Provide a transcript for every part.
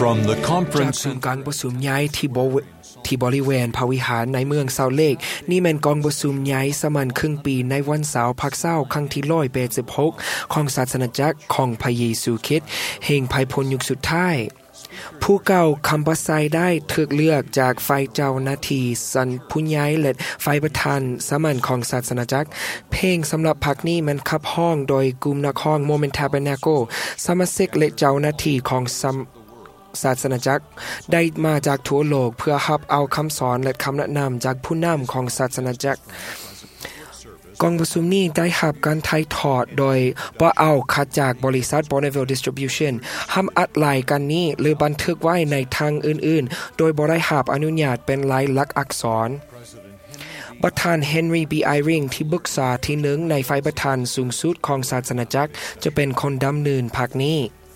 from the conference จากการประชุมใหญ่ที่บริเวณพระวิหารในเมืองซาวเลกนี่แม่นกองประชุมใหญ่สมัญครึ่งปีในวันเสาร์พักเช้าครั้งที่186ของศาสนาจักรของพระเยซูคริสต์แห่งภัยพ้นยุคสุดท้ายผู้เก่าคำประไซได้ถูกเลือกจากไฟเจ้าหน้าที่สันผู้ใหญ่และไฟประธานสมัญของศาสนาจักรเพลงสำหรับพักนี้มันขับห้องโดยกลุ่มนักร้องโมเมนต์ทาเบอร์นาโกสมาชิกและเจ้าหน้าที่ของศาสนาจักรได้มาจากทั่วโลกเพื่อรับเอาคำสอนและคำแนะนำจากผู้นำของศาสนาจักรกองประชุมนี้ได้รับการถ่ายทอดโดยบ่เอาคัดจากบริษัท Bonneville Distribution ห้ามอัดรายการนี้หรือบันทึกไว้ในทางอื่นๆโดยบ่ได้รับอนุญาตเป็นลายลักษณ์อักษรประธาน Henry B. Eyring ที่ปรึกษาที่1ในฝ่ายประธานสูงสุดของศาสนาจักรจะเป็นคนดำเนินพรรคนี้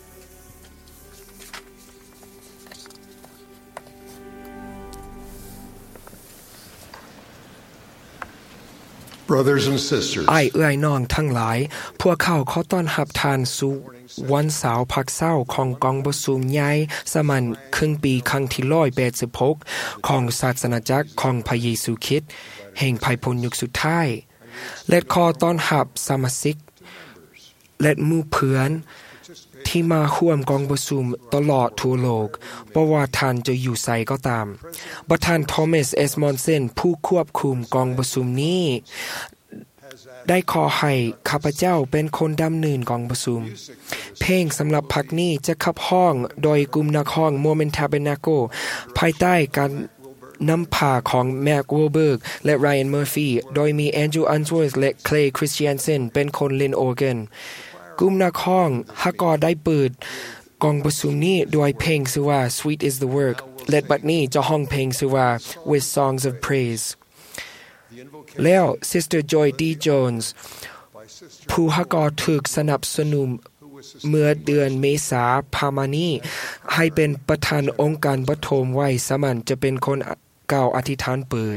Brothers and sisters อ้ายเอื้อยน้องทั้งหลายพวกเขาขอต้อนรับท่านสู่วันเสาร์พักเช้าของกองประชุมใหญ่สมัญครึ่งปีครั้งที่186ของศาสนาจักรของพระเยซูคริสต์แห่งภัยพ้นยุคสุดท้ายและขอต้อนรับสมาชิกและหมู่เพื่อนที่มาร่วมกองประชุมตลอดทั่วโลกบ่ว่าท่านจะอยู่ไสก็ตามประธานทอมัส เอส มอนเซนผู้ควบคุมกองประชุมนี้ได้ขอให้ข้าพเจ้าเป็นคนดำเนินกองประชุมเพลงสำหรับพรรคนี้จะขับห้องโดยกลุ่มนักร้องโมเมนต์ทาเบอร์นาโกภายใต้การนำพาของแม็กวอลเบิร์กและไรอันเมอร์ฟีโดยมีแอนดรูว์ อันสเวิร์ธและเคลย์ คริสเตียนเซนเป็นคนเล่นออร์แกนกลุ่มนักร้องฮักก็ได้เปิดกองประชุมนี้ด้วยเพลงชื่อว่า Sweet is the Work และบัดนี้จะห้องเพลงชื่อว่า With Songs of Praise แล้ว Sister Joy D. Jones ผู้ฮักก็ถูกสนับสนุนเมื่อเดือนเมษายนพามานี้ให้เป็นประธานองค์การปฐมวัยสมัญจะเป็นคนกล่าวอธิษฐานเปิด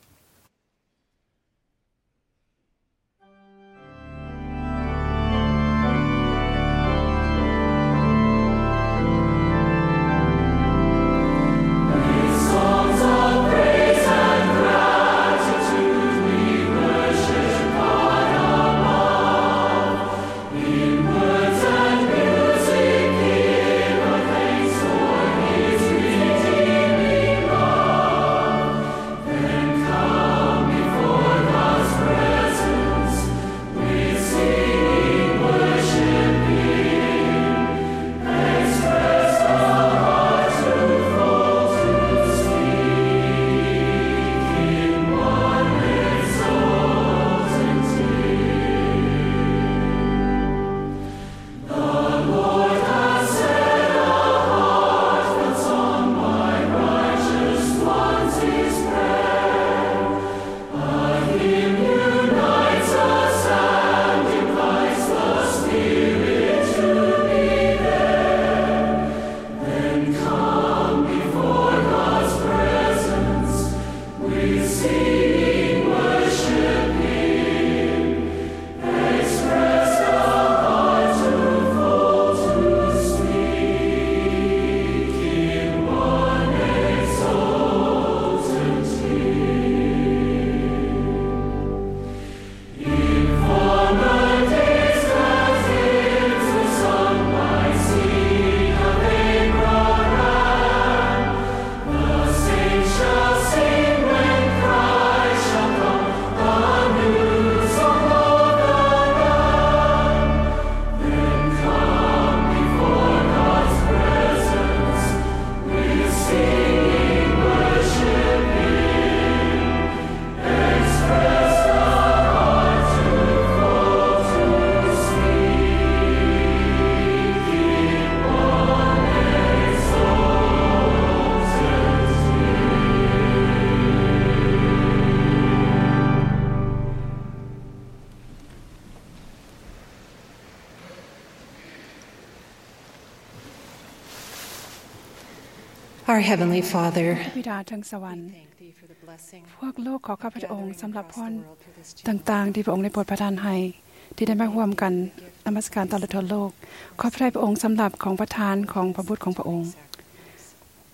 Our Heavenly Father บิดาทางสวรรค์พวกลูกขอข้าพระองค์สำหรับพรต่างๆที่พระองค์ได้โปรดประทานให้ที่ได้มาร่วมกันนมัสการตลอดทั่วโลกขอพระทัยพระองค์สำหรับของประทานของพระบุตรของพระองค์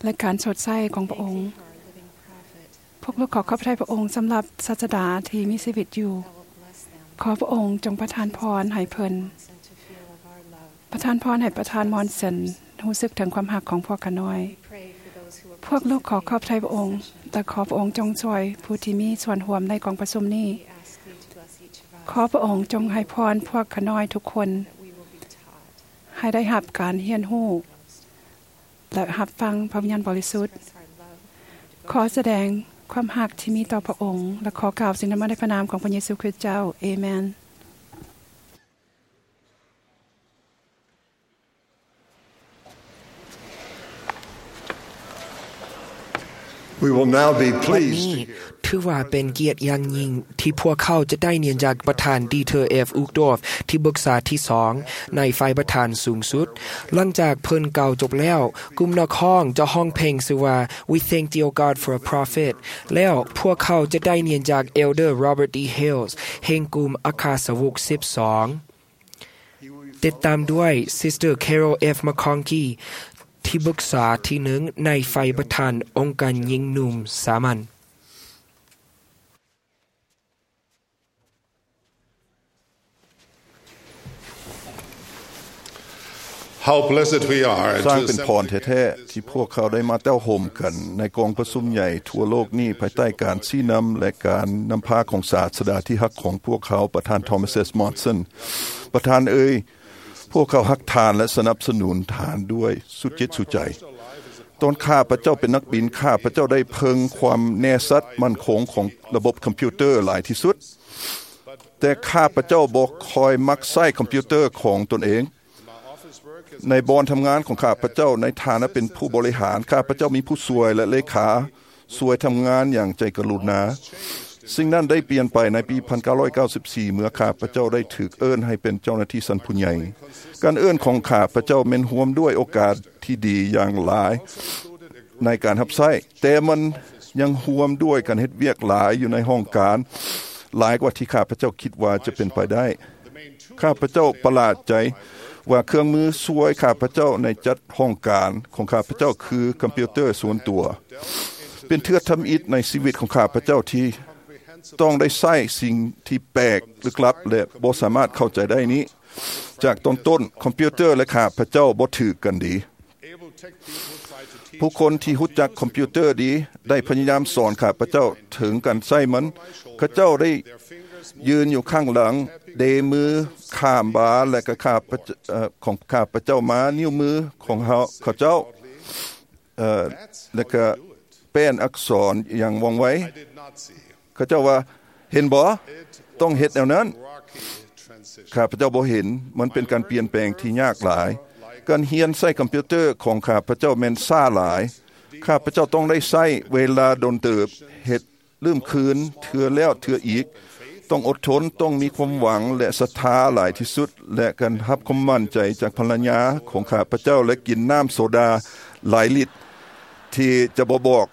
และการสดใสของพระองค์พวกลูกขอขอบพระทัยพระองค์สำหรับศาสดาที่มีชีวิตอยู่ขอพระองค์จงประทานพรให้เพิ่นประทานพรให้ประธานมอนเซนรู้สึกถึงความหักของพวกข้าน้อยพวกลูกขอขอบพระทัยพระองค์แต่ขอพระองค์จงช่วยผู้ที่มีส่วนร่วมในกองประชุมนี้ขอพระองค์จงให้พรพวกข้าน้อยทุกคนให้ได้รับการเรียนรู้และรับฟังพระวิญญาณบริสุทธิ์ขอแสดงความรักที่มีต่อพระองค์และขอกล่าวสิ่งนั้นในพระนามของพระเยซูคริสต์เจ้าเอเมน We will now be วัน pleased นี้ to hear ถือว่าเป็นเกียรติอย่างยิ่งที่พวกเขาจะได้เรียนจากประธานดีเทอร์เอฟอุกดอร์ฟที่ปรึกษาที่2ในฝ่ายประธานสูงสุดหลังจากเพิ่นเก่าจบแล้วกลุ่มนักร้องจะห้องเพลงชื่อว่า We Thank Thee O God for a Prophet แล้วพวกเขาจะได้เรียนจาก Elder Robert D. Hales แห่งกลุ่มอาคาสาวก12ติดตามด้วย Sister Carol F. McConkieที่ปรึกษาที่1ในฝ่ายประธานองค์การหญิงหนุ่มสามัญ how blessed we are สร้างเป็นพรแท้ๆที่พวกเขาได้มาเต้าห่มกันในกองประชุมใหญ่ทั่วโลกนี้ภายใต้การชี้นำและการนำพาของศาสดาที่ฮักของพวกเขาประธานทอมัส มอนสันประธานพวกเขาฮักทานและสนับสนุนทานด้วยสุดจิตสุดใจตอนข้าพระเจ้าเป็นนักบินข้าพระเจ้าได้เพิ่งความแน่ชัดมั่นคงของระบบคอมพิวเตอร์หลายที่สุดแต่ข้าพระเจ้าบ่คอยมักใช้คอมพิวเตอร์ของตนเองในบอนทำงานของข้าพระเจ้าในฐานะเป็นผู้บริหารข้าพระเจ้ามีผู้ช่วยและเลขาช่วยทำงานอย่างใจกรุณาสิ่งนั้นได้เปลี่ยนไปในปี 1994 เมื่อข้าพระเจ้าได้ถูกเอิ้นให้เป็นเจ้าหน้าที่ชั้นผู้ใหญ่การเอิ้นของข้าพระเจ้าแม่นร่วมด้วยโอกาสที่ดีอย่างหลายในการรับใช้แต่มันยังร่วมด้วยการเฮ็ดเวียกหลายอยู่ในห้องการหลายกว่าที่ข้าพระเจ้าคิดว่าจะเป็นไปได้ข้าพระเจ้าประหลาดใจว่าเครื่องมือช่วยข้าพระเจ้าในจัดห้องการของข้าพระเจ้าคือคอมพิวเตอร์ส่วนตัวเป็นเทือกทำอิฐในชีวิตของข้าพระเจ้าที่ต้องได้ใช้สิ่งที่แปลกลึกลับและบ่สามารถเข้าใจได้นี้จากต้นคอมพิวเตอร์และข้าพระเจ้าบ่ถือกันดีผู้คนที่รู้จักคอมพิวเตอร์ดีได้พยายามสอนข้าพระเจ้าถึงการใช้มันข้าเจ้าได้ยืนอยู่ข้างหลังเดมือข้ามบาและก็ของข้าพระเจ้ามานิ้วมือของเขาเจ้าและก็แป้นอักษรอย่างว่องไวข้าเจ้าว่าเห็นบ่ต้องเฮ็ดแนวนั้นข้าพระเจ้าบ่เห็นมันเป็นการเปลี่ยนแปลงที่ยากหลายการเรียนใช้คอมพิวเตอร์ของข้าพระเจ้าแม่นช้าหลายข้าพระเจ้าต้องได้ใช้เวลาดนเติบเฮ็ดลืมคืนเทื่อแล้วเทื่ออีกต้องอดทนต้องมีความหวังและศรัทธาหลายที่สุดและการรับความมั่นใจจากภรรยาของข้าพระเจ้าและกินน้ำโซดาหลายลิตรที่จะบ่บอก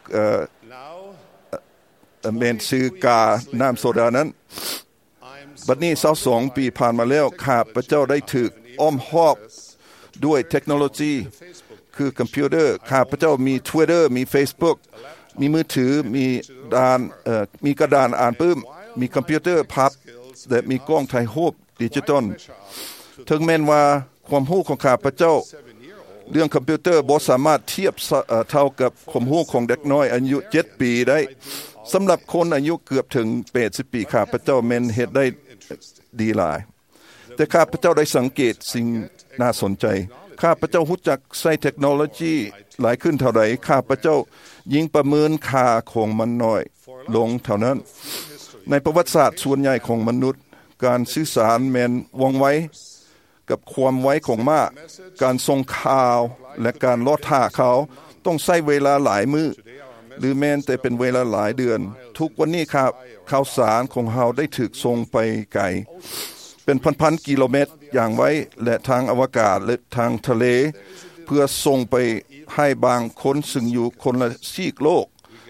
เมนซื้อกาน้ำโซดานั้นบัดนี้22ปีผ่านมาแล้วข้าพระเจ้าได้ถูกอ้อมหอบด้วยเทคโนโลยีคือคอมพิวเตอร์ข้าพระเจ้ามี Twitter มี Facebook มีมือถือมีกระดานอ่านปื้มมีคอมพิวเตอร์พับและมีกล้องถ่ายรูปดิจิตอลถึงแม้นว่าความรู้ของข้าพระเจ้าเรื่องคอมพิวเตอร์บ่สามารถเทียบเท่ากับความรู้ของเด็กน้อยอายุ7ปีได้สำหรับคนอายุเกือบถึง80ปีข้าพระเจ้าแม่นเฮ็ดได้ดีหลายแต่ข้าพระเจ้าได้สังเกตสิ่งน่าสนใจข้าพระเจ้ารู้จักใช้เทคโนโลยีหลายขึ้นเท่าใดข้าพระเจ้ายิ่งประเมินค่าของมันน้อยลงเท่านั้นในประวัติศาสตร์ส่วนใหญ่ของมนุษย์การสื่อสารแม่นว่องไวกับความไวของม้าการส่งข่าวและการลอดท่าเขาต้องใช้เวลาหลายมื้อหรือแม้แต่เป็นเวลาหลายเดือนทุกวันนี้ข่าวสารของเราได้ถูกส่งไปไกลเป็นพันๆกิโลเมตรอย่างไวและทางอวกาศและทางทะเลเพื่อส่งไปให้บางคนซึ่งอยู่คนละซีกโลก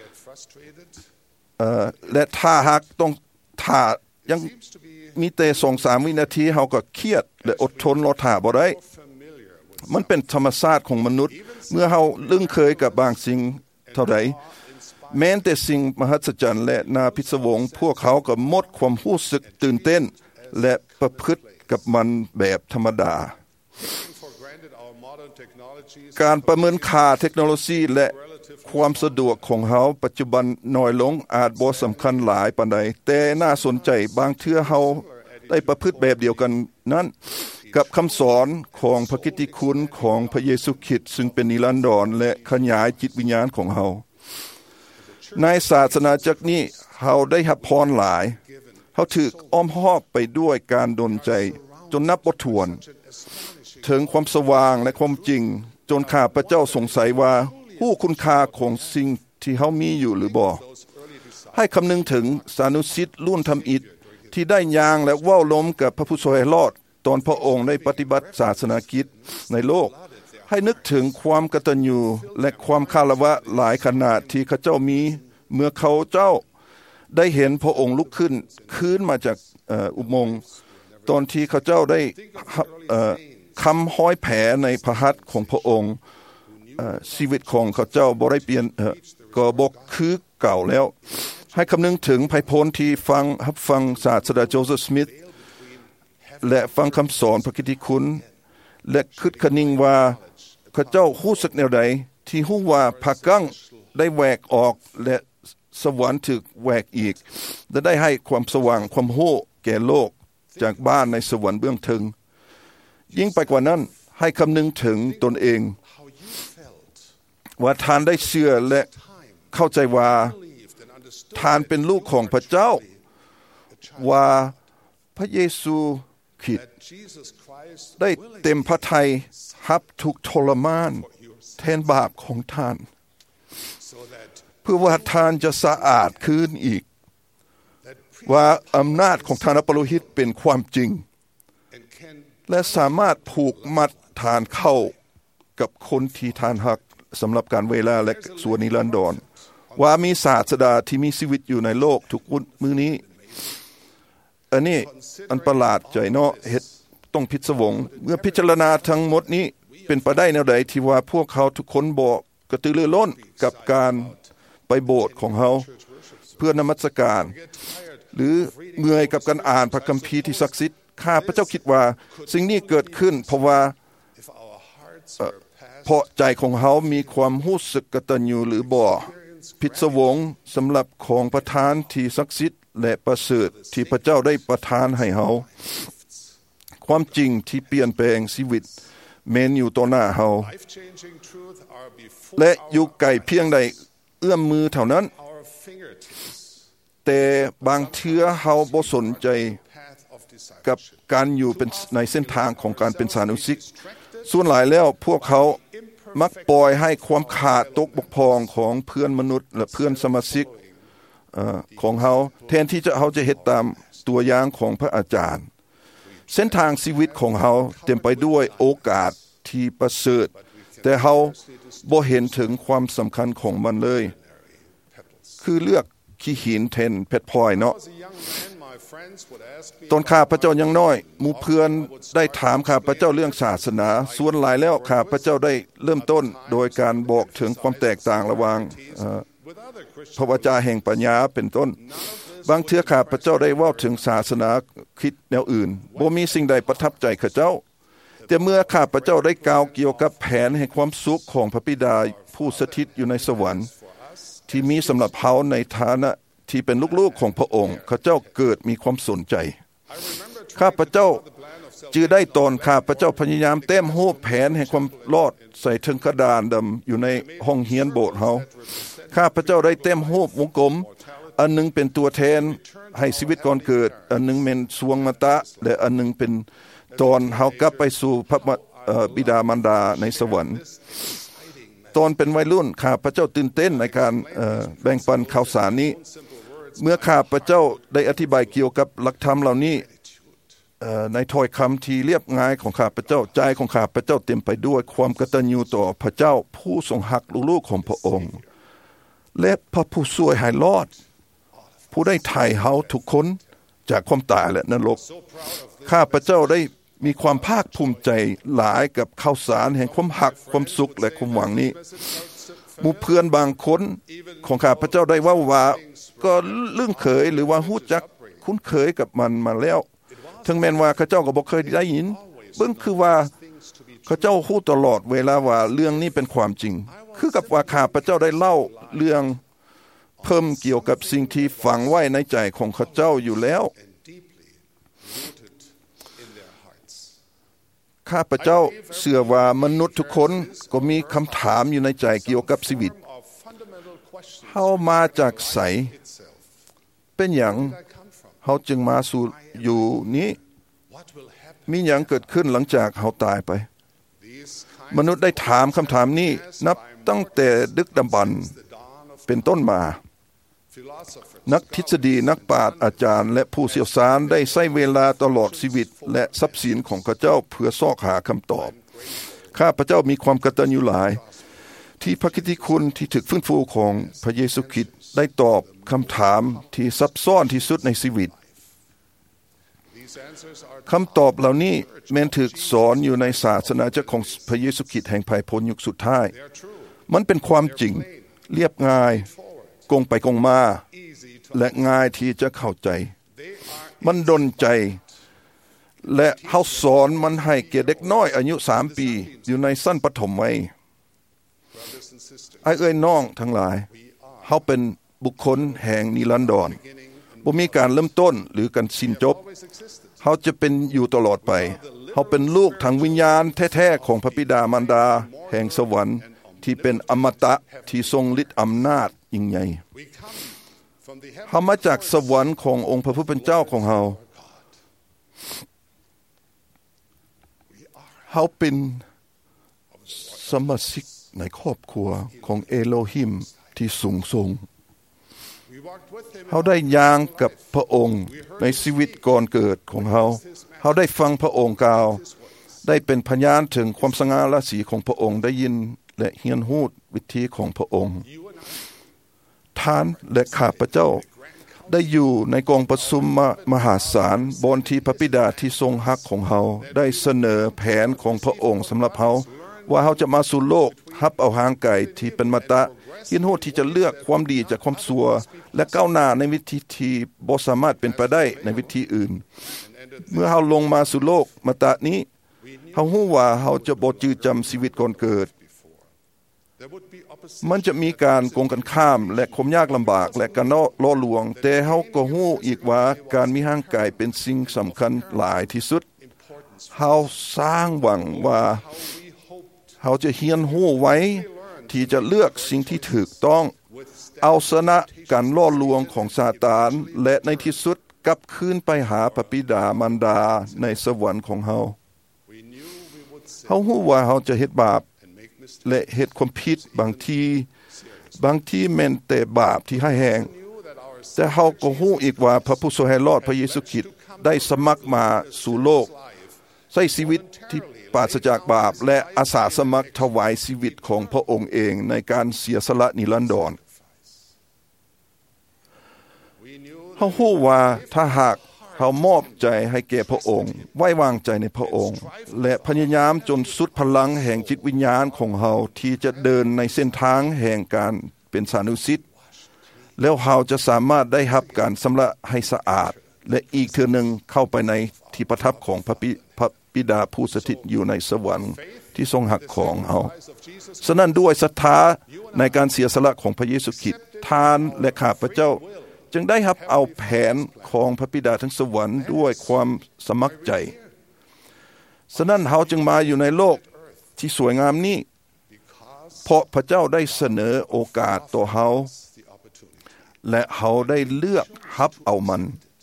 และถ้าหากต้องท่ายังมีแต่ 2-3 วินาทีเฮาก็เครียดและอดทนรอท่าบ่ได้มันเป็นธรรมชาติของมนุษย์เมื่อเฮาลึงเคยกับบางสิ่งเท่าใดแม้แต่สิ่งมหัศจรรย์และน่าพิศวงพวกเขาก็หมดความรู้สึกตื่นเต้นและประพฤติกับมันแบบธรรมดาการประเมินค่าเทคโนโลยีและความสะดวกของเฮาปัจจุบันน้อยลงอาจบ่สำคัญหลายปานใดแต่น่าสนใจบางเทื่อเฮาได้ประพฤติแบบเดียวกันนั้นกับคำสอนของพระกิตติคุณของพระเยซูคริสต์ซึ่งเป็นนิรันดรและขยายจิตวิญญาณของเฮาในศาสนาจักรนี้เฮาได้รับพรหลายเฮาถูกอ้อมหอบไปด้วยการดลใจจนนับบ่ถ้วนถึงความสว่างและความจริงจนข้าพเจ้าสงสัยว่าฮู้คุณค่าของสิ่งที่เฮามีอยู่หรือบ่ให้คำนึงถึงสานุสิทธิ์รุ่นทำอิฐที่ได้ยางและเว้าล้มกับพระผู้ช่วยรอดตอนพระองค์ได้ปฏิบัติศาสนากิจในโลกให้นึกถึงความกตัญญูและความคารวะหลายขนาดที่เขาเจ้ามีเมื่อเขาเจ้าได้เห็นพระองค์ลุกขึ้นมาจากอุโมงค์ตอนที่เขาเจ้าได้คำห้อยแผลในพระหัตถ์ของพระองค์ชีวิตของเขาเจ้าบ่ได้เปลี่ยนก็บ่คือเก่าแล้วให้คำนึงถึงไพพลที่ฟังศาสตราจารย์โจเซฟสมิธและฟังคำสอนพระกิตติคุณและคิดคนิ่งว่าเขาเจ้ารู้สึกแนวใดที่รู้ว่าพระกั้งได้แหวกออกและสวรรค์ถูกแหวกอีกและได้ให้ความสว่างความรู้แก่โลกจากบ้านในสวรรค์เบื้องทึงยิ่งไปกว่านั้นให้คำนึงถึงตนเองว่าท่านได้เชื่อและเข้าใจว่าท่านเป็นลูกของพระเจ้าว่าพระเยซูคริสต์ได้เต็มพระทัยรับทุกทรมานแทนบาปของท่านเพื่อว่าท่านจะสะอาดขึ้นอีกว่าอำนาจของท่านปโลหิตเป็นความจริงและสามารถผูกมัดท่านเข้ากับคนที่ท่านฮักสำหรับการเวลาและส่วนนิรันดรว่ามีศาสดาที่มีชีวิตอยู่ในโลกทุกมื้อนี้อันนี้อันประหลาดใจเนาะเฮ็ดต้องพิศวงเมื่อพิจารณาทั้งหมดนี้เป็นไปได้แนวใดที่ว่าพวกเขาทุกคนบ่กระตือรือร้นกับการไปโบสถ์ของเฮาเพื่อนมัสการหรือเมื่อยกับการอ่านพระคัมภีร์ที่ศักดิ์สิทธิ์ข้าพระเจ้าคิดว่าสิ่งนี้เกิดขึ้นเพราะว่าเพราะใจของเฮามีความรู้สึกกตัญญูหรือบ่พิศวงสำหรับของประทานที่ศักดิ์สิทธิ์และประเสริฐที่พระเจ้าได้ประทานให้เฮาความจริงที่เปลี่ยนแปลงชีวิตแม้นอยู่ต่อหน้าเฮาและอยู่ไกลเพียงใดเอื้อมมือเท่านั้นแต่บางเทื่อเฮาบ่สนใจกับการอยู่เป็นในเส้นทางของการเป็นสานุสิทธิ์ส่วนหลายแล้วพวกเขามักปล่อยให้ความขาดตกบกพร่องของเพื่อนมนุษย์และเพื่อนสมาชิกของเฮาแทนที่เฮาจะเฮ็ดตามตัวอย่างของพระอาจารย์เส้นทางชีวิตของเฮาเต็มไปด้วยโอกาสที่ประเสริฐแต่เฮาบ่เห็นถึงความสำคัญของมันเลยคือเลือกขี้หินแทนเพชรพลอยเนาะตอนข้าพระเจ้ายังน้อยหมู่เพื่อนได้ถามข้าพระเจ้าเรื่องศาสนาส่วนหลายแล้วข้าพระเจ้าได้เริ่มต้นโดยการบอกถึงความแตกต่างระหว่างพระวจาแห่งปัญญาเป็นต้นบางเทื่อข้าพระเจ้าได้เว้าถึงศาสนาคริสต์แนวอื่นบ่มีสิ่งใดประทับใจข้าเจ้าแต่เมื่อข้าพระเจ้าได้กล่าวเกี่ยวกับแผนแห่งความสุขของพระบิดาผู้สถิตอยู่ในสวรรค์ที่มีสำหรับเฮาในฐานะที่เป็นลูกๆของพระองค์ข้าเจ้าเกิดมีความสนใจข้าพเจ้าจือได้ตอนข้าพเจ้าพยายามแต้มรูปแผนแห่งความรอดใส่ถึงกระดานดำอยู่ในห้องเรียนโบสถ์เฮาข้าพเจ้าได้แต้มรูปวงกลมอันนึงเป็นตัวแทนให้ชีวิตก่อนเกิดอันนึงเป็นสวงมตะและอันนึงเป็นตอนเฮากลับไปสู่พระบิดามารดาในสวรรค์ตอนเป็นวัยรุ่นข้าพเจ้าตื่นเต้นในการแบ่งปันข่าวสารนี้เมื่อข้าพเจ้าได้อธิบายเกี่ยวกับหลักธรรมเหล่านี้ในถ้อยคำที่เรียบง่ายของข้าพเจ้าใจของข้าพเจ้าเต็มไปด้วยความกตัญญูต่อพระเจ้าผู้ทรงรักลูกๆของพระองค์และพระผู้ช่วยให้รอดผู้ได้ไถ่เฮาทุกคนจากความตายและนรกข้าพเจ้าได้มีความภาคภูมิใจหลายกับข่าวสารแห่งความหักความสุขและความหวังนี้หมู่เพื่อนบางคนของข้าพเจ้าได้ว่าก็ลึ่งเคยหรือว่าฮู้จักคุ้นเคยกับมันมาแล้วถึงแม้นว่าข้าเจ้าก็บ่เคยได้ยินเบิ่งคือว่าข้าเจ้าฮู้ตลอดเวลาว่าเรื่องนี้เป็นความจริงคือกับว่าข้าพเจ้าได้เล่าเรื่องเพิ่มเกี่ยวกับสิ่งที่ฝังไว้ในใจของข้าเจ้าอยู่แล้วข้าพเจ้าเชื่อว่ามนุษย์ทุกคนก็มีคำถามอยู่ในใจเกี่ยวกับชีวิตเฮามาจากไสเป็นหยังเฮาจึงมาสู่อยู่นี้มีหยังเกิดขึ้นหลังจากเฮาตายไปมนุษย์ได้ถามคำถามนี้นับตั้งแต่ดึกดำบรรพ์เป็นต้นมานักทฤษฎีนักปราชญ์อาจารย์และผู้เชี่ยวชาญได้ใช้เวลาตลอดชีวิตและทรัพย์สินของข้าเจ้าเพื่อซอกหาคำตอบข้าพเจ้ามีความกตัญญูหลายที่พระกิตติคุณที่ถึกฟื้นฟูของพระเยซูคริสต์ได้ตอบคำถามที่ซับซ้อนที่สุดในชีวิตคำตอบเหล่านี้แม้นถูกสอนอยู่ในศาสนาจักรของพระเยซูคริสต์แห่งภายพ้นยุคสุดท้ายมันเป็นความจริงเรียบง่ายกงไปกงมาและง่ายที่จะเข้าใจมันดลใจและเฮาสอนมันให้แก่เด็กน้อยอายุ3ปีอยู่ในชั้นประถมวัยไอ้เอ้ยน้องทั้งหลายเฮาเป็นบุคคลแห่งนิรันดรบ่มีการเริ่มต้นหรือการสิ้นจบเฮาจะเป็นอยู่ตลอดไปเฮาเป็นลูกทางวิญญาณแท้ๆของพระบิดามารดาแห่งสวรรค์ที่เป็นอมตะที่ทรงฤทธิ์อำนาจยิ่งใหญ่เฮามาจากสวรรค์ขององค์พระผู้เป็นเจ้าของเฮาเฮาเป็นสมาชิกในครอบครัวของเอโลฮิมที่สูงส่งเฮาได้ย่างกับพระองค์ในชีวิตก่อนเกิดของเฮาได้ฟังพระองค์กล่าวได้เป็นพยานถึงความสง่าราศีของพระองค์ได้ยินและเรียนรู้วิธีของพระองค์ท่านและข้าพเจ้าได้อยู่ในกองประชุมมหาศาลบนที่พระบิดาที่ทรงรักของเฮาได้เสนอแผนของพระองค์สำหรับเฮาว่าเฮาจะมาสู่โลกรับเอาห่างไกลที่เป็นมตะเรียนรู้ที่จะเลือกความดีจากความชั่วและก้าวหน้าในวิธีที่บ่สามารถเป็นไปได้ในวิธีอื่นเมื่อเฮาลงมาสู่โลกมตะนี้เฮาฮู้ว่าเฮาจะบ่จืดจำชีวิตก่อนเกิดมันจะมีการโกงกันข้ามและความยากลำบากและการล่อลวงแต่เฮาก็ฮู้อีกว่าการมีห่างไกลเป็นสิ่งสำคัญหลายที่สุดเฮาสร้างหวังว่าเฮาจะเรียนรู้ไว้ที่จะเลือกสิ่งที่ถูกต้องเอาชนะการล่อลวงของซาตานและในที่สุดกลับคืนไปหาพระบิดามารดาในสวรรค์ของเฮาฮู้ว่าเฮาจะเฮ็ดบาปและเฮ็ดความผิดบางทีแม่นแต่บาปที่ร้ายแรงแต่เฮาก็ฮู้อีกว่าพระผู้ทรงให้รอดพระเยซูคริสต์ได้สมัครมาสู่โลกใช้ชีวิตที่ปราศจากบาปและอาสาสมัครถวายชีวิตของพระองค์เองในการเสียสละนิรันดรเฮาฮู้ว่าถ้าหากเฮามอบใจให้แก่พระองค์ไว้วางใจในพระองค์และพยายามจนสุดพลังแห่งจิตวิญญาณของเฮาที่จะเดินในเส้นทางแห่งการเป็นสานุสิทธิ์แล้วเฮาจะสามารถได้รับการสำระให้สะอาดและอีกเทื่อนึงเข้าไปในที่ประทับของพระบิดาผู้สถิตอยู่ในสวรรค์ที่ทรงรักของเฮาฉะนั้นด้วยศรัทธาในการเสียสละของพระเยซูคริสต์ท่านและข้าพเจ้าจึงได้รับเอาแผนของพระบิดาทั้งสวรรค์ด้วยความสมัครใจฉะนั้นเฮาจึงมาอยู่ในโลกที่สวยงามนี้เพราะพระเจ้าได้เสนอโอกาสต่อเฮาและเฮาได้เลือกรับเอามัน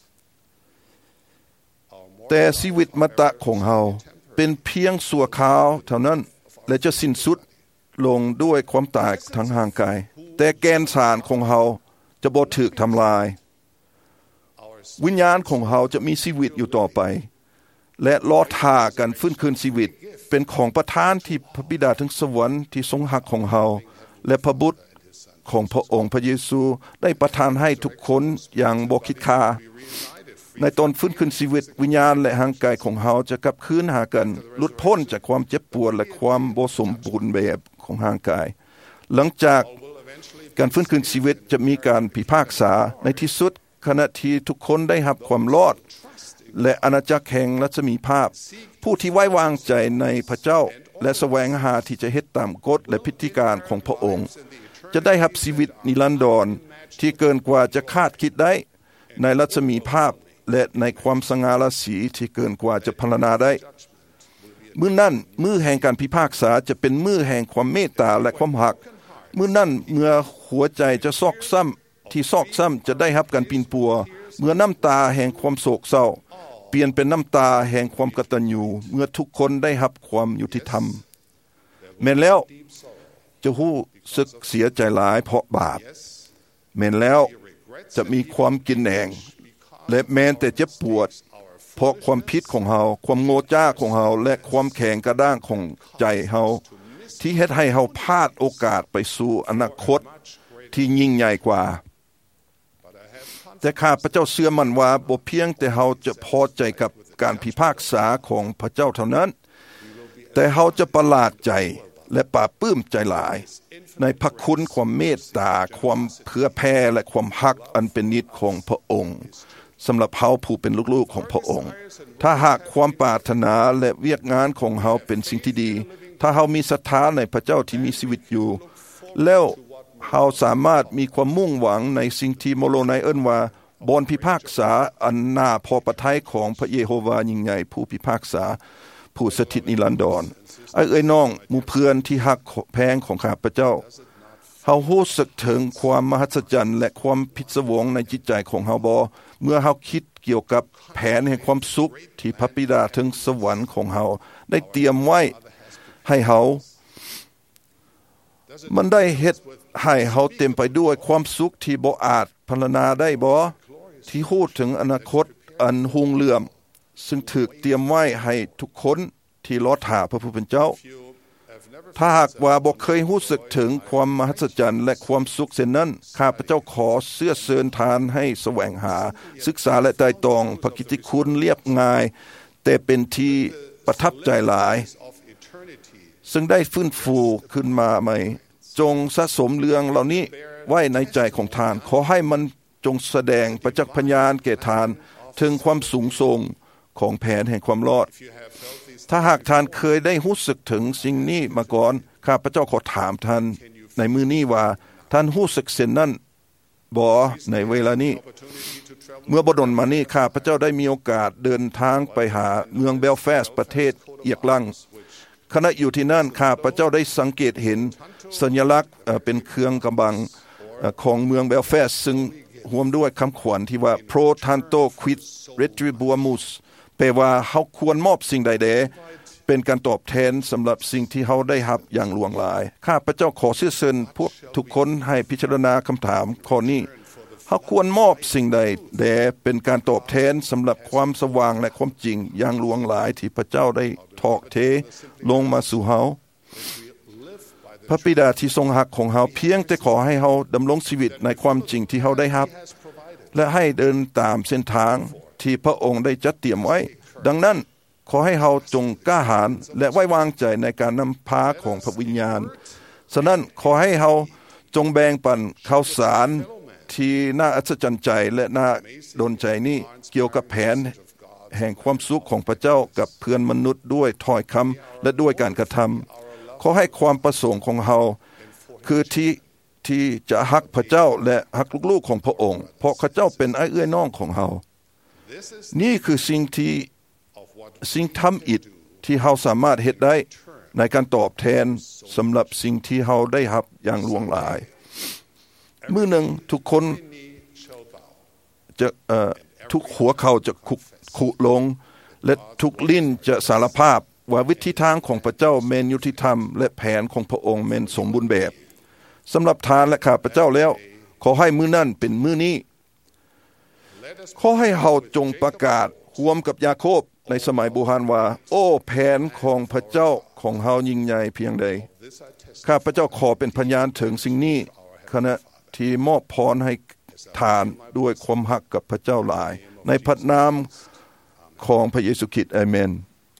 แต่ชีวิตมตะของเฮาเป็นเพียงชั่วคราวเท่านั้นและจะสิ้นสุดลงด้วยความตายทางร่างกายแต่แกนสารของเฮาจะบ่ถูกทำลายวิญญาณของเฮาจะมีชีวิตอยู่ต่อไปและรอท่ากันฟื้นคืนชีวิตเป็นของประทานที่พระบิดาทั้งสวรรค์ที่ทรงรักของเฮาและพระบุตรของพระองค์พระเยซูได้ประทานให้ทุกคนอย่างบ่คิดค่าในตอนฟื้นคืนชีวิตวิญญาณและร่างกายของเฮาจะกลับคืนหากันหลุดพ้นจากความเจ็บปวดและความบ่สมบูรณ์แบบของร่างกายหลังจากการฟื้นคืนชีวิตจะมีการพิพากษาในที่สุดขณะที่ทุกคนได้รับความรอดและอาณาจักรแห่งรัศมีภาพผู้ที่ไว้วางใจในพระเจ้าและแสวงหาที่จะเฮ็ดตามกฎและพิธีการของพระองค์จะได้รับชีวิตนิรันดรที่เกินกว่าจะคาดคิดได้ในรัศมีภาพและในความสง่าราศีที่เกินกว่าจะพรรณนาได้มื้อนั้นมื้อแห่งการพิพากษาจะเป็นมื้อแห่งความเมตตาและความรักมื้อนั้นเมื่อหัวใจจะซอกซ้ำที่ซอกซ้ำจะได้รับการปิ่นปัวเมื่อน้ำตาแห่งความโศกเศร้าเปลี่ยนเป็นน้ำตาแห่งความกตัญญูเมื่อทุกคนได้รับความยุติธรรมแม้นแล้วจะรู้สึกเสียใจหลายเพราะบาปแม้นแล้วจะมีความกินแหนงและแม้แต่เจ็บปวดเพราะความผิดของเฮาความโง่จ้าของเฮาและความแข็งกระด้างของใจเฮาที่เฮ็ดให้เฮาพลาดโอกาสไปสู่อนาคตที่ยิ่งใหญ่กว่าแต่ข้าพระเจ้าเชื่อมั่นว่าบ่เพียงแต่เฮาจะพอใจกับการพิพากษาของพระเจ้าเท่านั้นแต่เฮาจะประหลาดใจและปลาบปลื้มใจหลายในพระคุณความเมตตาความเผื่อแผ่และความรักอันเป็นนิจของพระองค์สำหรับเฮาผู้เป็นลูกๆของพระองค์ถ้าหากความปรารถนาและเวียกงานของเฮาเป็นสิ่งที่ดีถ้าเฮามีศรัทธาในพระเจ้าที่มีชีวิตอยู่แล้วเฮาสามารถมีความมุ่งหวังในสิ่งที่โมโลไนเอิ้นว่าบอนพิพากษาอันน่าพอพระทัยของพระเยโฮวายิ่งใหญ่ผู้พิพากษาผู้สถิตนิรันดรเอ้ยน้องหมู่เพื่อนที่ฮักแพงของข้าพเจ้าเฮารู้สึกถึงความมหัศจรรย์และความพิศวงในจิตใจของเฮาบ่เมื่อเฮาคิดเกี่ยวกับแผนแห่งความสุขที่พระบิดาถึงสวรรค์ของเฮาได้เตรียมไว้ให้เฮามันได้เฮ็ดให้เฮาเต็มไปด้วยความสุขที่บ่อาจพรรณนาได้บ่ที่พูดถึงอนาคตอันรุ่งเรืองซึ่งถูกเตรียมไว้ให้ทุกคนที่รอท่าพระผู้เป็นเจ้าถ้าหากว่าบ่เคยรู้สึกถึงความมหัศจรรย์และความสุขเช่นนั้นข้าพเจ้าขอเสื้อเชิญทานให้แสวงหาศึกษาและไตร่ตรองพระกิตติคุณเรียบง่ายแต่เป็นที่ประทับใจหลายซึ่งได้ฟื้นฟูขึ้นมาใหม่จงสะสมเรื่องเหล่านี้ไว้ในใจของทานขอให้มันจงแสดงประจักษ์พยานแก่ทานถึงความสูงส่งของแผนแห่งความรอดถ้าหากท่านเคยได้รู้สึกถึงสิ่งนี้มาก่อนข้าพเจ้าขอถามท่านในมื้อนี้ว่าท่านรู้สึกเช่นนั้นบ่ในเวลานี้เมื่อบ่ดนมานี้ข้าพเจ้าได้มีโอกาสเดินทางไปหาเมืองเบลฟาสต์ประเทศเอียร์ลังขณะอยู่ที่นั่นข้าพเจ้าได้สังเกตเห็นสัญลักษณ์เป็นเครื่องกำบังของเมืองเบลฟาสต์ซึ่งรวมด้วยคำขวัญที่ว่า Pro Tanto Quid Retribuamus แปลว่าเฮาควรมอบสิ่งใดๆเป็นการตอบแทนสำหรับสิ่งที่เฮาได้รับอย่างหลวงหลายข้าพเจ้าขอเชิญพวกทุกคนให้พิจารณาคำถามข้อนี้เฮาควรมอบสิ่งใดเป็นการตอบแทนสำหรับความสว่างและความจริงอย่างหลวงหลายที่พระเจ้าได้ทอกเทลงมาสู่เฮาพระบิดาที่ทรงรักของเฮาเพียงแต่ขอให้เฮาดำรงชีวิตในความจริงที่เฮาได้รับและให้เดินตามเส้นทางที่พระองค์ได้จัดเตรียมไว้ดังนั้นขอให้เฮาจงกล้าหาญและไว้วางใจในการนำพาของพระวิญญาณฉะนั้นขอให้เฮาจงแบ่งปันข่าวสารที่น่าอัศจรรย์ใจและน่าดลใจนี้เกี่ยวกับแผนแห่งความสุขของพระเจ้ากับเพื่อนมนุษย์ด้วยถ้อยคำและด้วยการกระทำขอให้ความประสงค์ของเฮาคือที่จะฮักพระเจ้าและฮักลูกๆของพระองค์เพราะพระเจ้าเป็นไอ้เอื้อยน้องของเฮานี่คือสิ่งทำอิฐที่เฮาสามารถเฮ็ดได้ในการตอบแทนสำหรับสิ่งที่เฮาได้รับอย่างหลวงหลายมื้อหนึ่งทุกคนจะทุกหัวเขาจะขุลงและทุกลิ้นจะสารภาพว่าวิธีทางของพระเจ้าแม่นยุติธรรมและแผนของพระองค์แม่นสมบูรณ์แบบสำหรับทานและข้าพเจ้าแล้วขอให้มื้อนั้นเป็นมื้อนี้ขอให้เฮาจงประกาศร่วมกับยาโคบในสมัยโบราณว่าโอ้แผนของพระเจ้าของเฮายิ่งใหญ่เพียงใดข้าพเจ้าขอเป็นพยานถึงสิ่งนี้ขณะที่มอบพรให้ทานด้วยความรักกับพระเจ้าหลายในพระนามของพระเยซูคริสต์อาเมน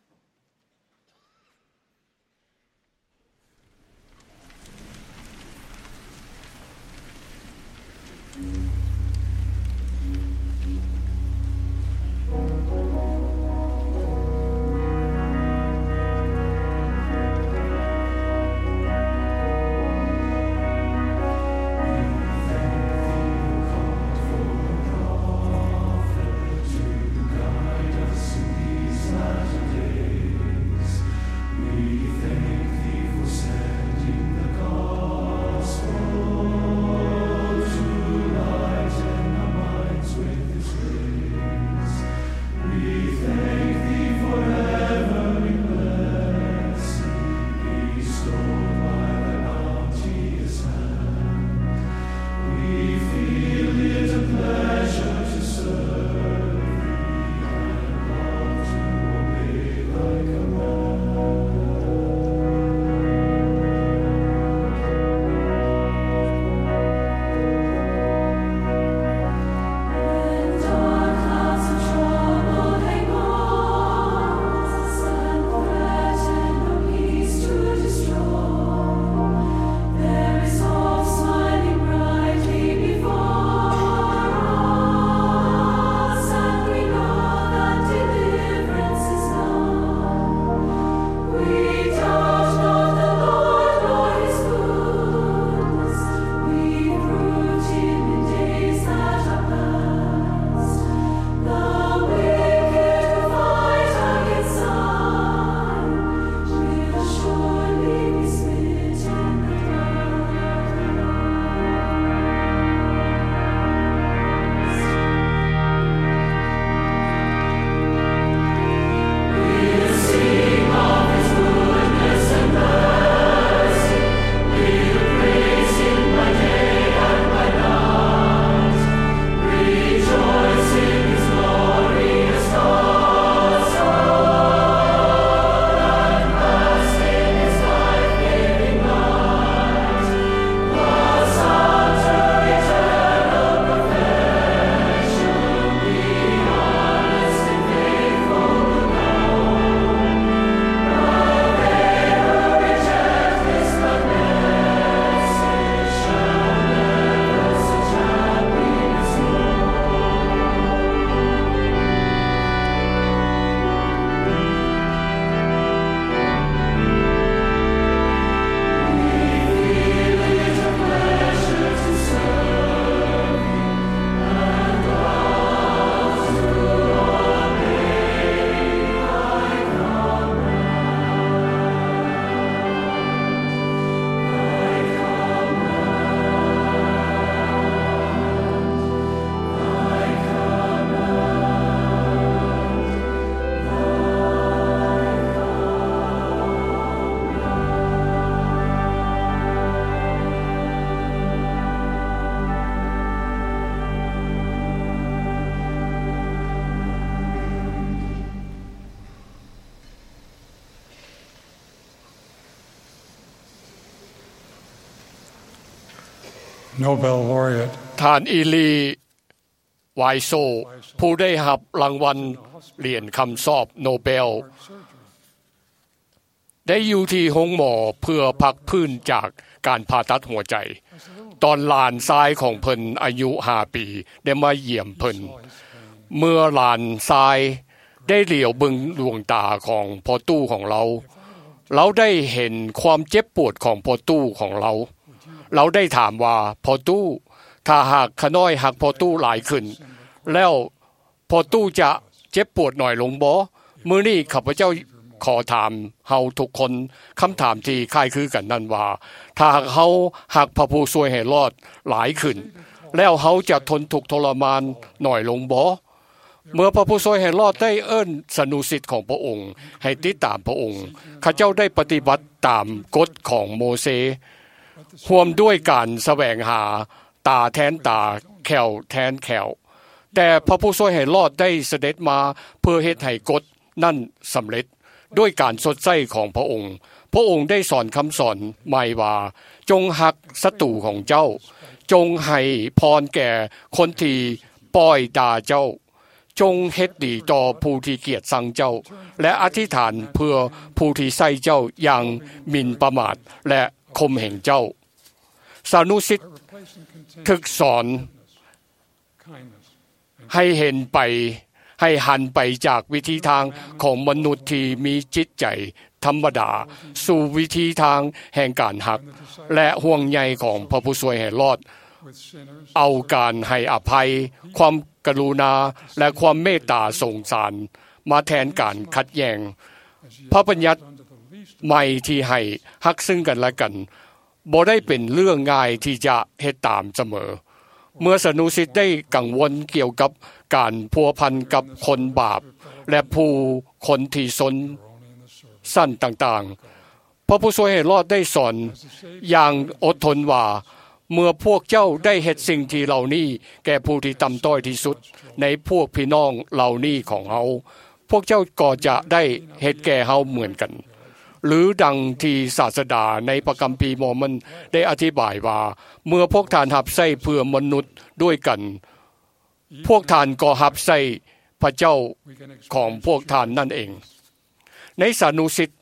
Nobel laureate ท่านอีลีไวโซผู้ได้รับรางวัลเหรียญคำสอบโนเบลได้อยู่ที่ห้องหมอเพื่อพักพื้นจากการผ่าตัดหัวใจตอนหลานชายของเพิ่นอายุ5 ปีได้มาเยี่ยมเพิ่นเมื่อหลานชายได้เหลียวเบิ่งดวงตาของพ่อตู้ของเราได้เห็นความเจ็บปวดของพ่อตู้ของเราได้ถามว่าพ่อตู้ถ้าหากขน้อยหักพ่อตู้หลายขึ้นแล้วพ่อตู้จะเจ็บปวดหน่อยลงบ่มื้อนี้ข้าพเจ้าขอถามเฮาทุกคนคำถามที่คล้ายคือกันนั่นว่าถ้าเฮาหักพระผู้ช่วยให้รอดหลายขึ้นแล้วเฮาจะทนทุกข์ทรมานหน่อยลงบ่เมื่อพระผู้ช่วยให้รอดได้เอิ้นสนุสิทธิ์ของพระองค์ให้ติดตามพระองค์ข้าเจ้าได้ปฏิบัติตามกฎของโมเสสร่วมด้วยการแสวงหาตาแทนตาแขวแทนแขวแต่พระผู้ช่วยให้รอดได้เสด็จมาเพื่อเฮ็ดให้กฎนั่นสำเร็จด้วยการสดใสของพระองค์ได้สอนคำสอนใหม่ว่าจงหักศัตรูของเจ้าจงให้พรแก่คนที่ปล่อยด่าเจ้าจงเฮ็ดดีต่อผู้ที่เกียรติชังเจ้าและอธิษฐานเพื่อผู้ที่ใส่เจ้าอย่างหมิ่นประมาทและข่มเหงเจ้าสานุสิทธิ์ถึกสอนให้เห็นไปให้หันไปจากวิธีทางของมนุษย์ที่มีจิตใจธรรมดาสู่วิธีทางแห่งการหักและห่วงใยของพระผู้ช่วยให้รอดเอาการให้อภัยความกรุณาและความเมตตาสงสารมาแทนการขัดแย้งพระบัญญัติใหม่ที่ให้ฮักซึ่งกันและกันบ่ได้เป็นเรื่องง่ายที่จะเฮ็ดตามเสมอเมื่อสนุสิทธิ์ได้กังวลเกี่ยวกับการพัวพันกับคนบาปและผู้คนที่สนสั้นต่างๆพระผู้ช่วยให้รอดได้สอนอย่างอดทนว่าเมื่อพวกเจ้าได้เฮ็ดสิ่งที่เหล่านี้แก่ผู้ที่ต่ำต้อยที่สุดในพวกพี่น้องเหล่านี้ของเฮาพวกเจ้าก็จะได้เฮ็ดแก่เฮาเหมือนกันหรือดังที่ศาสดาในพระคัมภีร์มอร์มอนได้อธิบายว่าเมื่อพวกท่านรับใช้เพื่อมนุษย์ด้วยกันพวกท่านก็รับใช้พระเจ้าของพวกท่านนั่นเองในสานุสิทธิ์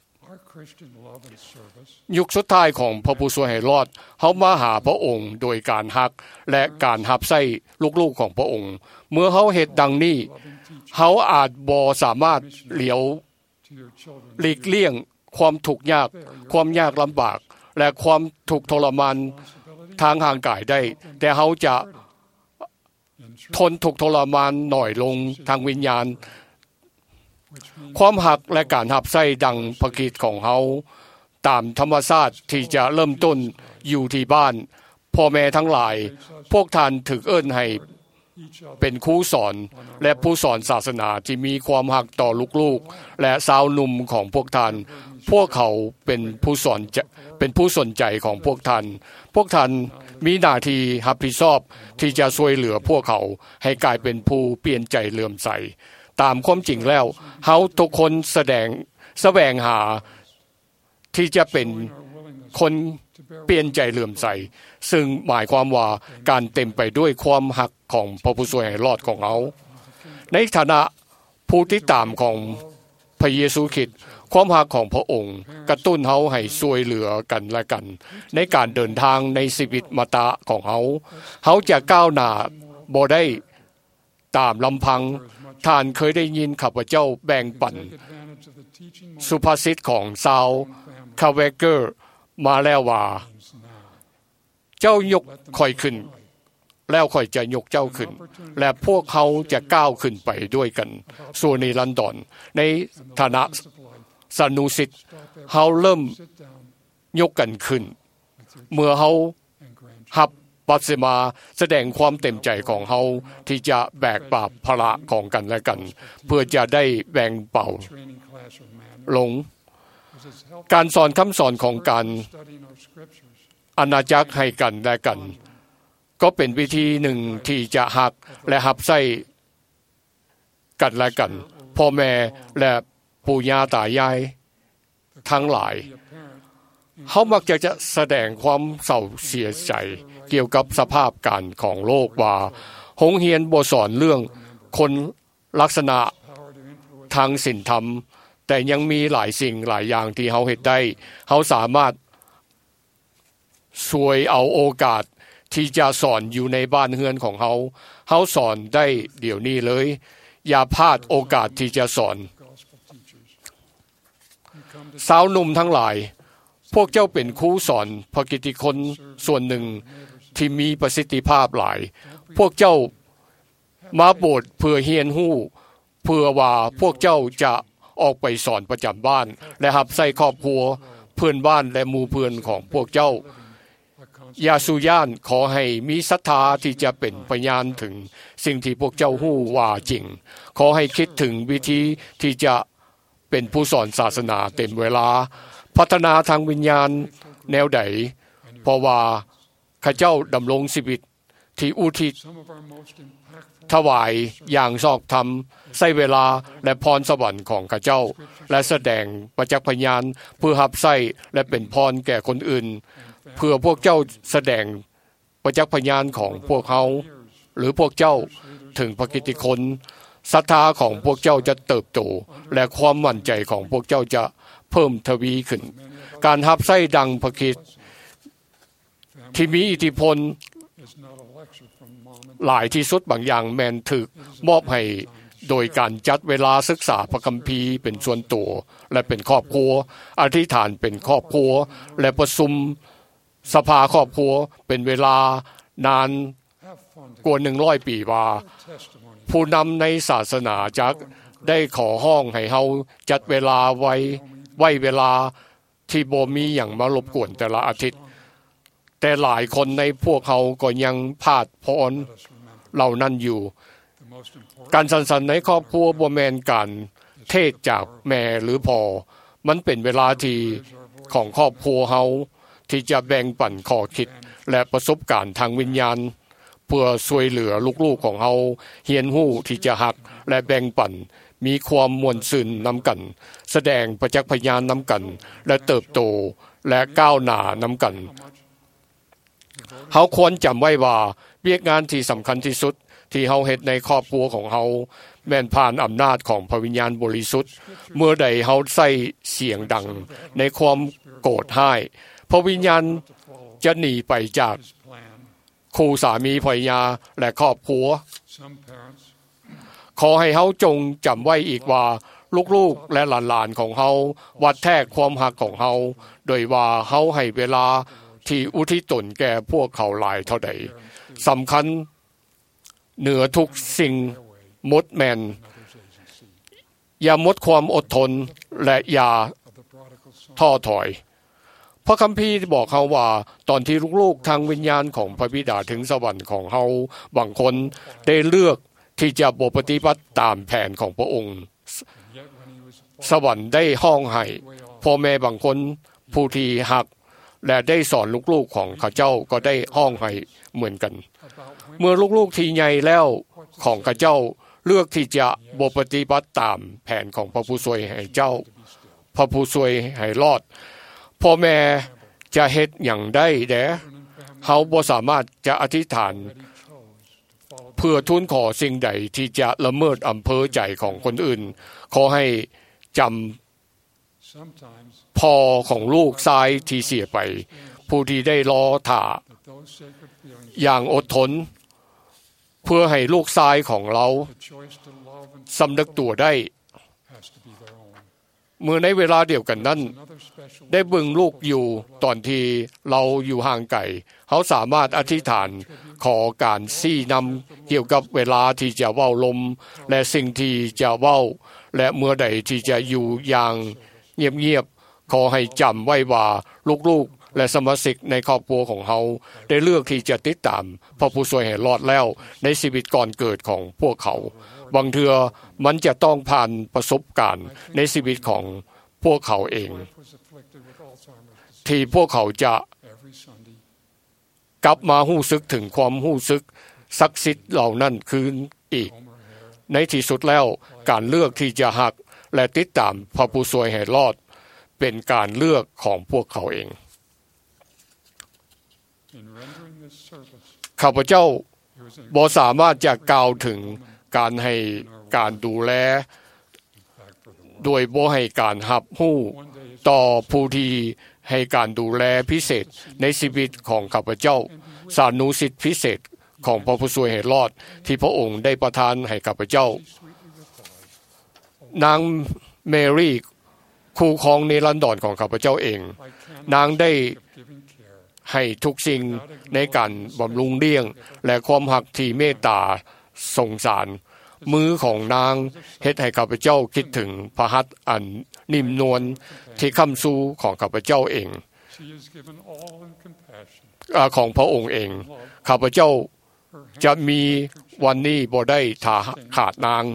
ยุคสุดท้ายของพระผู้ช่วยให้รอดเฮามาหาพระองค์โดยการฮักและการรับใช้ลูกๆของพระองค์เมื่อเฮาเฮ็ดดังนี้เฮาอาจบ่สามารถหลีกเลี่ยงความทุกข์ยากความยากลำบากและความทุกข์ทรมานทางร่างกายได้แต่เฮาจะทนทุกข์ทรมานหน่อยลงทางวิญญาณความหักและการรับใช้ดังพระกิจของเฮาตามธรรมชาติที่จะเริ่มต้นอยู่ที่บ้านพ่อแม่ทั้งหลายพวกท่านถูกเอิ้นให้เป็นครูสอนและผู้สอนศาสนาที่มีความหักต่อลูกๆและสาวหนุ่มของพวกท่านพวกเขาเป็นผู้สนใจของพวกท่านมีหน้าที่รับผิดชอบที่จะช่วยเหลือพวกเขาให้กลายเป็นผู้เปลี่ยนใจเลื่อมใสตามความจริงแล้วเฮาทุกคนแสวงหาที่จะเป็นคนเปลี่ยนใจเลื่อมใสซึ่งหมายความว่าการเต็มไปด้วยความหักของพระผู้ช่วยให้รอดของเราในฐานะผู้ติดตามของพระเยซูคริสต์ความหักของพระองค์กระตุ้นเฮาให้ช่วยเหลือกันและกันในการเดินทางในชีวิตมตะของเฮาจะก้าวหน้าบ่ได้ตามลำพังท่านเคยได้ยินข้าพเจ้าแบ่งปันสุภาษิตของซาวคาเวเกอร์มาแล้วว่าเจ้ายกข่อยขึ้นแล้วข่อยจะยกเจ้าขึ้นและพวกเขาจะก้าวขึ้นไปด้วยกันส่วนในลอนดอนในฐานะสานุสิทธิ์เฮาเริ่มยกกันขึ้นเมื่อเฮารับบัพติศมาแสดงความเต็มใจของเฮาที่จะแบกบาปภาระของกันและกันเพื่อจะได้แบ่งเบาลงการสอนคำสอนของการอาณาจักรให้กันและกันก็เป็นวิธีหนึ่งที่จะหักและรับใช้กันและกันพ่อแม่และปู่ย่าตายายทั้งหลายเขามักจะแสดงความเศร้าเสียใจเกี่ยวกับสภาพการของโลกว่าโรงเรียนบ่สอนเรื่องคนลักษณะทางศีลธรรมแต่ยังมีหลายสิ่งหลายอย่างที่เขาเฮ็ดได้เขาสามารถช่วยเอาโอกาสที่จะสอนอยู่ในบ้านเฮือนของเขาสอนได้เดี๋ยวนี้เลยอย่าพลาดโอกาสที่จะสอนสาวหนุ่มทั้งหลายพวกเจ้าเป็นครูสอนพระกิตติคุณส่วนหนึ่งที่มีประสิทธิภาพหลายพวกเจ้ามาโบสถ์เพื่อเรียนรู้เพื่อว่าพวกเจ้าจะออกไปสอนประจำบ้านและรับใช้ครอบครัวเพื่อนบ้านและหมู่เพื่อนของพวกเจ้าอย่าสุย่านขอให้มีศรัทธาที่จะเป็นพยานถึงสิ่งที่พวกเจ้าฮู้ว่าจริงขอให้คิดถึงวิธีที่จะเป็นผู้สอนศาสนาเต็มเวลาพัฒนาทางวิญญาณแนวใดเพราะว่าข้าเจ้าดำรงชีวิตที่อุทิศถวายอย่างชอบธรรมใช้เวลาและพรสวรรค์ของข้าเจ้าและแสดงประจักษ์พยานเพื่อรับใช้และเป็นพรแก่คนอื่นเพื่อพวกเจ้าแสดงประจักษ์พยานของพวกเขาหรือพวกเจ้าถึงพระกิตติคุณศรัทธาของพวกเจ้าจะเติบโตและความมั่นใจของพวกเจ้าจะเพิ่มทวีขึ้นการรับใช้ดังพระคริสต์ที่มีอิทธิพลหลายที่สุดบางอย่างแม้นถูกมอบให้โดยการจัดเวลาศึกษาพระคัมภีร์เป็นส่วนตัวและเป็นครอบครัวอธิษฐานเป็นครอบครัวและประชุมสภาครอบครัวเป็นเวลานานกว่า100 ปีว่าผู้นำในศาสนาจักได้ขอห้องให้เฮาจัดเวลาไว้เวลาที่บ่มีหยังมารบกวนแต่ละอาทิตย์แต่หลายคนในพวกเขาก็ยังพลาดพรเหล่านั้นอยู่การสังสรรค์ในครอบครัวบ่แม่นการเทศจากแม่หรือพ่อมันเป็นเวลาที่ของครอบครัวเฮาที่จะแบ่งปันข้อคิดและประสบการณ์ทางวิญญาณเพื่อช่วยเหลือลูกๆของเฮาเรียนรู้ที่จะฮักและแบ่งปันมีความม่วนซื่นนำกันแสดงประจักษ์พยานนำกันและเติบโตและก้าวหน้านำกันเฮาควรจำไว้ว่าเวียกงานที่สำคัญที่สุดที่เฮาเฮ็ดในครอบครัวของเฮาแม่นผ่านอำนาจของพระวิญญาณบริสุทธิ์เมื่อใดเฮาใส่เสียงดังในความโกรธร้ายพระวิญญาณจะหนีไปจากคู่สามีภรรยาและครอบครัวขอให้เฮาจงจำไว้อีกว่าลูกๆและหลานๆของเฮาวัดแท้ความรักของเฮาโดยว่าเฮาให้เวลาที่อุทิศตนแก่พวกเขาหลายเท่าใดสำคัญเหนือทุกสิ่งหมดแม่นอย่าหมดความอดทนและอย่าท้อถอยพระคัมภีร์บอกเฮาว่าตอนที่ลูกๆทางวิญญาณของพระบิดาถึงสวรรค์ของเฮาบางคนได้เลือกที่จะบ่ปฏิบัติตามแผนของพระองค์สวรรค์ได้ห้องให้พ่อแม่บางคนผู้ที่ฮักและได้สอนลูกๆของเขาเจ้าก็ได้ห้องให้เหมือนกันเมื่อลูกๆที่ใหญ่แล้วของเขาเจ้าเลือกที่จะบ่ปฏิบัติตามแผนของพระผู้ช่วยให้เจ้าพระผู้ช่วยให้รอดพ่อแม่จะเฮ็ดหยังได้แด่เฮาบ่สามารถจะอธิษฐานเพื่อทูลขอสิ่งใดที่จะละเมิดอำเภอใจของคนอื่นขอให้จำพ่อของลูกชายที่เสียไปผู้ที่ได้รอท่าอย่างอดทนเพื่อให้ลูกชายของเราสำนึกตัวได้เมื่อในเวลาเดียวกันนั้นได้เบิ่งลูกอยู่ตอนที่เราอยู่ห่างไกลเขาสามารถอธิษฐานขอการชี้นำเกี่ยวกับเวลาที่จะเว้าลมและสิ่งที่จะเว้าและเมื่อใดที่จะอยู่อย่างเงียบๆขอให้จำไว้ว่าลูกๆและสมาชิกในครอบครัวของเขาได้เลือกที่จะติดตามพระผู้ช่วยให้รอดแล้วในชีวิตก่อนเกิดของพวกเขาบางเทื่อมันจะต้องผ่านประสบการณ์ในชีวิตของพวกเขาเองที่พวกเขาจะกลับมารู้สึกถึงความรู้สึกศักดิ์สิทธิ์เหล่านั้นคืนอีกในที่สุดแล้วการเลือกที่จะหักและติดตามพระผู้ช่วยให้รอดเป็นการเลือกของพวกเขาเองข้าพเจ้าบ่สามารถจะกล่าวถึงการให้การดูแลโดยบ่ให้การรับรู้ต่อผู้ที่ให้การดูแลพิเศษในชีวิตของข้าพเจ้าสานุสิทธิพิเศษของพระผู้ช่วยให้รอดที่พระองค์ได้ประทานให้ข้าพเจ้านางเมรี่คู่ครองนิรันดรของข้าพเจ้าเองนางได้ให้ทุกสิ่งในการบำรุงเลี้ยงและความรักที่เมตตาสงสารมือของนางเฮ็ดให้ข้าพเจ้าคิดถึงพระหัตถ์อันนิ่มนวลที่ค้ำสู้ของข้าพเจ้าเองของพระองค์เองข้าพเจ้าจะมีวันนี้บ่ได้ถ้าขาดนาง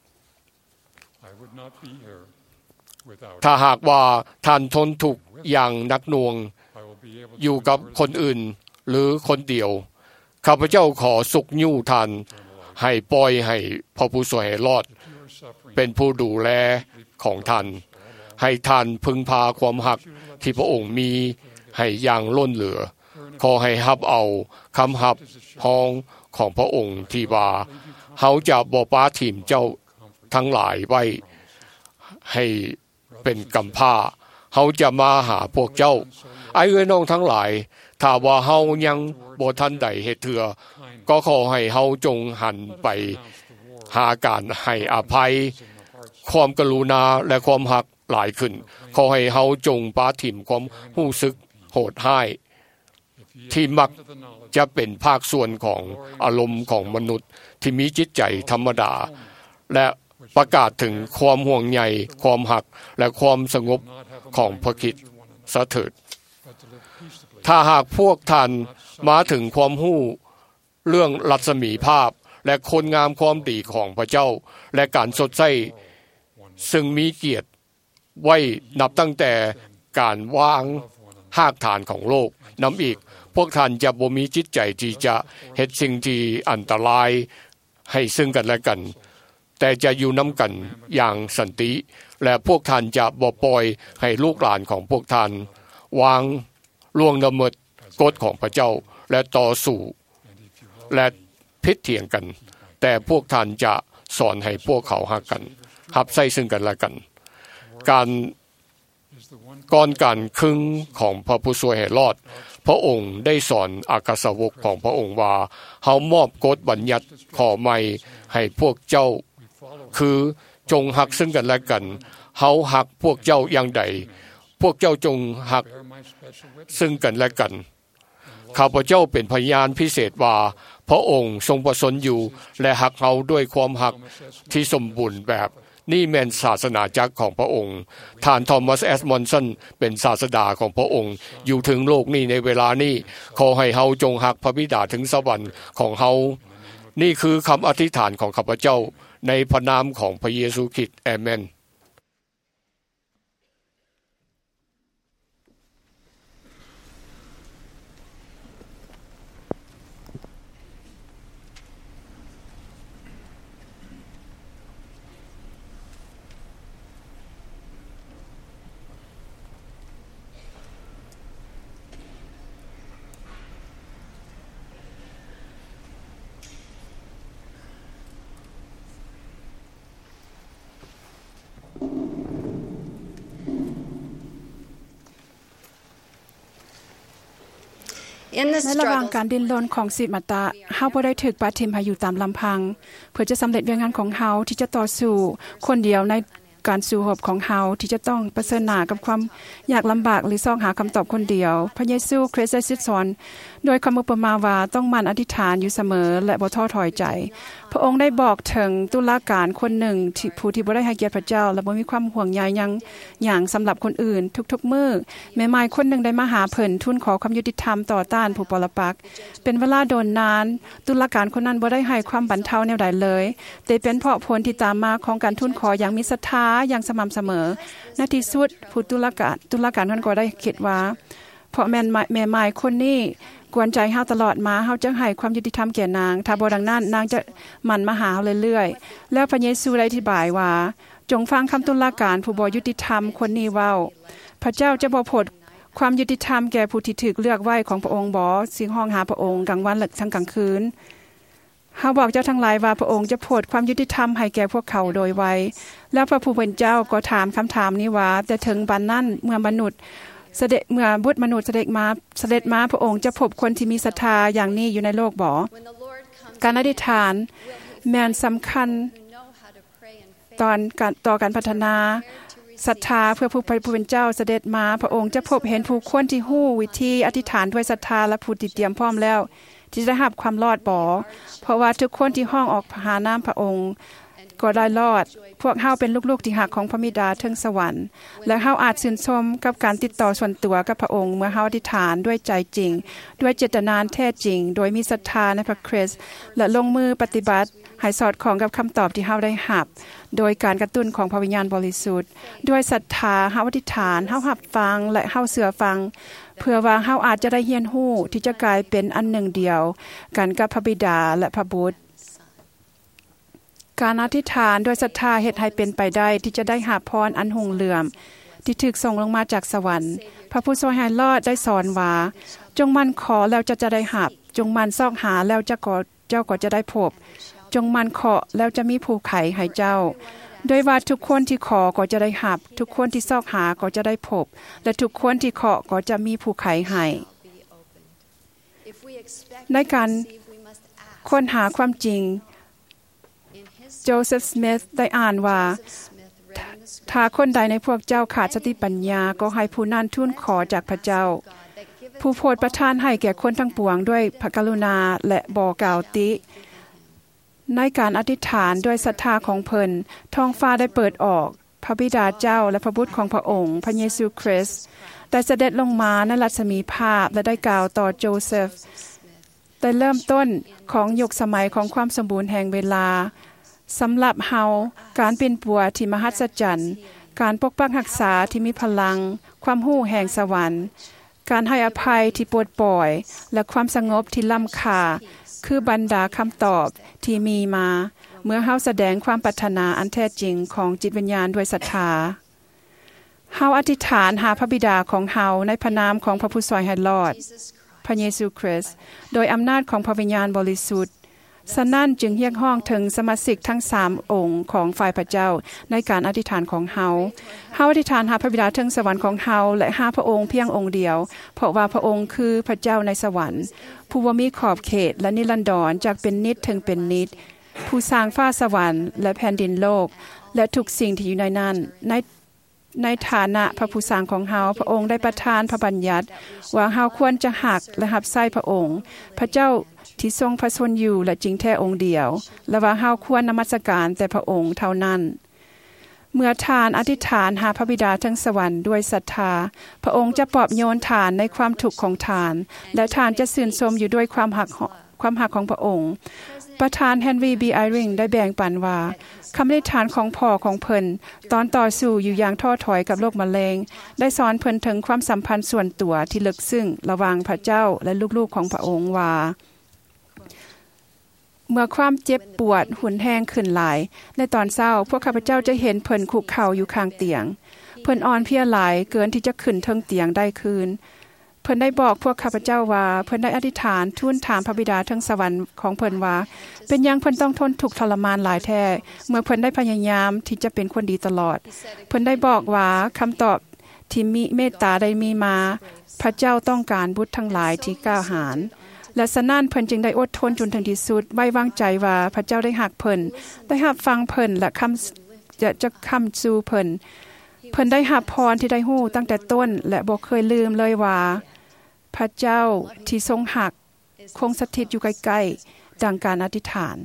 ถ้าหากว่าท่านทนทุกข์อย่างหนักหน่วงอยู่กับคนอื่นหรือคนเดียวข้าพเจ้าขอสุขยู่ท่านให้ปล่อยให้พระผู้ช่วยให้รอดเป็นผู้ดูแลของท่านให้ท่านพึงพาความรักที่พระองค์มีให้อย่างล้นเหลือขอให้รับเอาคำรับพ้องของพระองค์ที่ว่าเฮาจะบ่ปาถิ่มเจ้าทั้งหลายไว้ให้เป็นกำพร้าเฮาจะมาหาพวกเจ้าไอ้เอ้ยน้องทั้งหลายถ้าว่าเฮายังบ่ทันได้เฮ็ดเถื่อก็ขอให้เฮาจงหันไปหาการให้อภัยความกรุณาและความรักหลายขึ้นขอให้เฮาจงปาถิ่มความรู้สึกโหดร้ายที่มักจะเป็นภาคส่วนของอารมณ์ของมนุษย์ที่มีจิตใจธรรมดาและประกาศถึงความห่วงใยความรักและความสงบของพระคริสต์ซะเถิดถ้าหากพวกท่านมาถึงความรู้เรื่องรัศมีภาพและคนงามความดีของพระเจ้าและการสดใสซึ่งมีเกียรติไว้นับตั้งแต่การวางหากฐานของโลกนำอีกพวกท่านจะบ่มีจิตใจที่จะเฮ็ดสิ่งที่อันตรายให้ซึ่งกันและกันแต่จะอยู่นำกันอย่างสันติและพวกท่านจะบ่ปล่อยให้ลูกหลานของพวกท่านวางล่วงละเมิดกฎของพระเจ้าและต่อสู้และพิดเถียงกันแต่พวกท่านจะสอนให้พวกเขาฮักกันรับใส่ซึ่งกันและกันก่อนการครึ่งของพระผู้ช่วยให้รอดพระองค์ได้สอนอัครสาวกของพระองค์ว่าเฮามอบกฎบัญญัติข้อใหม่ให้พวกเจ้าคือจงฮักซึ่งกันและกันเฮาฮักพวกเจ้าอย่างใดพวกเจ้าจงฮักซึ่งกันและกันข้าพเจ้าเป็นพยานพิเศษว่าพระองค์ทรงประสงค์อยู่และฮักเฮาด้วยความฮักที่สมบูรณ์แบบนี่แม่นศาสนาจักรของพระองค์ท่านทอมัส เอส มอนสันเป็นศาสดาของพระองค์อยู่ถึงโลกนี้ในเวลานี้ขอให้เฮาจงฮักพระบิดาถึงสวรรค์ของเฮานี่คือคำอธิษฐานของข้าพเจ้าในพระนามของพระเยซูคริสต์อาเมนในระหว่างการดิ้นรนของสิทธิมาตาเฮาบ่ได้ถูกปาทิมให้อยู่ตามลำพังเพื่อจะสำเร็จเวียงงานของเฮาที่จะต่อสู้คนเดียวในการสู้รบของเฮาที่จะต้องเผชิญหน้ากับความยากลำบากหรือซอกหาคำตอบคนเดียวพระเยซูคริสต์ได้สอนโดยคำอุปมาว่าต้องหมั่นอธิษฐานอยู่เสมอและบ่ท้อถอยใจพระองค์ได้บอกถึงตุลาการคนหนึ่งที่ผู้ที่บ่ได้ให้เกียรติพระเจ้าและบ่มีความห่วงใยอย่างสำหรับคนอื่นทุกๆมื้อแม่ไม้คนหนึ่งได้มาหาเพิ่นทูลขอความยุติธรรมต่อต้านผู้ปรปักษ์เป็นเวลาโดนนานตุลาการคนนั้นบ่ได้ให้ความบรรเทาแนวใดเลยแต่เป็นเพราะผลที่ตามมาของการทูลขออย่างมีศรัทธาอย่างสม่ำเสมอในที่สุดผู้ตุลาการนั้นก็ได้คิดว่าเพราะแม่ไม้คนนี้กวนใจเฮาตลอดมาเฮาจึงให้ความยุติธรรมแก่นางถ้าบ่ดังนั้นนางจะมันมาหาเฮาเรื่อยๆแล้วพระเยซูได้อธิบายว่าจงฟังคำตุลาการผู้บ่ยุติธรรมคนนี้เว้าพระเจ้าจะบ่โปรดความยุติธรรมแก่ผู้ที่ถูกเลือกไว้ของพระองค์บ่สิงห้องหาพระองค์กลางวันและทั้งกลางคืนเฮาบอกเจ้าทั้งหลายว่าพระองค์จะโปรดความยุติธรรมให้แก่พวกเขาโดยไวแล้วพระผู้เป็นเจ้าก็ถามคำถามนี้ว่าแต่ถึงบัดนั้นเมื่อบุตรมนุษย์เสด็จมาพระองค์จะพบคนที่มีศรัทธาอย่างนี้อยู่ในโลกบ่การอธิษฐานแม่นสำคัญต่อการพัฒนาศรัทธาเพื่อผู้เป็นเจ้าเสด็จมาพระองค์จะพบเห็นผู้คนที่ฮู้วิธีอธิษฐานด้วยศรัทธาและผู้ที่เตรียมพร้อมแล้วที่จะได้รับความรอดบ่เพราะว่าทุกคนที่ห้องออกหาน้ำพระองค์ก็ได้รอดพวกเฮาเป็นลูกๆที่หักของพระบิดาถึงสวรรค์และเฮาอาจชื่นชมกับการติดต่อส่วนตัวกับพระองค์เมื่อเฮาอธิษฐานด้วยใจจริงด้วยเจตนาแท้จริงโดยมีศรัทธาในพระคริสต์และลงมือปฏิบัติให้สอดคล้องกับคำตอบที่เฮาได้รับโดยการกระตุ้นของพระวิญญาณบริสุทธิ์ด้วยศรัทธาเฮาอธิษฐานเฮารับฟังและเฮาเชื่อฟังเพื่อว่าเฮาอาจจะได้เรียนรู้ที่จะกลายเป็นอันหนึ่งเดียวกันกับพระบิดาและพระบุตรการอธิษฐานด้วยศรัทธาเฮ็ดให้เป็นไปได้ที่จะได้รับพรอันรุ่งเรืองที่ถูกส่งลงมาจากสวรรค์พระผู้ช่วยให้รอดได้สอนว่าจงมั่นขอแล้วจะได้รับจงมั่นซอกหาแล้วเจ้าก็จะได้พบจงมันเคาะแล้วจะมีผู้ไขให้เจ้าด้วยว่าทุกคนที่ขอก็จะได้หับทุกคนที่ซอกหาก็จะได้พบและทุกคนที่เคาะก็จะมีผู้ไขให้ในการค้นหาความจริงโจเซฟสมิธได้อ่านว่าถ้าคนใดในพวกเจ้าขาดสติปัญญาก็ให้ผู้นั้นทูลขอจากพระเจ้าผู้โปรดประทานให้แก่คนทั้งปวงด้วยพระกรุณาและบ่กล่าวติในการอธิษฐานด้วยศรัทธาของเพิ่นท้องฟ้าได้เปิดออกพระบิดาเจ้าและพระบุตรของพระองค์พระเยซูคริสต์ได้เสด็จลงมาในรัศมีภาพและได้กล่าวต่อโจเซฟได้เริ่มต้นของยุคสมัยของความสมบูรณ์แห่งเวลาสำหรับเฮาการเป็นปัวที่มหัศจรรย์การปกปักรักษาที่มีพลังความรู้แห่งสวรรค์การให้อภัยที่ปลดปล่อยและความสงบที่ล้ำค่าคือบรรดาคำตอบที่มีมาเมื่อเฮาแสดงความปรารถนาอันแท้จริงของจิตวิญญาณด้วยศรัทธาเฮาอธิษฐานหาพระบิดาของเฮาในพระนามของพระผู้ช่วยให้รอดพระเยซูคริสต์โดยอำนาจของพระวิญญาณบริสุทธิ์ฉะนั้นจึงเรียกร้องถึงสมาชิกทั้ง3องค์ของฝ่ายพระเจ้าในการอธิษฐานของเฮาอธิษฐานหาพระบิดาถึงสวรรค์ของเฮาและหาพระองค์เพียงองค์เดียวเพราะว่าพระองค์คือพระเจ้าในสวรรค์ผู้บ่มีขอบเขตและนิรันดรจากเป็นนิจถึงเป็นนิจผู้สร้างฟ้าสวรรค์และแผ่นดินโลกและทุกสิ่งที่อยู่ในนั้นในฐานะพระผู้สร้างของเฮาพระองค์ได้ประทานพระบัญญัติว่าเฮาควรจะหักและรับใช้พระองค์พระเจ้าที่ทรงพระชนอยู่และจริงแท้องค์เดียวและว่าเฮาควรนมัสการแต่พระองค์เท่านั้นเมื่อทานอธิษฐานหาพระบิดาทั้งสวรรค์ด้วยศรัทธาพระองค์จะปลอบโยนทานในความทุกข์ของทานและทานจะชื่นชมอยู่ด้วยความหักของพระองค์ประธานเฮนรี่บีไอริงได้แบ่งปันว่าคำอธิษฐานของพ่อของเพิ่นตอนต่อสู้อยู่อย่างท้อถอยกับโรคมะเร็งได้สอนเพิ่นถึงความสัมพันธ์ส่วนตัวที่ลึกซึ้งระหว่างพระเจ้าและลูกๆของพระองค์ว่าเมื่อความเจ็บปวดหุนแห้งขึ้นหลายในตอนเช้าพวกข้าพเจ้าจะเห็นเพิ่นคุกเข่าอยู่ข้างเตียงเพิ่นอ่อนเพลียหลายเกินที่จะขึ้นเทิงเตียงได้คืนเพิ่นได้บอกพวกข้าพเจ้าว่าเพิ่นได้อธิษฐานทูลถามพระบิดาทั้งสวรรค์ของเพิ่นว่าเป็นหยังเพิ่นต้องทนทุกข์ทรมานหลายแท้เมื่อเพิ่นได้พยายามที่จะเป็นคนดีตลอดเพิ่นได้บอกว่าคำตอบที่มีเมตตาได้มีมาพระเจ้าต้องการบุตรทั้งหลายที่กล้าหาญและฉะนั้นเพิ่นจึงได้อดทนจนถึงที่สุดไว้วางใจว่าพระเจ้าได้ฮักเพิ่นได้รับฟังเพิ่นและจะคำสู่เพิ่นได้รับพรที่ได้ฮู้ตั้งแต่ต้นและบ่เคยลืมเลยว่าพระเจ้าที่ทรงฮักคงสถิตอยู่ใกล้ๆดังการอธิษฐาน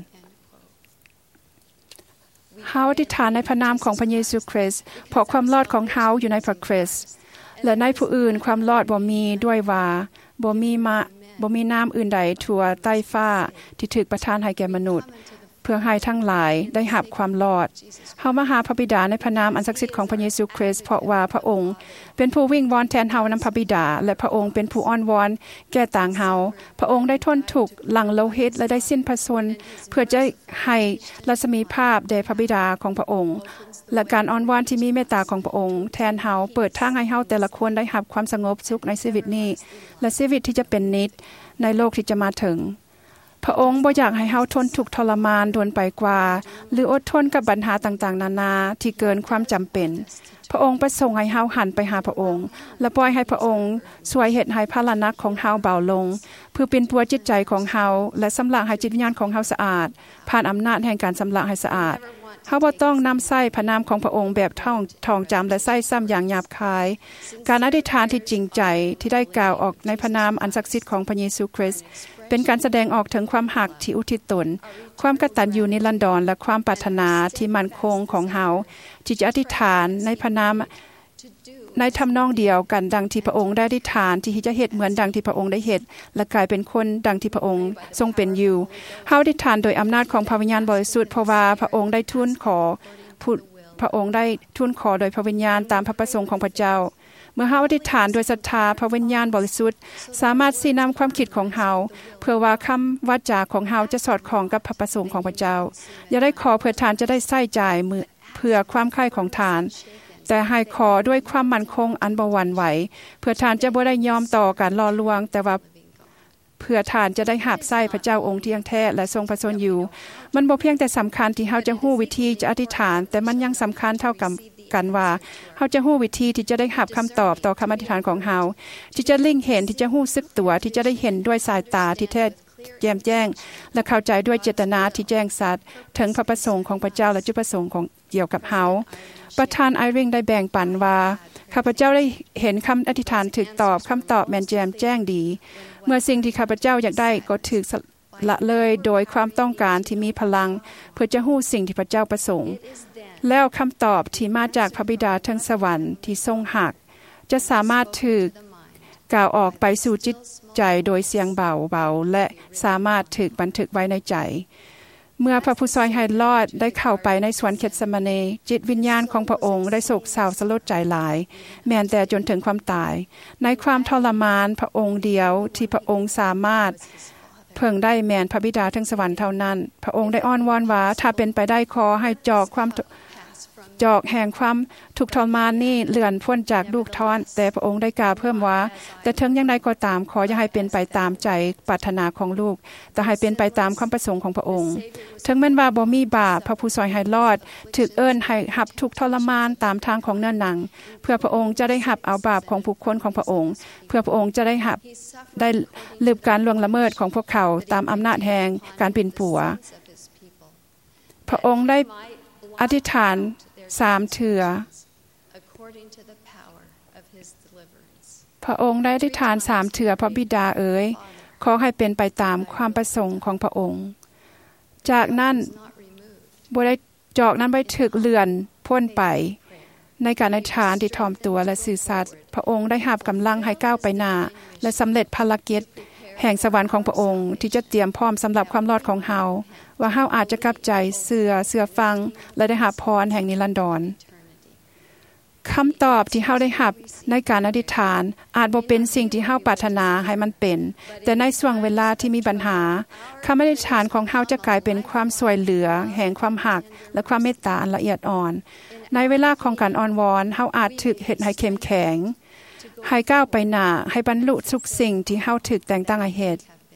เฮาอธิษฐานในพระนามของพระเยซูคริสต์เพราะความรอดของเฮาอยู่ในพระคริสต์และในผู้อื่นความรอดบ่มีด้วยว่าบ่มีน้ำอื่นใดทั่วใต้ฟ้าที่ถูกประทานให้แก่มนุษย์เพื่อให้ทั้งหลายได้รับความรอดเฮามาหาพระบิดาในพระนามอันศักดิ์สิทธิ์ของพระเยซูคริสต์เพราะว่าพระองค์เป็นผู้วิงวอนแทนเฮานำพระบิดาและพระองค์เป็นผู้อ้อนวอนแก่ต่างเฮาพระองค์ได้ทนทุกข์หลั่งโลหิตและได้สิ้นพระชนม์เพื่อจะให้รัศมีภาพแด่พระบิดาของพระองค์และการอ้อนวอนที่มีเมตตาของพระองค์แทนเฮาเปิดทางให้เฮาแต่ละคนได้รับความสงบสุขในชีวิตนี้และชีวิตที่จะเป็นนิจในโลกที่จะมาถึงพระองค์บ่อยากให้เฮาทนทุกข์ทรมานโดนไปกว่าหรืออดทนกับปัญหาต่างๆนานาที่เกินความจำเป็นพระองค์ประสงค์ให้เฮาหันไปหาพระองค์และปล่อยให้พระองค์ช่วยเฮ็ดให้ภาระหนักของเฮาเบาลงเพื่อเป็นปัวจิตใจของเฮาและสำระให้จิตวิญญาณของเฮาสะอาดผ่านอำนาจแห่งการสำระให้สะอาดเฮาบ่ต้องนำใช้พระนามของพระองค์แบบท่องจำและใช้ซ้ำอย่างหยาบคายการอธิษฐานที่จริงใจที่ได้กล่าวออกในพระนามอันศักดิ์สิทธิ์ของพระเยซูคริสต์เป็นการแสดงออกถึงความหักที่อุทิศตนความกตัญญูนิรันดรและความปรารถนาที่มั่นคงของเฮาที่จะอธิษฐานในพระนามในทำนองเดียวกันดังที่พระองค์ได้อธิษฐานที่จะเฮ็ดเหมือนดังที่พระองค์ได้เฮ็ดและกลายเป็นคนดังที่พระองค์ทรงเป็นอยู่เฮาอธิษฐานโดยอำนาจของพระวิญญาณบริสุทธิ์เพราะว่าพระองค์ได้ทูลขอพระองค์ได้ทูลขอโดยพระวิญญาณตามพระประสงค์ของพระเจ้าเมื่อเฮาอธิษฐานด้วยศรัทธาพระวิญญาณบริสุทธิ์สามารถชี้นำความคิดของเฮาเพื่อว่าคำวาจาของเฮาจะสอดคล้องกับพระประสงค์ของพระเจ้าอย่าได้ขอเพื่อทานจะได้ใส่ใจเพื่อความใคร่ของทานแต่ให้ขอด้วยความมั่นคงอันบ่หวั่นไหวเพื่อทานจะบ่ได้ยอมต่อการล่อลวงแต่ว่าเพื่อทานจะได้หับไส้พระเจ้าองค์ที่ยังแท้และทรงประสงค์อยู่มันบ่เพียงแต่สำคัญที่เฮาจะฮู้วิธีจะอธิษฐานแต่มันยังสำคัญเท่ากับกันว่าเฮาจะฮู้วิธีที่จะได้รับคำตอบต่อคำอธิษฐานของเฮาที่จะเล็งเห็นที่จะฮู้สึกตัวที่จะได้เห็นด้วยสายตาที่แท้แจ่มแจ้งและเข้าใจด้วยเจตนาที่แจ้งชัดถึงพระประสงค์ของพระเจ้าและจุดประสงค์ของเกี่ยวกับเฮาประธานไอริงได้แบ่งปันว่าข้าพเจ้าได้เห็นคำอธิษฐานถูกตอบคำตอบแม่นแจ่มแจ้งดีเมื่อสิ่งที่ข้าพเจ้าอยากได้ก็ถูกละเลยโดยความต้องการที่มีพลังเพื่อจะฮู้สิ่งที่พระเจ้าประสงค์แล้วคำตอบที่มาจากพระบิดาทั้งสวรรค์ที่ทรงหักจะสามารถถูกกล่าวออกไปสู่จิตใจโดยเสียงเบาๆและสามารถถูกบันทึกไว้ในใจเมื่อพระผู้ทรงให้รอดได้เข้าไปในสวนเกตเสมานีจิตวิญญาณของพระองค์ได้โศกเศร้าสลดใจหลายแม้แต่จนถึงความตายในความทรมานพระองค์เดียวที่พระองค์สามารถเพิ่งได้แม้นพระบิดาทั้งสวรรค์เท่านั้นพระองค์ได้อ้อนวอนว่าถ้าเป็นไปได้ขอให้จอกแห่งความทุกข์ทรมานนี้เลื่อนพ้นจากลูกทอนแต่พระองค์ได้กล่าวเพิ่มว่าแต่ถึงอย่างใดก็ตามขออย่าให้เป็นไปตามใจปรารถนาของลูกแต่ให้เป็นไปตามความประสงค์ของพระองค์ถึงแม้ว่าบ่มีบาปพระผู้ทรงให้รอดถูกเอิ้นให้รับทุกข์ทรมานตามทางของเนื้อหนังเพื่อพระองค์จะได้รับเอาบาปของผู้คนของพระองค์เพื่อพระองค์จะได้ลืบการล่วงละเมิดของพวกเขาตามอำนาจแห่งการเป็นผัวพระองค์ได้อธิษฐาน3 เทื่อพระองค์ได้อธิษฐาน3 เทื่อพระบิดาเอ๋ยขอให้เป็นไปตามความประสงค์ของพระองค์จากนั้นบ่ได้จอกนั้นไปถึกเลื่อนพ้นไปในการอธิษฐานที่ถ่อมตัวและซื่อสัตย์พระองค์ได้รับกำลังให้ก้าวไปหน้าและสำเร็จภารกิจแห่งสวรรค์ของพระองค์ที่จะเตรียมพร้อมสำหรับความรอดของเฮาว่าเฮาอาจจะกลับใจเชื่อฟังและได้รับพรแห่งนิรันดรคำตอบที่เฮาได้รับในการอธิษฐานอาจบ่เป็นสิ่งที่เฮาปรารถนาให้มันเป็นแต่ในช่วงเวลาที่มีปัญหาคำอธิษฐานของเฮาจะกลายเป็นความช่วยเหลือแห่งความรักและความเมตตาอันละเอียดอ่อนในเวลาของการอ้อนวอนเฮาอาจถูกเฮ็ดให้เข้มแข็งให้ก้าวไปหน้าให้บรรลุทุกสิ่งที่เฮาถูกแต่งตั้งให้เฮ็ด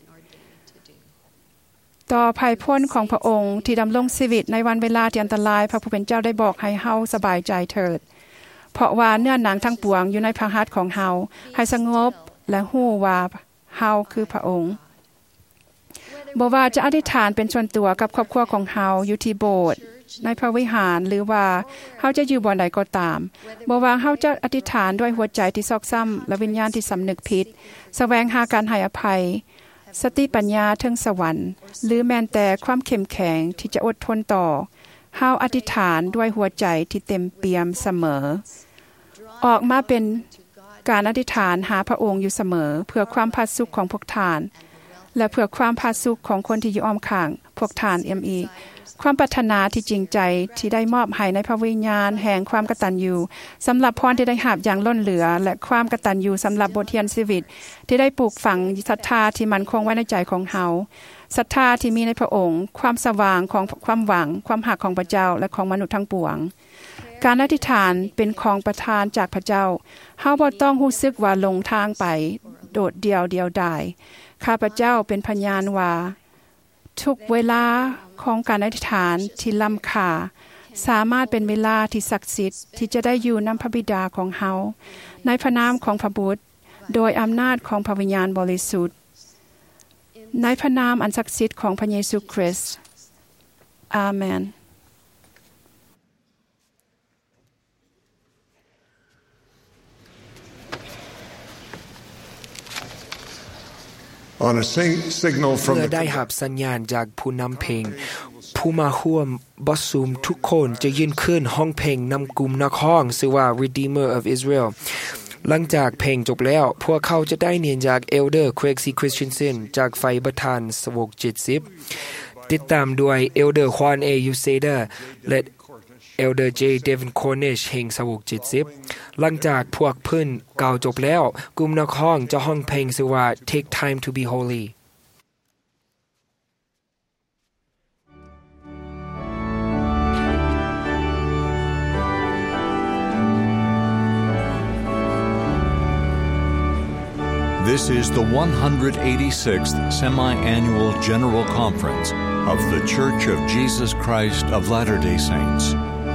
ต่อภัยพ้นของพระองค์ที่ดำรงชีวิตในวันเวลาที่อันตรายพระผู้เป็นเจ้าได้บอกให้เฮาสบายใจเถิดเพราะว่าเนื้อหนังทั้งปวงอยู่ในพระหัตถ์ของเฮาให้สงบและฮู้ว่าเฮาคือพระองค์บ่ว่าจะอธิษฐานเป็นส่วนตัวกับครอบครัวของเฮาอยู่ที่โบสถ์ในพระวิหารหรือว่าเฮาจะอยู่บ่อนใดก็ตามบ่ว่าเฮาจะอธิษฐานด้วยหัวใจที่ซอกซ้ำและวิญญาณที่สำนึกผิดแสวงหาการให้อภัยสติปัญญาถึงสวรรค์หรือแม้แต่ความเข้มแข็งที่จะอดทนต่อเฮาอธิษฐานด้วยหัวใจที่เต็มเปี่ยมเสมอออกมาเป็นการอธิษฐานหาพระองค์อยู่เสมอเพื่อความผาสุกของพวกท่านและเพื่อความผาสุกของคนที่อยู่อ้อมข้างพวกท่านอีกความปรารถนาที่จริงใจที่ได้มอบให้ในพระวิญญาณแห่งความกตัญญูสำหรับพรที่ได้หาบอย่างล้นเหลือและความกตัญญูสำหรับบทเรียนชีวิตที่ได้ปลูกฝังศรัทธาที่มั่นคงไว้ในใจของเฮาศรัทธาที่มีในพระองค์ความสว่างของความหวังความหักของพระเจ้าและของมนุษย์ทั้งปวงการอธิษฐานเป็นของประทานจากพระเจ้าเฮาบ่ต้องรู้สึกว่าหลงทางไปโดดเดี่ยวดายข้าพเจ้าเป็นพยานว่าทุกเวลาของการอธิษฐานที่ล้ำค่าสามารถเป็นเวลาที่ศักดิ์สิทธิ์ที่จะได้อยู่นำพระบิดาของเฮาในพระนามของพระบุตรโดยอำนาจของพระวิญญาณบริสุทธิ์ในพระนามอันศักดิ์สิทธิ์ของพระเยซูคริสต์อาเมนเมื่อได้รับสัญญาณจากผู้นำเพลงผู้มาร่วมบอสซูมทุกคนจะยืนขึ้นห้องเพลงนำกลุ่มนักร้องชื่อว่า Redeemer of Israel หลังจากเพลงจบแล้วพวกเขาจะได้เนียนจาก Elder Craig C. Christensen จากไฟประธานสวก70ติดตามด้วย Elder Juan A. Uceda และ Elder J. Devin Cornish แห่งสวก70หลังจากพวกเพิ่นกล่าวจบแล้วกลุ่มนักร้องจะห้องเพลงชื่อว่า Take Time to be Holy This is the 186th Semi-Annual General Conference of The Church of Jesus Christ of Latter-day Saints.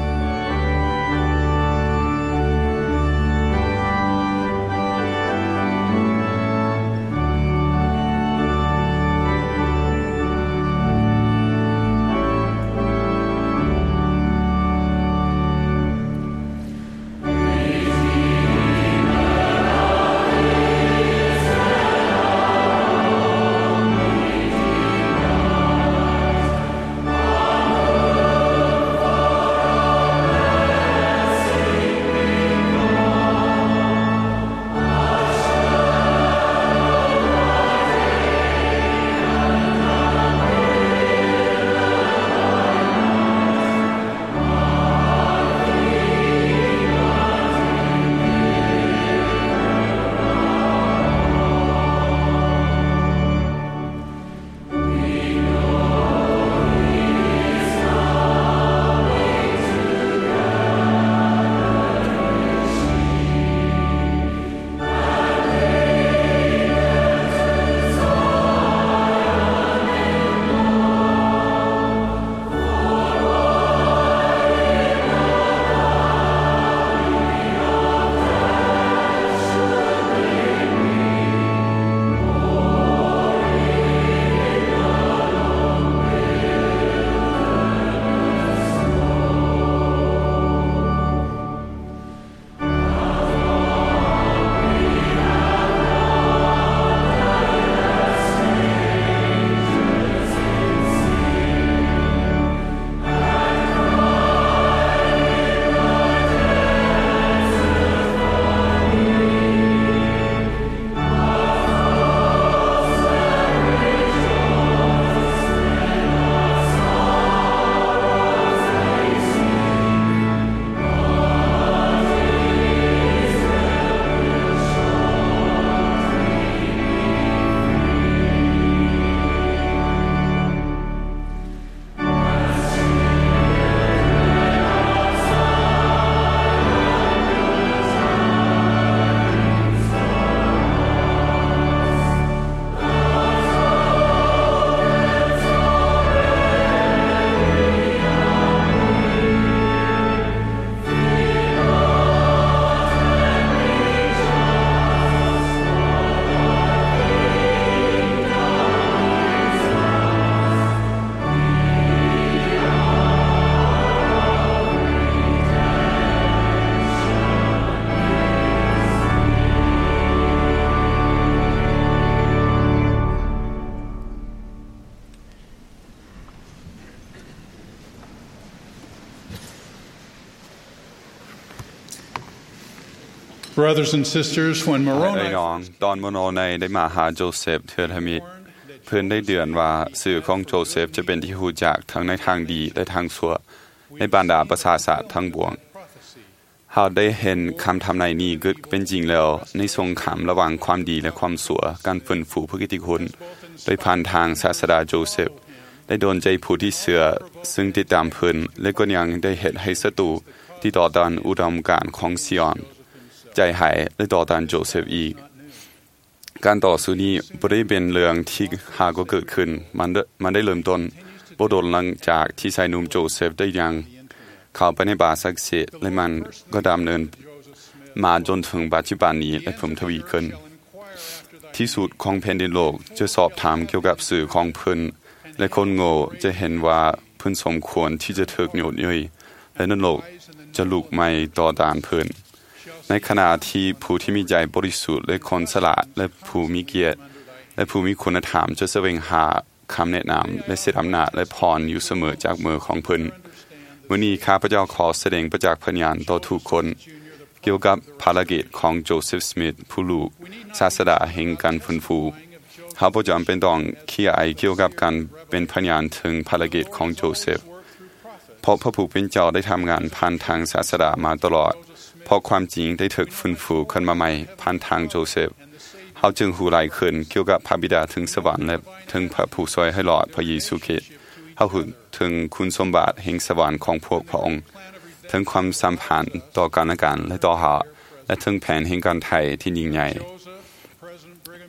Brothers and sisters, when พี่น้ Moroni องตอนโมโนไนได้มาหาโจเซฟเทือทมิเพื่อนได้เดือนว่าสื่อของโจเซฟจะเป็นที่หูจักทั้งในทางดีและทางชั่วในบรรดาประชาชาติทั้งปวงเราได้เห็นคำทำนายนี้เกิดเป็นจริงแล้วในสงครามระหว่างความดีและความชั่วการฟื้นฟูพระกิตติคุณโดยผ่านทางศาสดาโจเซฟได้โดนใจผู้ที่เชื่อซึ่งติดตามเพิ่นและก็ยังได้เห็นให้ศัตรูที่ต่อต้านอุดมการณ์ของซิออนใจหายและต่อต้านโจเซฟอีกการต่อสู้นี้บ่ได้เป็นเรื่องที่หาก็เกิดขึ้นมันได้เริ่มต้นบ่โดนหลังจากที่ชายหนุ่มโจเซฟได้ยังเข้าไปในบาศักดิ์สิทธิ์และมันก็ดำเนินมาจนถึงปัจจุบันนี้และเพิ่มทวีขึ้นที่สุดของแผ่นดินโลกจะสอบถามเกี่ยวกับสื่อของเพิ่นและคนโง่จะเห็นว่าเพิ่นสมควรที่จะถูกโยนเย้ยและนรกจะลุกไหม้ต่อต้านเพิ่นในขณะที่ผู้ที่มีใจบริสุทธิ์และคนฉลาดและผู้มีเกียรติและผู้มีคุณธรรมจะแสวงหาคำแนะนำและสิทธิอำนาจและพรอยู่เสมอจากมือของเพิ่นวันนี้ข้าพเจ้าขอแสดงประจักษ์พยานต่อทุกคนเกี่ยวกับภารกิจของโจเซฟสมิธผู้ลูกศาสดาแห่งการฟื้นฟูเขาบ่จำเป็นต้องขี้อายเกี่ยวกับการเป็นพยานถึงภารกิจของโจเซฟเพราะพระผู้เป็นเจ้าได้ทำงานผ่านทางศาสดามาตลอดเพราะความจริงได้ถูกฟื้นฟูขึ้นมาใหม่ผ่านทางโจเซฟเขาจึงหูหลายขึ้นเกี่ยวกับพระบิดาถึงสวรรค์และถึงพระผู้ช่วยให้รอดพระเยซูคริสต์เขาหูถึงคุณสมบัติแห่งสวรรค์ของพวกพระองค์ถึงความสัมพันธ์ต่อกันและกันและต่อหาและถึงแผนแห่งการไถ่ที่ยิ่งใหญ่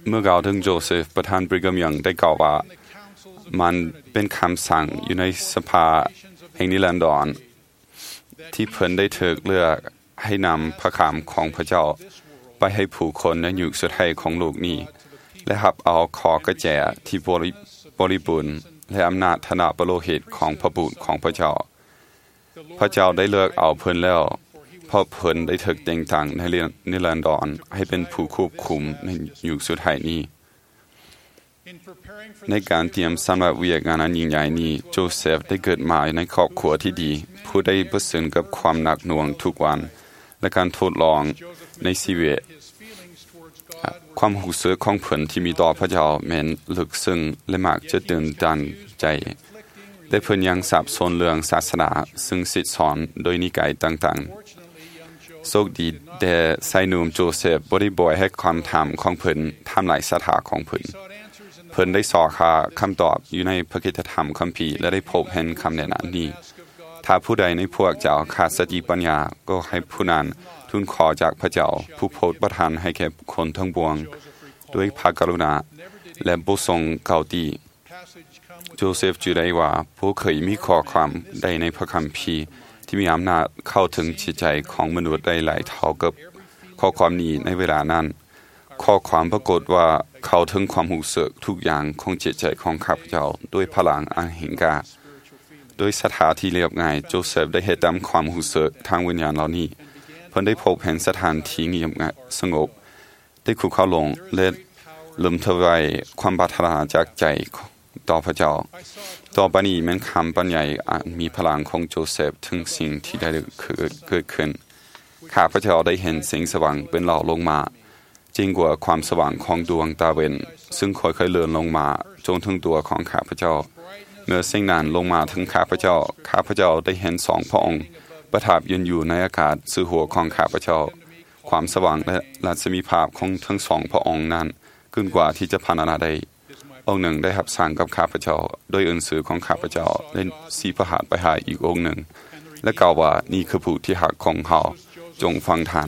เมื่อกล่าวถึงโจเซฟประธานบริกรมยังได้กล่าวว่ามันเป็นคำสั่งอยู่ในสภาแห่งนิรันดรที่เพิ่นได้ถูกเลือกให้นำพระคำของพระเจ้าไปให้ผู้คนในยุคสุดท้ายของโลกนี้และรับเอาขอกระแจที่บริบูรณ์และอำนาจธนาปโลหิตของพระบุตรของพระเจ้าพระเจ้าได้เลือกเอาเพิ่นแล้วเพราะเพิ่นได้ถูกแต่งตั้งในนิรันดรให้เป็นผู้ควบคุมในยุคสุดท้ายนี้ในการเตรียมสำหรับวิทยากาศอันยิ่งใหญ่นี้โจเซฟได้เกิดมาในครอบครัวที่ดีผู้ได้เผชิญกับความหนักหน่วงทุกวันและการทดลองในชีวิตความรู้สึกของเพิ่นที่มีต่อพระเจ้าแม้นลึกซึ้งและมักจะตื่นตันใจแต่เพิ่นยังสับสนเรื่องศาสนาซึ่งสิทธิสอนโดยนิกายต่างๆโชคดีแต่ชายหนุ่มโจเซฟบ่ได้บ่อยให้ความถามของเพิ่นทำลายศรัทธาของเพิ่นได้สอหาคำตอบอยู่ในพระคริสตธรรมคัมภีร์และได้พบเห็นคำแนะนำนี้ถ้าผู้ใดในพวกเจ้าขาดสติปัญญาก็ให้ผู้นั้นทูลขอจากพระเจ้าผู้โปรดประทานให้แก่คนทั้งปวงด้วยพระกรุณาและบ่ทรงเกาตีโจเซฟจูได้ว่าผู้เคยมีข้อความใดในพระคัมภีร์ที่มีอำนาจเข้าถึงจิตใจของมนุษย์ได้หลายเท่ากับข้อความนี้ในเวลานั้นข้อความปรากฏว่าเข้าถึงความรู้สึกทุกอย่างของจิตใจของข้าพเจ้าด้วยพลังอันแห่งกาโดยศรัทธาที่เรียบง่ายโจเซฟได้เฮ็ดตามความรู้สึกทางวิญญาณเหล่านี้เพิ่นได้พบเห็นสถานที่เงียบสงบได้คุกเข้าลงและลืมถวายความปรารถนาจากใจต่อพระเจ้าต่อไปนี้แม้นคำบรรยายมีพลังของโจเซฟถึงสิ่งที่ได้เกิดขึ้นข้าพเจ้าได้เห็นแสงสว่างเป็นเหล่าลงมาจริงกว่าความสว่างของดวงตะวันซึ่งค่อยๆเลื่อนลงมาจนถึงตัวของข้าพเจ้าเมื่อสิ่งนั้นลงมาถึงข้าพเจ้าได้เห็นสองพระองค์ประทับยืนอยู่ในอากาศสู่หัวของข้าพเจ้าความสว่างและรัศมีภาพของทั้งสองพระองค์นั้นเกินกว่าที่จะพรรณนาได้องค์หนึ่งได้รับสั่งกับข้าพเจ้าโดยเอิ้นชื่อของข้าพเจ้าเล่นสีพระหัตถ์ไปหาอีกองค์หนึ่งและกล่าวว่านี่คือผู้ที่หักของเขาจงฟังท่าน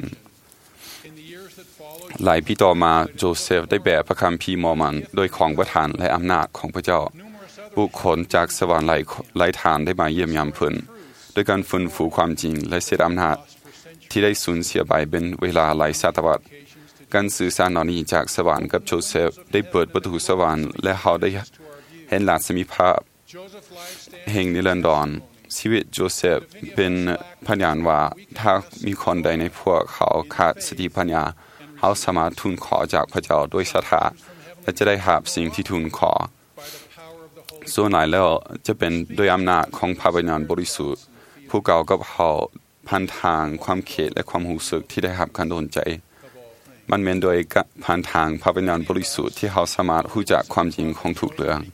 หลายปีต่อมาโจเซฟได้แบกพระคัมภีร์มอร์มอนโดยของประทานและอำนาจของพระเจ้าบุคคลจากสวรรค์หลายทานได้มาเยี่ยมยามเพิ่นโดยการฟื้นฟูความจริงและเสด็จอำนาจที่ได้สูญเสียไปเป็นเวลาหลายศตวรรษการสื่อสารเหล่านี้จากสวรรค์กับโจเซฟได้เปิดประตูสวรรค์และเขาได้เห็นรัศมีภาพแห่งนิรันดรชีวิตโจเซฟเป็นพยานว่าถ้ามีคนใดในพวกเขาขาดสติปัญญาเขาสามารถทูลขอจากพระเจ้าด้วยศรัทธาและจะได้รับสิ่งที่ทูลขอส่วนไหนแล้วจะเป็นด้วยอำนาจของพระวิญญาณบริสุทธิ์ผู้เก่ากับเขาผ่านทางความเขตและความรู้สึกที่ได้รับการโดนใจมันเป็นโดยผ่านทางพระวิญญาณบริสุทธิ์ที่เขาสามารถรู้จักความจริงของทุกเรื่อง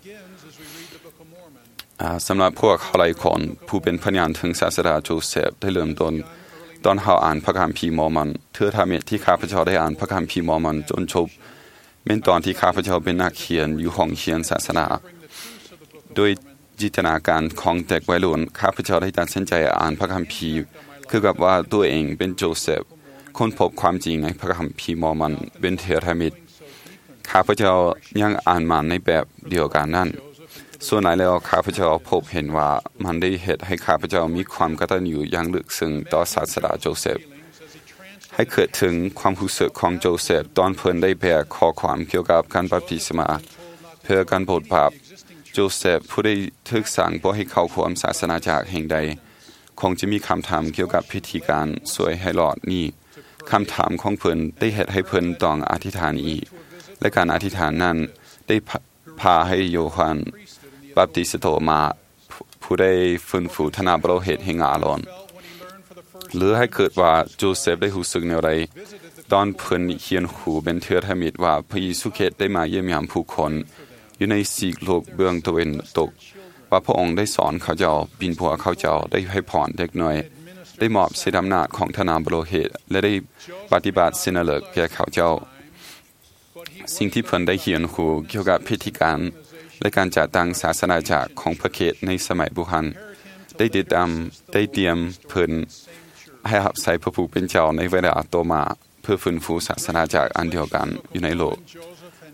สำหรับพวกเขาหลายคนผู้เป็นพยานถึงศาสดาโจเซฟได้เริ่มต้นตอนเขาอ่านพระคัมภีร์มอร์มอนเทื่อทาเมที่ข้าพเจ้าได้อ่านพระคัมภีร์มอร์มอนจนจบเป็นตอนที่ข้าพเจ้าเป็นนักเขียนอยู่ห้องเขียนศาสนาโดยจินตนาการของเด็กวัยรุ่นข้าพเจ้าได้ตัดสินใจอ่านพระคัมภีร์คือกับว่าตัวเองเป็นโจเซฟค้นพบความจริงในพระคัมภีร์มอร์มอนเป็นเทรามิดข้าพเจ้ายังอ่านมันในแบบเดียวกันนั้นส่วนไหนแล้วข้าพเจ้าพบเห็นว่ามันได้เหตุให้ข้าพเจ้ามีความกตัญญูอย่างลึกซึ้งต่อศาสดาโจเซฟให้เกิดถึงความรู้สึกของโจเซฟตอนเพิ่นได้แบกข้อความเกี่ยวกับการบัพติศมาเพื่อการโปรดบาปโจเซฟผู้ได้ถูกสั่งบ่ให้เข้าร่วมศาสนาจักรแห่งใดคงจะมีคำถามเกี่ยวกับพิธีการสวยให้รอดนี้คำถามของเพิ่นได้เหตุให้เพิ่นต้องอธิษฐานอีกและการอธิษฐานนั้นได้พาให้โยฮันบัพติสโตมาผู้ได้ฟื้นฟูธนาบรเหตุแห่งอาโรนหรือให้เกิดว่าโจเซฟได้รู้สึกแนวใดตอนเพิ่นเขียนหูเป็นเทือธมิตว่าพระเยซูคริสต์ได้มาเยี่ยมยามผู้คนอยู่ในซีกโลกเบื้องตะวันตกว่าพระองค์ได้สอนเขาเจ้าบินผัวเขาเจ้าได้ให้พรเด็กน้อยได้มอบสิทธิอำนาจของธนาบรเหตุและได้ปฏิบัติศีลเลิกแก่เขาเจ้าสิ่งที่เพิ่นได้เขียนหูเกี่ยวกับพิธีการและการจัดตั้งศาสนาจักรของพระเขตในสมัยโบราณได้ติดตามได้เตรียมเพิ่นให้รับใส่พระผู้เป็นเจ้าในเวลาต่อมาเพื่อฟื้นฟูศาสนาจักรอันเดียวกันอยู่ในโลก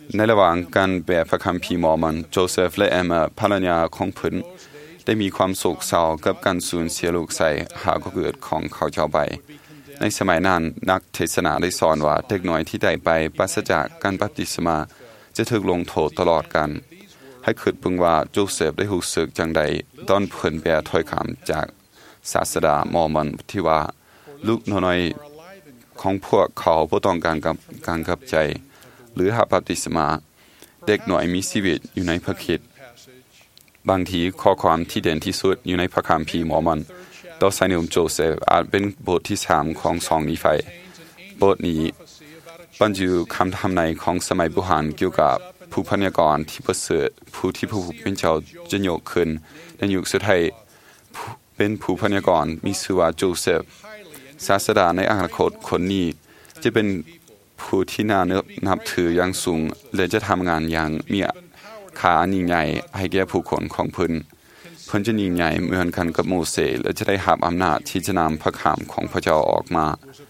ในระหว่างการแปลพระคัมภีร์มอร์มอนโจเซฟและแอมมาภรรยาของเพิ่นได้มีความโศกเศร้ากับการสูญเสียลูกชายหาก็เกิดของเขาเจ้าไปในสมัยนั้นนักเทศนาได้สอนว่าเด็กน้อยที่ได้ไปปราศจากการบัพติศมาจะถูกลงโทษตลอดกันให้คิดเบิ่งว่าโจเซฟได้รู้สึกจังใดตอนเพิ่นแปลถ้อยคำจากศาสดามอร์มอนที่ว่าลูกน้อยของพวกเขาบ่ต้องการกับใจหรือหาบัพติศมาเด็กน้อยมีชีวิตอยู่ในพระคริสต์บางทีข้อความที่เด่นที่สุดอยู่ในพระคัมภีร์มอร์มอนต่อสายนิยมโจเซฟอาจเป็นบทที่3ของ2นิไฟบทนี้บรรจุคำทำนายของสมัยโบราณเกี่ยวกับผู้พยากรณ์ที่ประเสริฐผู้ที่พระผู้เป็นเจ้าจะยกขึ้นในยุคสุดท้ายเป็นผู้พยากรณ์มีชื่อว่าโจเซฟศาสดาในอนาคตคนนี้จะเป็นผู้ที่น่านับถืออย่างสูงและจะทำงานอย่างมีค่ายิ่งใหญ่ให้แก่ผู้คนของเพิ่นจะยิ่งใหญ่เหมือนกันกับโมเสสและจะได้รับอำนาจที่จะนำพระคำของพระเจ้าออกมา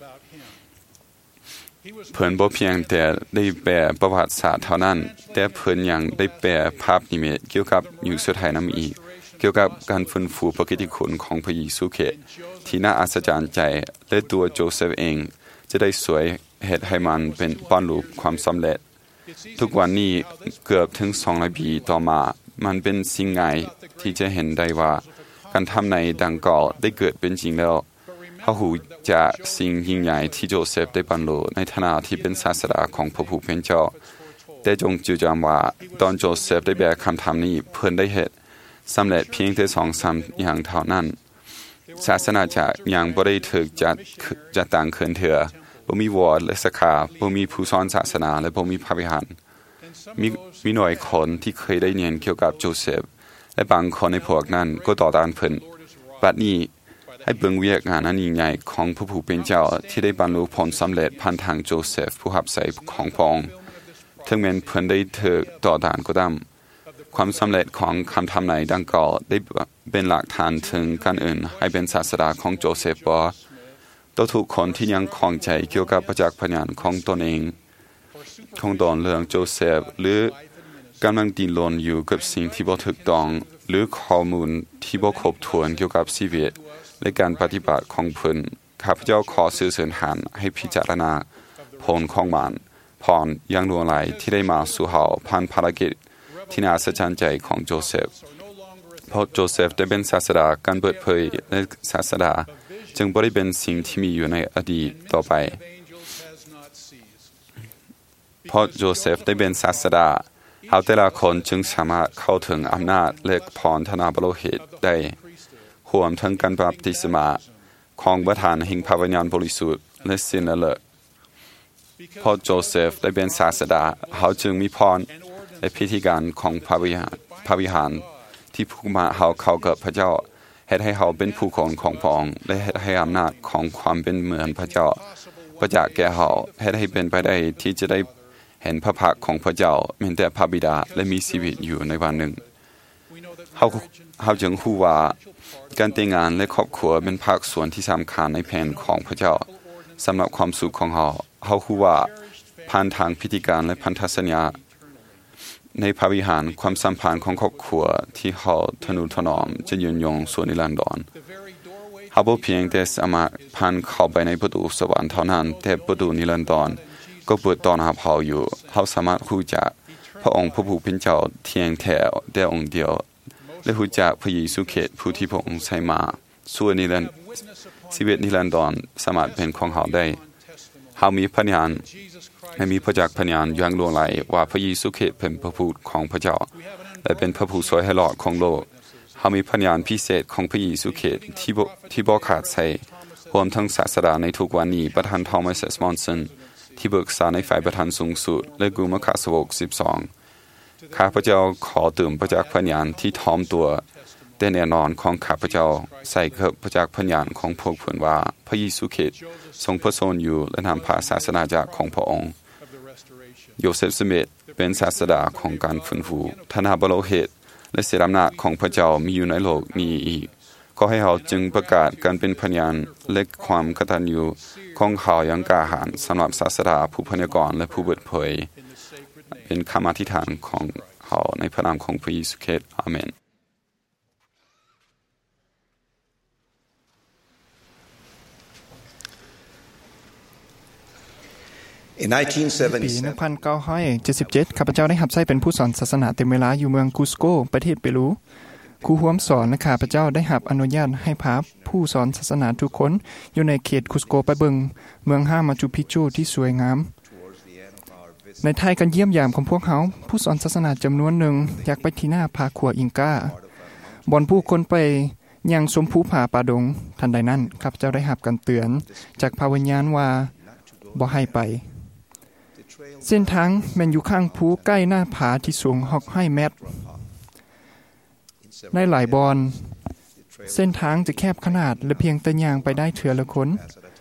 เพิ่นบ่เพียงแต่ได้แปลประวัติศาสตร์เท่านั้นแต่เพิ่นยังได้แปลภาพนิมิตเกี่ยวกับยุคสุดท้ายนำอีกเกี่ยวกับการฟื้นฟูพระกิตติคุณของพระเยซูคริสต์ที่น่าอัศจรรย์ใจและตัวโจเซฟเองจะได้สวยเฮ็ดให้มันเป็นป้อนรูปความสำเร็จทุกวันนี้เกือบถึง200 ปีต่อมามันเป็นสิ่งง่ายที่จะเห็นได้ว่าการทำในดังกล่าวได้เกิดเป็นจริงแล้วเขาหูจะสิ่งยิ่งใหญ่ที่โจเซฟได้บรรลุในฐานะที่เป็นศาสดาของพระผู้เป็นเจ้าแต่จงจดจำว่าตอนโจเซฟได้แบกคำถามนี้เพิ่นได้เฮ็ดสำเร็จเพียงแต่2-3 อย่างเท่านั้นศาสนาจักรยังบ่ได้ถูกจัดตั้งขึ้นเถื่อบ่มีวอร์ดและสาขาบ่มีผู้สอนศาสนาและบ่มีพระวิหารมีหน่อยคนที่เคยได้เรียนเกี่ยวกับโจเซฟและบางคนในพวกนั้นก็ต่อต้านเพิ่นบัดนี้ให้เบิ่งเวียกงานอันยิ่งใหญ่ของพระผู้เป็นเจ้าที่ได้บรรลุผลสำเร็จผ่านทางโจเซฟผู้รับใช้ของพระองค์ถึงแม้เพิ่นได้ถูกต่อต้านก็ตามความสำเร็จของคำทำนายดังกล่าวได้เป็นหลักฐานถึงการอื่นให้เป็นศาสดาของโจเซฟบ่ต่อทุกคนที่ยังคล่องใจเกี่ยวกับประจักษ์พยานของตนเองของตนเรื่องโจเซฟหรือกำลังดิ้นรนอยู่กับสิ่งที่บ่ถูกต้องหรือข้อมูลที่บ่ครบถ้วนเกี่ยวกับชีวิตและการปฏิบัติของเพิ่นข้าพเจ้าขอสื่อเสริญหานให้พิจารณาผลของมันพรอย่างหลวงหลายที่ได้มาสู่เฮาผ่านภารกิจที่น่าอัศจรรย์ใจของโจเซฟเพราะโจเซฟได้เป็นศาสดาการเปิดเผยในศาสดาจึงบ่ได้เป็นสิ่งที่มีอยู่ในอดีตต่อไปเพราะโจเซฟได้เป็นศาสดาเฮาแต่ละคนจึงสามารถเข้าถึงอำนาจและพรธนาบโลหิตได้รวมทั้งการบัพติศมาของประธานแห่งพระวิญญาณบริสุทธิ์และสินเลิศเพราะโจเซฟได้เป็นศาสดาเขาจึงมีพรและพิธีการของพระวิหารที่ผู้มาเขาเข้ากับพระเจ้าเฮ็ดให้เขาเป็นผู้คนของพระองค์และเฮ็ดให้อำนาจของความเป็นเหมือนพระเจ้าประจักษ์แก่เขาเฮ็ดให้เป็นไปได้ที่จะได้เห็นพระพักของพระเจ้าแม้แต่พระบิดาและมีชีวิตอยู่ในวันหนึ่งเขาจึงรู้ว่าการแต่งงานและครอบครัวเป็นภาคส่วนที่สำคัญในแผนของพระเจ้าสำหรับความสุขของเขารู้ว่าผ่านทางพิธีการและพันธสัญญาในพระวิหารความสัมพันธ์ของครอบครัวที่เขาทนุถนอมจะยืนยงส่วนนิรันดรเขาบ่เพียงแต่สามารถผ่านเข้าไปในประตูสวรรค์เท่านั้นแต่ประตูนิรันดรก็เปิดต้อนรับเขาอยู่เขาสามารถรู้จักพระองค์พระผู้เป็นเจ้าเพียงแต่องค์เดียวและรู้จักพระเยซูคริสต์ผู้ที่พระองค์ใช้มาส่วนนิรันดร์ชีวิตนิรันดรสามารถเป็นของเขาได้เขามีพยานและมีประจักษ์พยานอย่างหลวงไหลว่าพระเยซูคริสต์เป็นพระผู้ของพระเจ้าและเป็นพระผู้ช่วยให้รอดของโลกเขามีพยานพิเศษของพระเยซูคริสต์ที่บ่ขาดใช้รวมทั้งศาสดาในทุกวันนี้ประธานทอมัส มอนสันที่เบิกษาในฝ่ายประธานสูงสุดและกุมารสาวก12ข้าพเจ้าขอเติมประจักษ์พยานที่ถ่อมตัวแต่แน่นอนของข้าพเจ้าใส่กับประจักษ์พยานของพวกเพิ่นว่าพระเยซูคริสต์ทรงประสูติอยู่และนำพาศาสนาจักรของพระองค์โยเซฟสมิธเป็นศาสดาของการฟื้นฟูธนาบโลหิตและเสด็จอำนาจของพระเจ้ามีอยู่ในโลกนี้อีกก็ให้เขาจึงประกาศการเป็นพยานและความกตัญญูของเขาอย่างกล้าหาญสำหรับศาสดาผู้พยากรณ์และผู้เปิดเผยเป็นคำอธิษฐานของเขาในพระนามของพระเยซูคริสต์อาเมนปี 1977 ข้าพเจ้าได้รับใช้เป็นผู้สอนศาสนาเต็มเวลาอยู่เมืองคุสโกประเทศเปรูครูร่วมสอนและข้าพเจ้าได้รับอนุญาตให้พาผู้สอนศาสนาทุกคนอยู่ในเขตคุสโกไปเบิงเมืองมาจูพิจูที่สวยงามในท้ายการเยี่ยมยามของพวกเขาผู้สอนศาสนาจำนวนหนึ่งอยากไปที่หน้าผาขัวอิงกาบอนผู้คนไปยังชมภูผาป่าดงทันใดนั้นข้าพเจ้าได้รับการเตือนจากพระวิญญาณว่าบ่ให้ไปเส้นทางแม่นอยู่ข้างภูใกล้หน้าผาที่สูง600 เมตรในหลายบอนเส้นทางจะแคบขนาดและเพียงแต่ย่างไปได้เทื่อละคน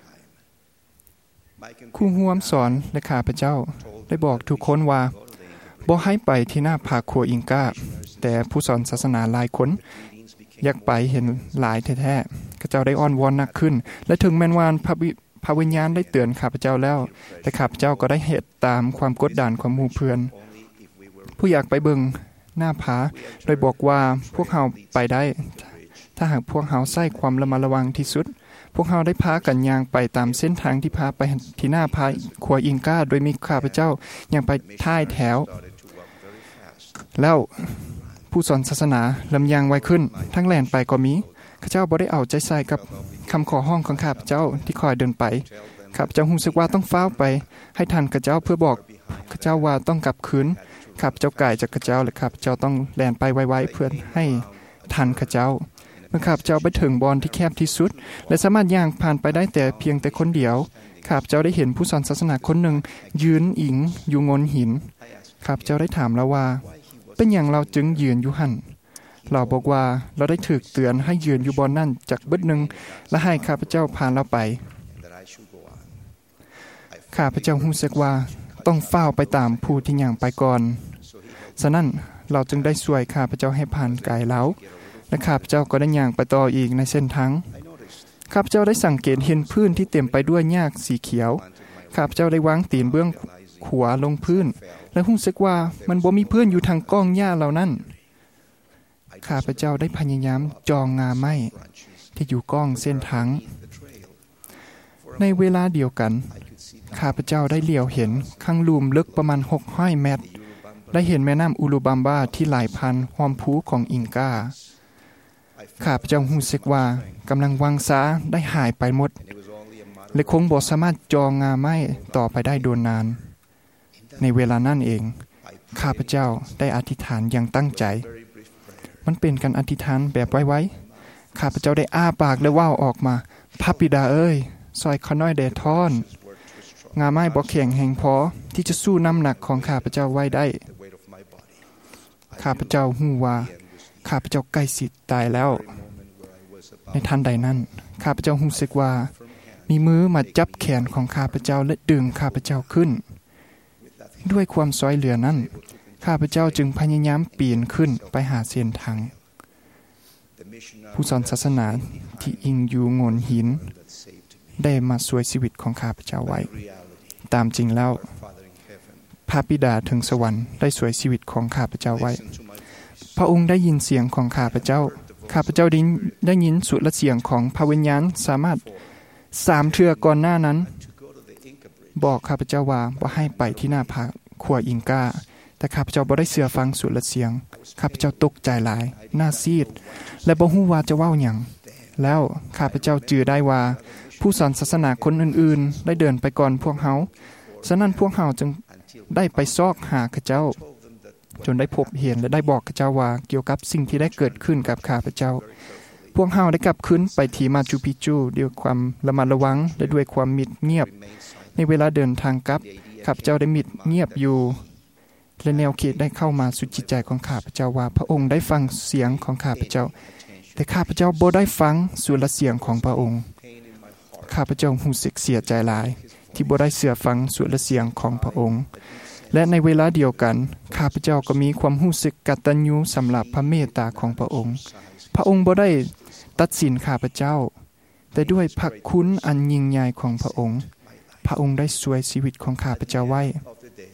ครูร่วมสอนและข้าพเจ้าได้บอกทุกคนว่าบ่ให้ไปที่หน้าผาขัวอิงกาแต่ผู้สอนศาสนาหลายคนอยากไปเห็นหลายแท้ๆข้าเจ้าได้อ้อนวอนหนักขึ้นและถึงแม้ว่าพระวิญญาณได้เตือนข้าพเจ้าแล้วแต่ข้าพเจ้าก็ได้เหตุตามความกดดันของหมู่เพื่อนผู้อยากไปเบิ่งหน้าผาโดยบอกว่าพวกเขาไปได้ถ้าหากพวกเขาใส่ความระมัดระวังที่สุดพวกเขาได้พากันย่างไปตามเส้นทางที่พาไปที่หน้าผาขัวอิงกาโดยมีข้าพเจ้าย่างไปท้ายแถวแล้วผู้สอนศาสนาลำยางไวขึ้นทั้งแล่นไปก็มีข้าเจ้าบ่ได้เอาใจใส่กับคำขอห้องของข้าพเจ้าที่คอยเดินไปข้าพเจ้ารู้สึกว่าต้องฟ้าวไปให้ทันข้าเจ้าเพื่อบอกข้าเจ้าว่าต้องกลับคืนข้าพเจ้าไกลจากข้าเจ้าและข้าพเจ้าต้องแล่นไปไวๆเพื่อให้ทันข้าเจ้าเมื่อข้าพเจ้าไปถึงบอนที่แคบที่สุดและสามารถย่างผ่านไปได้แต่เพียงแต่คนเดียวข้าพเจ้าได้เห็นผู้สอนศาสนาคนหนึ่งยืนอิงอยู่งนหินข้าพเจ้าได้ถามแล้วว่าเป็นอย่างเราจึงยืนอยู่หั่นเราบอกว่าเราได้ถูกเตือนให้ยืนอยู่บนนั่นจากบึดหนึ่งและให้ข้าพเจ้าผ่านเราไปข้าพเจ้ารู้สึกว่าต้องเฝ้าไปตามผู้ที่ย่างไปก่อนฉะนั้นเราจึงได้ช่วยข้าพเจ้าให้ผ่านไกลแล้วและข้าพเจ้าก็ได้ย่างไปต่ออีกในเส้นทางข้าพเจ้าได้สังเกตเห็นพื้นที่เต็มไปด้วยหญ้าสีเขียวข้าพเจ้าได้วางตีนเบื้องขวาลงพื้นและรู้สึกว่ามันบ่มีพื้นอยู่ทางก้องหญ้าเหล่านั้นข้าพเจ้าได้พยายามจองงาไม้ที่อยู่ก้องเส้นทางในเวลาเดียวกันข้าพเจ้าได้เหลียวเห็นข้างลุ่มลึกประมาณ600 เมตรได้เห็นแม่น้ำอูลูบัมบาที่ไหลผ่านหอมภูของอิงกาข้าพเจ้ารู้สึกว่ากำลังวังษาได้หายไปหมดและคงบ่สามารถจองงาไม้ต่อไปได้โดนนานในเวลานั้นเองข้าพเจ้าได้อธิษฐานอย่างตั้งใจมันเป็นการอธิษฐานแบบไว้ๆข้าพเจ้าได้อ้าปากและว่าวออกมาพระบิดาเอ้ยซอยข้าน้อยแดดทอนงาไม้บ่แข็งแรงพอที่จะสู้น้ำหนักของข้าพเจ้าไว้ได้ข้าพเจ้าฮู้ว่าข้าพเจ้าใกล้สิตายแล้วในทันใดนั้นข้าพเจ้ารู้สึกว่ามีมือมาจับแขนของข้าพเจ้าและดึงข้าพเจ้าขึ้นด้วยความซอยเหลือนั้นข้าพเจ้าจึงพยายามปีนขึ้นไปหาเส้นทางผู้สอนศาสนาที่อิงอยู่โงนหินได้มาช่วยชีวิตของข้าพเจ้าไว้ตามจริงแล้วพระบิดาถึงสวรรค์ได้ช่วยชีวิตของข้าพเจ้าไว้พระองค์ได้ยินเสียงของข้าพเจ้าข้าพเจ้าได้ยินสุรเสียงของพระวิญญาณสามารถ3 เทื่อก่อนหน้านั้นบอกข้าพเจ้าว่าบ่ให้ไปที่หน้าผาขัวอิงกาแต่ข้าพเจ้าบ่ได้เชื่อฟังสุรเสียงข้าพเจ้าตกใจหลายหน้าซีดและบ่ฮู้ว่าจะเว้าหยังแล้วข้าพเจ้าจื่อได้ว่าผู้สอนศาสนาคนอื่นๆได้เดินไปก่อนพวกเฮาฉะนั้นพวกเฮาจึงได้ไปซอกหาข้าเจ้าจนได้พบเห็นและได้บอกข้าเจ้าว่าเกี่ยวกับสิ่งที่ได้เกิดขึ้นกับข้าพเจ้าพวกเฮาได้กลับคืนไปที่มาจูปิจูด้วยความระมัดระวังและด้วยความมิดเงียบในเวลาเดินทางกลับข้าพเจ้าได้มิดเงียบอยู่และแนวคิดได้เข้ามาสู่จิตใจของข้าพเจ้าว่าพระองค์ได้ฟังเสียงของข้าพเจ้าแต่ข้าพเจ้าบ่ได้ฟังสุรเสียงของพระองค์ข้าพเจ้ารู้สึกเสียใจหลายที่บ่ได้เชื่อฟังสุรเสียงของพระองค์และในเวลาเดียวกันข้าพเจ้าก็มีความรู้สึกกตัญญูสำหรับพระเมตตาของพระองค์พระองค์บ่ได้ตัดสินข้าพเจ้าแต่ด้วยพระคุณอันยิ่งใหญ่ของพระองค์พระองค์ได้ช่วยชีวิตของข้าพเจ้าไว้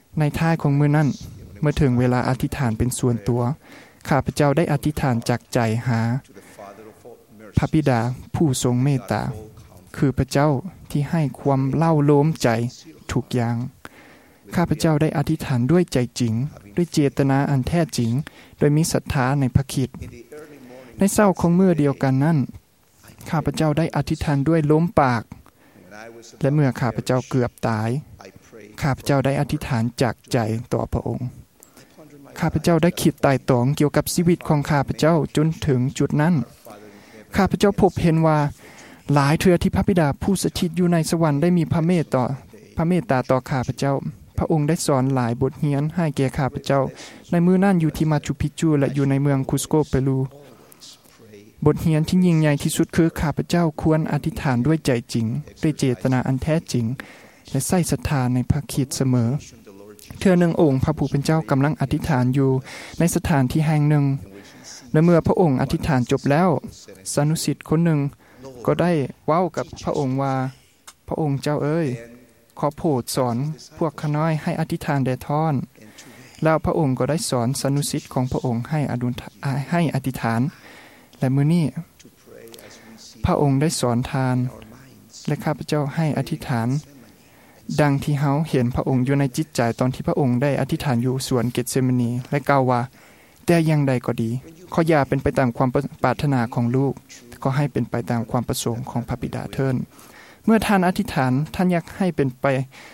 ในท้ายของมื้อนั้นเมื่อถึงเวลาอธิษฐานเป็นส่วนตัวข้าพเจ้าได้อธิษฐานจากใจหาพระบิดาผู้ทรงเมตตาคือพระเจ้าที่ให้ความเล่าโล้มใจทุกอย่างข้าพเจ้าได้อธิษฐานด้วยใจจริงด้วยเจตนาอันแท้จริงโดยมีศรัทธาในพระคริสต์ในเช้าของมื้อเดียวกันนั้นข้าพเจ้าได้อธิษฐานด้วยล้มปากและเมื่อข้าพเจ้าเกือบตายข้าพเจ้าได้อธิษฐานจากใจต่อพระองค์ข้าพเจ้าได้คิดไต่ตองเกี่ยวกับชีวิตของข้าพเจ้าจนถึงจุดนั้นข้าพเจ้าพบเห็นว่าหลายเทื่อที่พระบิดาผู้สถิตอยู่ในสวรรค์ได้มีพระเมตตาต่อข้าพเจ้าพระองค์ได้สอนหลายบทเรียนให้แก่ข้าพเจ้าในมื้อนั้นอยู่ที่มาชูพิจูและอยู่ในเมืองคุสโกเปรูบทเรียนที่ยิ่งใหญ่ที่สุดคือข้าพเจ้าควรอธิษฐานด้วยใจจริงด้วยเจตนาอันแท้จริงและใส่ศรัทธาในพระคริสต์เสมอเทื่อหนึ่งองค์พระผู้เป็นเจ้ากำลังอธิษฐานอยู่ในสถานที่แห่งหนึ่งและเมื่อพระองค์อธิษฐานจบแล้วสานุสิทธิ์คนหนึ่งก็ได้เว้ากับพระองค์ว่าพระองค์เจ้าเอ๋ยขอโปรดสอนพวกข้าน้อยให้อธิษฐานแด่ท่านแล้วพระองค์ก็ได้สอนสานุสิทธิ์ของพระองค์ให้อธิษฐานและมื้อนี้พระองค์ได้สอนทานและข้าพเจ้าให้อธิษฐานดังที่เฮาเห็นพระองค์อยู่ในจิตใจตอนที่พระองค์ได้อธิษฐานอยู่สวนเกตเซมานีและกล่าวว่าแต่อย่างใดก็ดีขออย่าเป็นไปตามความปรารถนาของลูกก็ให้เป็นไปตามความประสงค์ของพระบิดาเถิดเมื่อท่านอธิษฐานท่านอยากให้เป็นไป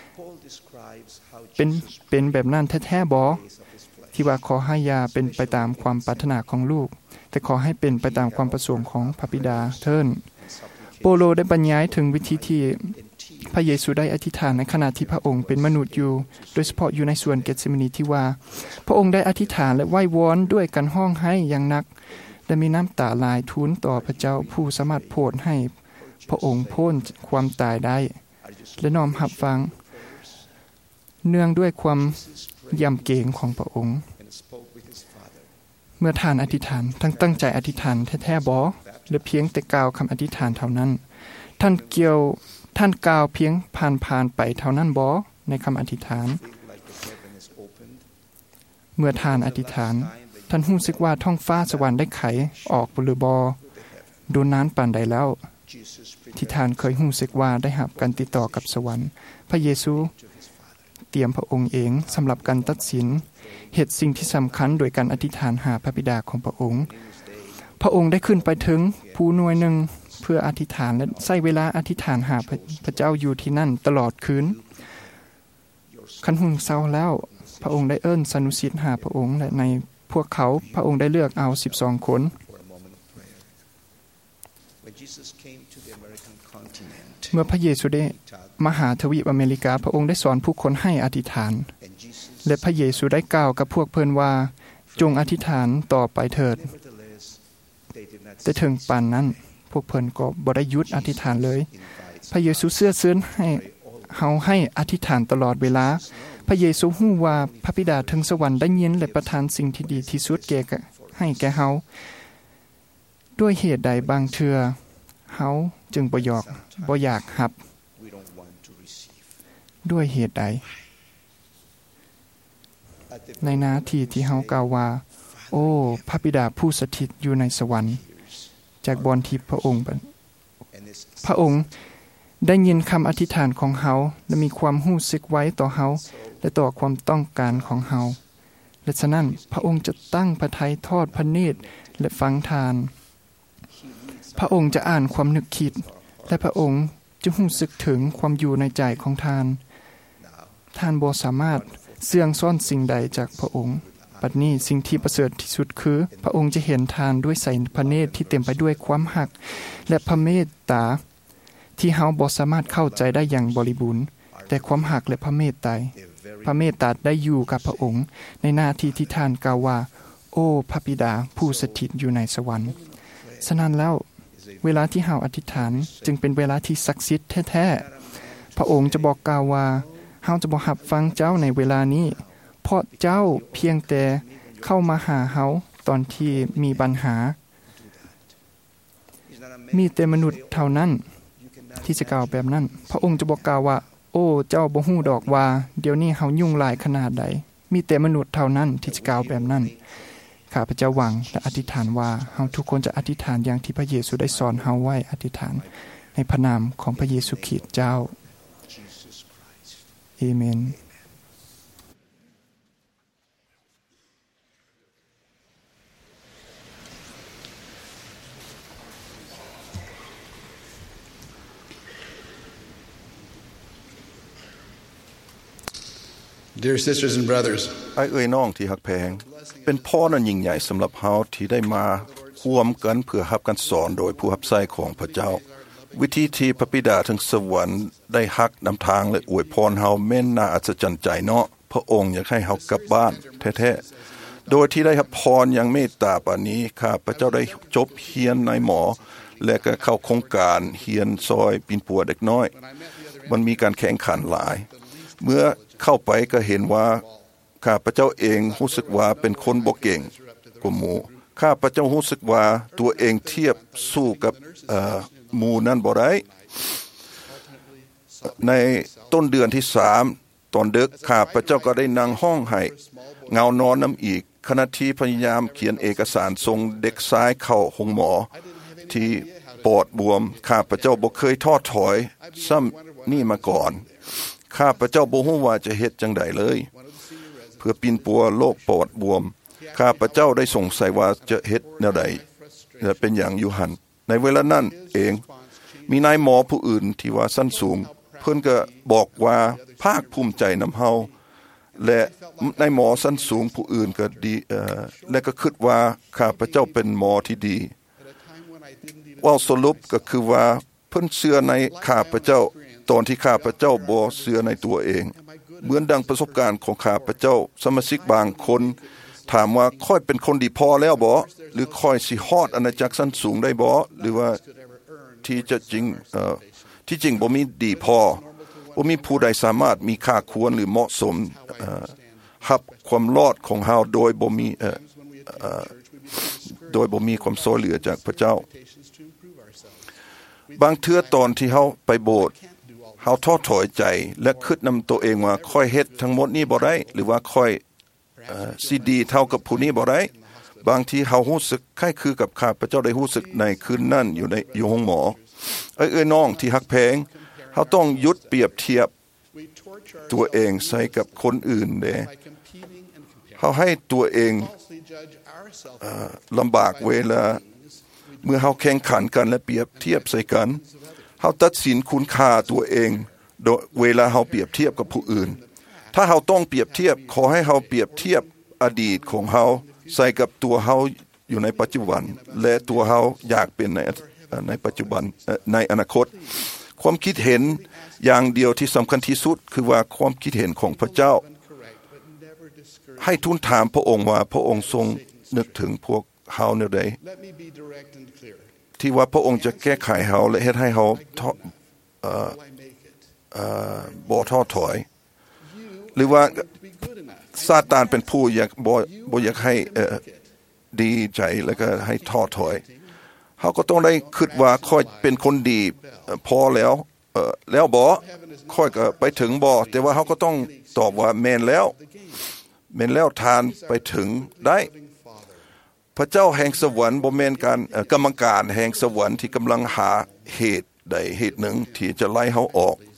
เป็นแบบนั้นแท้ๆบ่ที่ว่าขอให้อย่าเป็นไปตามความปรารถนาของลูกแต่ขอให้เป็นไปตามความประสงค์ของพระบิดาเถิดโปโลได้บรรยายถึงวิธีที่พระเยซูได้อธิษฐานในขณะที่พระองค์เป็นมนุษย์อยู่โดยเฉพาะอยู่ในสวนเกตเซมานีที่ว่าพระองค์ได้อธิษฐานและไหว้วอนด้วยกันห้องให้อย่างนักและมีน้ำตาไหลทูลต่อพระเจ้าผู้สามารถโปรดให้พระองค์พ้นความตายได้และน้อมรับฟังเนื่องด้วยความยำเกรงของพระองค์เมื่อท่านอธิษฐานทั้งตั้งใจอธิษฐานแท้ๆบ่หรือเพียงแต่กล่าวคำอธิษฐานเท่านั้นท่านกล่าวเพียงผ่านไปเท่านั้นบ่ในคำอธิษฐานเมื่อท่านอธิษฐานท่านรู้สึกว่าท้องฟ้าสวรรค์ได้ไขออกหรือบ่โดนนานปานใดแล้วที่ท่านเคยรู้สึกว่าได้รับการติดต่อกับสวรรค์พระเยซูเตรียมพระองค์เองสำหรับการตัดสินเหตุสิ่งที่สำคัญโดยการอธิษฐานหาพระบิดาของพระองค์พระองค์ได้ขึ้นไปถึงภูหน่วยหนึ่งเพื่ออธิษฐานและใช้เวลาอธิษฐานหาพระเจ้าอยู่ที่นั่นตลอดคืนคันหุ่งเศร้าแล้วพระองค์ได้เอิ้นสานุสิทธิ์หาพระองค์และในพวกเขาพระองค์ได้เลือกเอา12คนเมื่อพระเยซูได้มาหาทวีปอเมริกาพระองค์ได้สอนผู้คนให้อธิษฐานและพระเยซูได้กล่าวกับพวกเพิ่นว่าจงอธิษฐานต่อไปเถิดแต่ถึงปานนั้นพวกเพิ่นก็บ่ได้หยุดอธิษฐานเลยพระเยซูเชื้อให้เฮาให้อธิษฐานตลอดเวลาพระเยซูฮู้ว่าพระบิดาถึงสวรรค์ได้ยินและประทานสิ่งที่ดีที่สุดให้แก่เฮาด้วยเหตุใดบางเทื่อเฮาจึงบ่อยากรับด้วยเหตุใดในนาทีที่เฮากล่าวว่าโอ้พระบิดาผู้สถิตอยู่ในสวรรค์จากบอนที่พระองค์ได้ยินคำอธิษฐานของเฮาและมีความรู้สึกไว้ต่อเฮาและต่อความต้องการของเฮาและฉะนั้นพระองค์จะตั้งพระทัยทอดพระเนตรและฟังทานพระองค์จะอ่านความนึกคิดและพระองค์จะรู้สึกถึงความอยู่ในใจของท่านบ่สามารถเสื่องซ่อนสิ่งใดจากพระองค์บัดนี้สิ่งที่ประเสริฐที่สุดคือพระองค์จะเห็นทานด้วยสายพระเนตรที่เต็มไปด้วยความรักและพระเมตตาที่เฮาบ่สามารถเข้าใจได้อย่างบริบูรณ์แต่ความรักและพระเมตตาได้อยู่กับพระองค์ในหน้าที่ที่ท่านกล่าวว่าโอ้พระบิดาผู้สถิตอยู่ในสวรรค์ฉะนั้นแล้วเวลาที่เฮาอธิษฐานจึงเป็นเวลาที่ศักดิ์สิทธิ์แท้ๆพระองค์จะบอกกล่าวว่าเฮาจะบ่รับฟังเจ้าในเวลานี้เพราะเจ้าเพียงแต่เข้ามาหาเฮาตอนที่มีปัญหามีแต่มนุษย์เท่านั้นที่จะกล่าวแบบนั้นพระองค์จะบอกกล่าวว่าโโอ้เจ้าบ่ฮู้ดอกว่าเดี๋ยวนี้เฮายุ่งหลายขนาดใดมีแต่มนุษย์เท่านั้นที่จะกล่าวแบบนั้นข้าพเจ้าหวังและอธิษฐานว่าเฮาทุกคนจะอธิษฐานอย่างที่พระเยซูได้สอนเฮาไว้อธิษฐานในพระนามของพระเยซูคริสต์เจ้าอาเมน Dear sisters and brothers ไอ้เอ้ยน้องที่ฮักแพงเป็นพ่อนั้นยิ่งใหญ่สำหรับเฮาที่ได้มาร่วมกันเพื่อรับการสอนโดยผู้รับใช้ของพระเจ้าวิธีที่พระบิดาทั้งสวรรค์ได้ฮักนำทางและอวยพรเฮาแม่นน่าอัศจรรย์ใจเนาะพระองค์อยากให้เฮากลับบ้านแท้ๆโดยที่ได้รับพรอย่างเมตตาปานนี้ข้าพระเจ้าได้จบเรียนในหมอและก็เข้าโครงการเรียนซอยปินปัวเด็กน้อยมันมีการแข่งขันหลายเมื่อเข้าไปก็เห็นว่าข้าพระเจ้าเองรู้สึกว่าเป็นคนบ่เก่งกว่าหมู่ข้าพระเจ้ารู้สึกว่าตัวเองเทียบสู้กับหมู่นั้นบ่ได้ในต้นเดือนที่3ตอนดึกข้าพระเจ้าก็ได้นั่งห้องให้เงานอนน้ำอีกขณะที่พยายามเขียนเอกสารส่งเด็กชายเข้าห้องหมอที่ปอดบวมข้าพระเจ้าบ่เคยท้อถอยซ้ำนี่มาก่อนข้าพระเจ้าบ่ฮู้ว่าจะเฮ็ดจังได๋เลยเพื่อปินปัวโรคปอดบวมข้าพระเจ้าได้สงสัยว่าจะเฮ็ดแนวใดและเป็นอย่างอยู่หั่นในเวลานั้นเองมีนายหมอผู้อื่นที่ว่าชั้นสูงเพิ่นก็บอกว่าภาคภูมิใจนำเฮาและนายหมอชั้นสูงผู้อื่นก็ดีและก็คิดว่าข้าพระเจ้าเป็นหมอที่ดีว่าสรุปก็คือว่าเพิ่นเชื่อในข้าพระเจ้าตอนที่ข้าพระเจ้าบ่เชื่อในตัวเองเหมือนดังประสบการณ์ของข้าพระเจ้าสมาชิกบางคนถามว่าค่อยเป็นคนดีพอแล้วบ่หรือค่อยสิฮอดอาณาจักรชั้นสูงได้บ่หรือว่าที่จะจริงที่จริงบ่มีดีพอบ่มีผู้ใดสามารถมีค่าควรหรือเหมาะสมรับความรอดของเฮาโดยบ่มีความช่วยเหลือจากพระเจ้าบางเทื่อตอนที่เฮาไปโบสถ์เฮาท้อถอยใจและคิดนำตัวเองว่าค่อยเฮ็ดทั้งหมดนี้บ่ได้หรือว่าค่อยสิดีเท่ากับผู้นี้บ่ได้บางทีเฮารู้สึกคล้ายคือกับข้าพระเจ้าได้รู้สึกในคืนนั้นอยู่ห้องหมอเอ้ยน้องที่ฮักแพงเฮาต้องหยุดเปรียบเทียบตัวเองใส่กับคนอื่นเด้เฮาให้ตัวเองลำบากเวลาเมื่อเฮาแข่งขันกันและเปรียบเทียบใส่กันเฮาตัดสินคุณค่าตัวเองโดยเวลาเฮาเปรียบเทียบกับผู้อื่นถ้าเฮาต้องเปรียบเทียบขอให้เฮาเปรียบเทียบอดีตของเฮาใส่กับตัวเฮาอยู่ในปัจจุบันและตัวเฮาอยากเป็นในปัจจุบันในอนาคตความคิดเห็นอย่างเดียวที่สำคัญที่สุดคือว่าความคิดเห็นของพระเจ้าให้ทูลถามพระองค์ว่าพระองค์ทรงนึกถึงพวกเฮาแนวใดที่ว่าพระองค์จะแก้ไขเฮาและเฮ็ดให้เฮาบ่ท้อถอยหรือว่าซาตานเป็นผู้อยากบ่อยากให้ดีใจแล้วก็ให้ท้อถอยเฮาก็ต้องได้คิดว่าค่อยเป็นคนดีพอแล้วบ่ค่อยก็ไปถึงบ่แต่ว่าเฮาก็ต้องตอบว่าแม่นแล้วทานไปถึงได้พระเจ้าแห่งสวรรค์บ่แม่นการกรรมการแห่งสวรรค์ที่กำลังหาเหตุใดเหตุหนึ่งที่จะไล่เฮาออก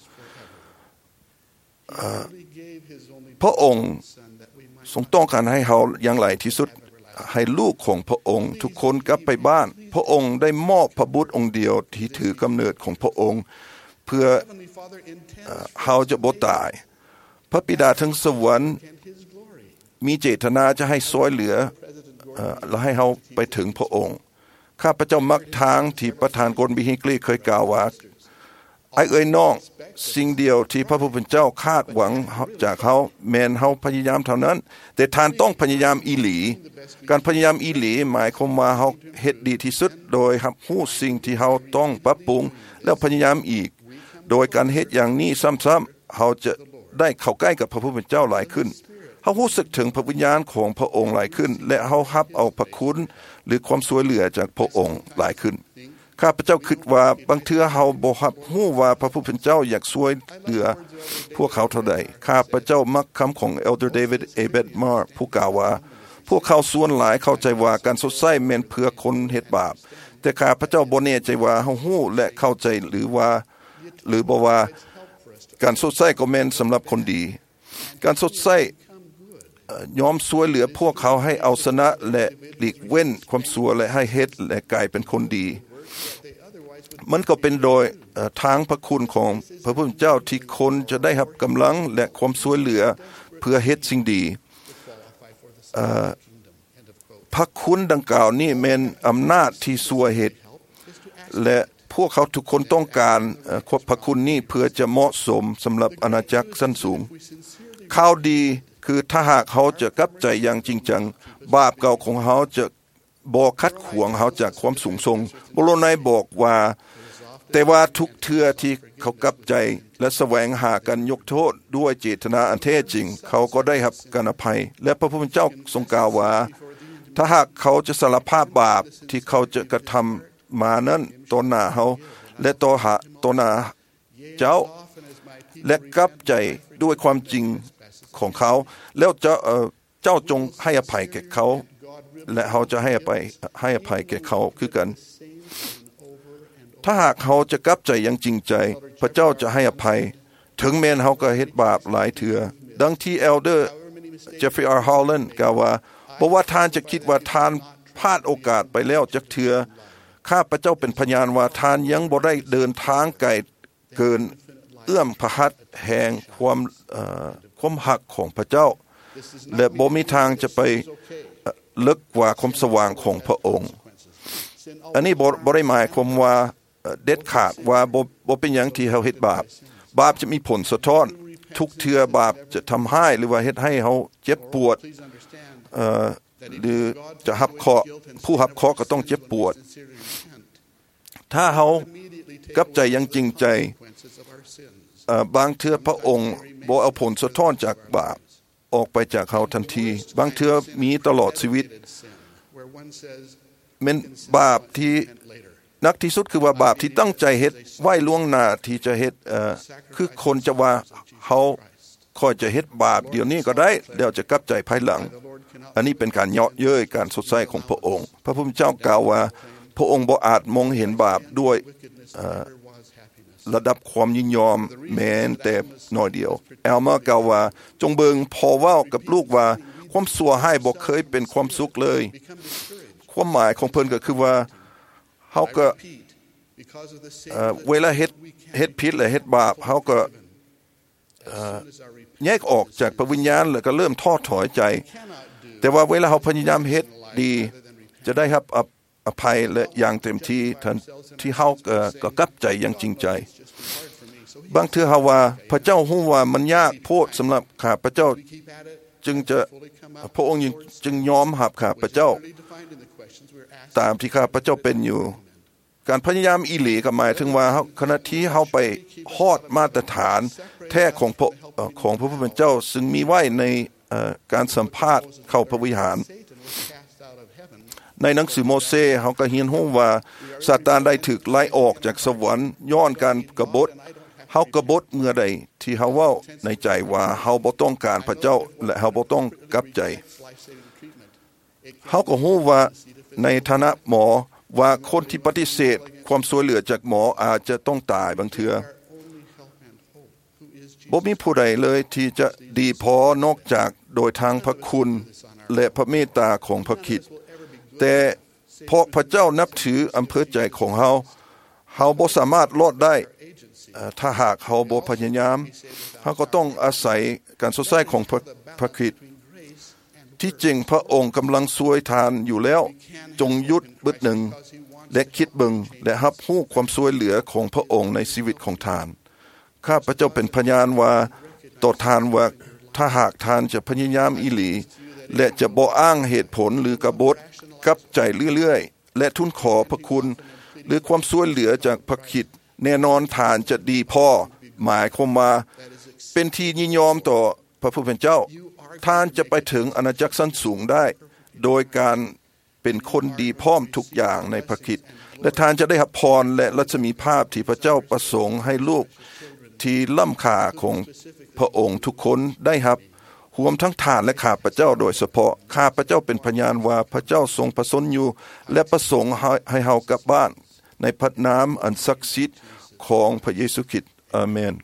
พระองค์ทรงต้องการให้เฮาอย่างไรที่สุดให้ลูกของพระองค์ทุกคนกลับไปบ้านพระองค์ได้มอบพระบุตรองค์เดียวที่ถือกำเนิดของพระองค์เพื่อเฮาจะบ่ตายพระบิดาทั้งสวรรค์มีเจตนาจะให้ช่วยเหลือและให้เฮาไปถึงพระองค์ข้าพเจ้ามักทางที่ประธานกรบิฮิกลีเคยกล่าวว่าไอ้เอ้ยน้องสิ่งเดียวที่พระผู้เป็นเจ้าคาดหวังจากเฮาแม้นเฮาพยายามเท่านั้นแต่ท่านต้องพยายามอีหลีการพยายามอีหลีหมายความว่าเฮาเฮ็ดดีที่สุดโดยรับรู้สิ่งที่เฮาต้องปรับปรุงแล้วพยายามอีกโดยการเฮ็ดอย่างนี้ซ้ำๆเฮาจะได้เข้าใกล้กับพระผู้เป็นเจ้าหลายขึ้นเฮารู้สึกถึงพระวิญญาณของพระองค์หลายขึ้นและเฮารับเอาพระคุณหรือความช่วยเหลือจากพระองค์หลายขึ้นข้าพเจ้าคิดว่าบางเทื่อเฮาบ่รับรู้ว่าพระผู้เป็นเจ้าอยากช่วยเหลือพวกเขาเท่าใดข้าพเจ้ามักคำของ Elder David A. Bedmar ผู้กล่าวว่าพวกเขาส่วนหลายเข้าใจว่าการสดใสแม่นเพื่อคนเฮ็ดบาปแต่ข้าพเจ้าบ่แน่ใจว่าเฮาฮู้และเข้าใจหรือบ่ว่าการสดใสก็แม่นสำหรับคนดีการสดใสยอมช่วยเหลือพวกเขาให้เอาชนะและหลีกเว้นความชั่วและให้เฮ็ดและกลายเป็นคนดีมันก็เป็นโดยทางพระคุณของพระผู้เป็นเจ้าที่คนจะได้รับกำลังและความช่วยเหลือเพื่อเฮ็ดสิ่งดีพระคุณดังกล่าวนี้เป็นอำนาจที่ช่วยเฮ็ดและพวกเขาทุกคนต้องการพระคุณนี้เพื่อจะเหมาะสมสำหรับอาณาจักรชั้นสูงข่าวดีคือถ้าหากเขาจะกลับใจอย่างจริงจังบาปเก่าของเขาจะบ่ขัดขวางเขาจากความสูงส่งโบโลไนบอกว่าแต่ว่าทุกเทื่อที่เขากลับใจและแสวงหากันยกโทษด้วยเจตนาอันแท้จริงเขาก็ได้รับการอภัยและพระผู้เป็นเจ้าทรงกล่าวว่าถ้าหากเขาจะสารภาพบาปที่เขาจะกระทำมานั้นต่อหน้าเขาและต่อหน้าเจ้าและกลับใจด้วยความจริงของเขาแล้วเจ้าจงให้อภัยแก่เขาและเขาจะให้อภัยแก่เขาคือกันถ้าหากเขาจะกลับใจอย่างจริงใจพระเจ้าจะให้อภัยถึงแม้เขาก็เฮ็ดบาปหลายเทื่อดังที่ Elder Jeffrey R. Holland กล่าวว่าบ่ว่าท่านจะคิดว่าท่านพลาดโอกาสไปแล้วจักเทื่อข้าพระเจ้าเป็นพยานว่าท่านยังบ่ได้เดินทางไกลเกินเอื้อมพระหัตถ์แห่งความหักของพระเจ้าและบ่มีทางจะไปลึกกว่าความสว่างของพระองค์อันนี้บ่ได้หมายความว่าเด็ดขาดว่าบ่เป็นหยังที่เฮาเฮ็ดบาปจะมีผลสะท้อนทุกเทื่อบาปจะทำให้หรือว่าเฮ็ดให้เฮาเจ็บปวดหรือจะรับเคราะห์ผู้รับเคราะห์ก็ต้องเจ็บปวดถ้าเฮากลับใจอย่างจริงใจบางเทื่อพระองค์บ่เอาผลสะท้อนจากบาปออกไปจากเขาทันทีบางเทื่อมีตลอดชีวิตเป็นบาปที่นักที่สุดคือว่าบาปที่ตั้งใจเฮ็ดไว้ล่วงหน้าที่จะเฮ็ดคือคนจะว่าเขาค่อยจะเฮ็ดบาปเดี๋ยวนี้ก็ได้แล้วจะกลับใจภายหลังอันนี้เป็นการเยาะเย้ยการสดใสของพระองค์พระผู้เป็นเจ้ากล่าวว่าพระองค์บ่อาจมองเห็นบาปด้วยระดับความยินยอมแม้แต่น้อยเดียวแอลมากล่าวว่าจงเบิงพอเว้ากับลูกว่าความชั่วให้บ่เคยเป็นความสุขเลยความหมายของเพิ่นก็คือว่าเฮาก็เวลาเฮ็ดผิดและเฮ็ดบาปเฮาก็แยกออกจากพระวิญญาณแล้วก็เริ่มท้อถอยใจแต่ว่าเวลาเฮาพยายามเฮ็ดดีจะได้รับอภัยและอย่างเต็มที่ทันที่เฮาก็กลับใจอย่างจริงใจบางเทื่อเฮาว่าพระเจ้าฮู้ว่ามันยากโพดสำหรับข้าพระเจ้าจึงจะพระองค์จึงยอมรับข้าพระเจ้าตามที่ข้าพระเจ้าเป็นอยู่การพยายามอีหลีก็หมายถึงว่าขณะที่เฮาไปฮอดมาตรฐานแท้ของพระผู้เป็นเจ้าซึ่งมีไว้ในการสัมภาษณ์เข้าพระวิหารในหนังสือโมเสสเฮาก็เรียนรู้ว่าซาตานได้ถูกไล่ออกจากสวรรค์ย้อนการกบฏเฮากบฏเมื่อใดที่เฮาเว้าในใจว่าเฮาบ่ต้องการพระเจ้าและเฮาบ่ต้องกลับใจเฮาก็รู้ว่าในฐานะหมอว่าคนที่ปฏิเสธความช่วยเหลือจากหมออาจจะต้องตายบางเทื่อบ่มีผู้ใดเลยที่จะดีพอนอกจากโดยทางพระคุณและพระเมตตาของพระคริสต์แต่เพราะพระเจ้านับถืออำเภอใจของเฮาบ่สามารถรอดได้ถ้าหากเฮาบ่พยายามเฮาก็ต้องอาศัยการสดใสของพระคริสต์ที่จริงพระองค์กำลังช่วยทานอยู่แล้วจงหยุดบึดหนึ่งและคิดเบิ่งและรับรู้ความช่วยเหลือของพระองค์ในชีวิตของทานข้าพระเจ้าเป็นพยานว่าต่อทานว่าถ้าหากทานจะพยายามอีหลีและจะบ่อ้างเหตุผลหรือกบฏกับใจเรื่อยๆและทูลขอพระคุณหรือความช่วยเหลือจากพระคริสต์แน่นอนทานจะดีพอหมายความว่าเป็นที่ยินยอมต่อพระผู้เป็นเจ้าท่านจะไปถึงอาณาจักรชั้นสูงได้โดยการเป็นคนดีพร้อมทุกอย่างในพระคริสต์และท่านจะได้รับพรและรัศมีภาพที่พระเจ้าประสงค์ให้ลูกที่ล้ำค่าของพระองค์ทุกคนได้รับรวมทั้งท่านและข้าพเจ้าโดยเฉพาะข้าพเจ้าเป็นพยานว่าพระเจ้าทรงประสงค์อยู่และประสงค์ให้เฮากลับบ้านในพระนามอันศักดิ์สิทธิ์ของพระเยซูคริสต์อาเมน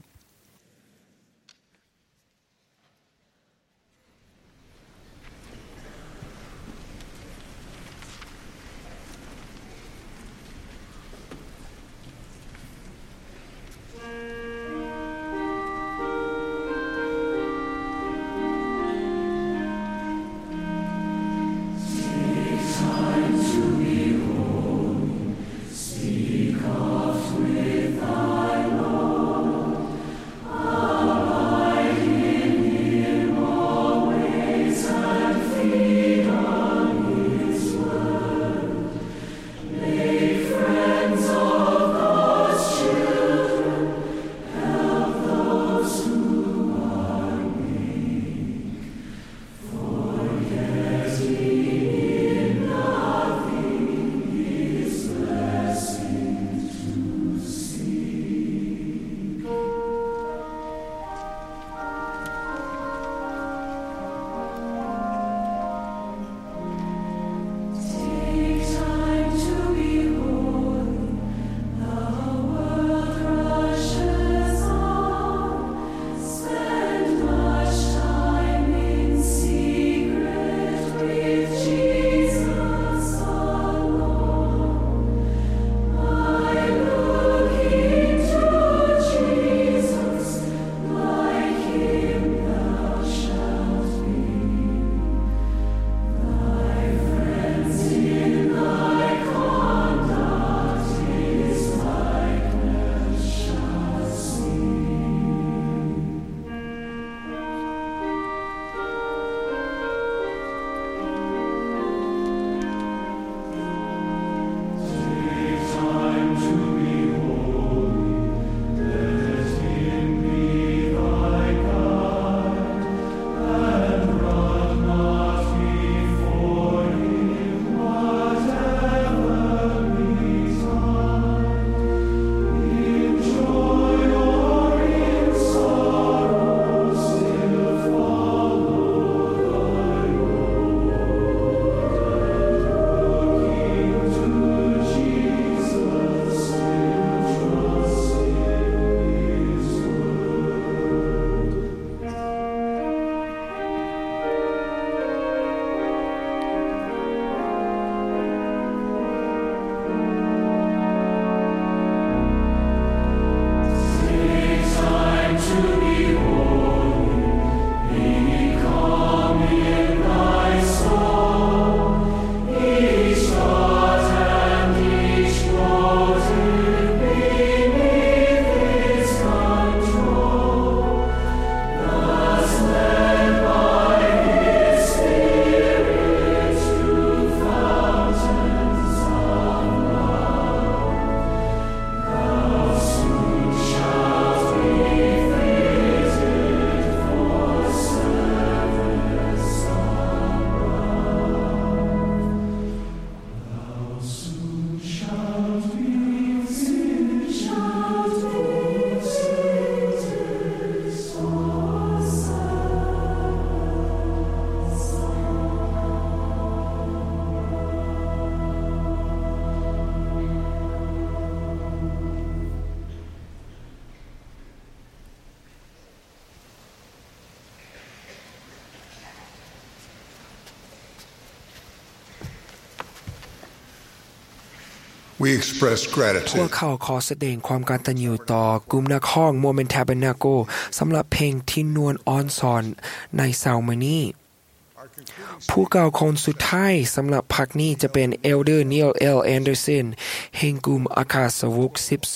We express พวก gratitude เขาขอแสดงความกตัญญูต่อกลุ่มนักร้องโมเมนต์ Tabernacle สำหรับเพลงที่นวลอ่อนสอนในเช้ามื้อนี้ผู้กล่าวคนสุดท้ายสำหรับพรรคนี้จะเป็น Elder Neil L. Anderson แห่งกลุ่มอาคาสาวก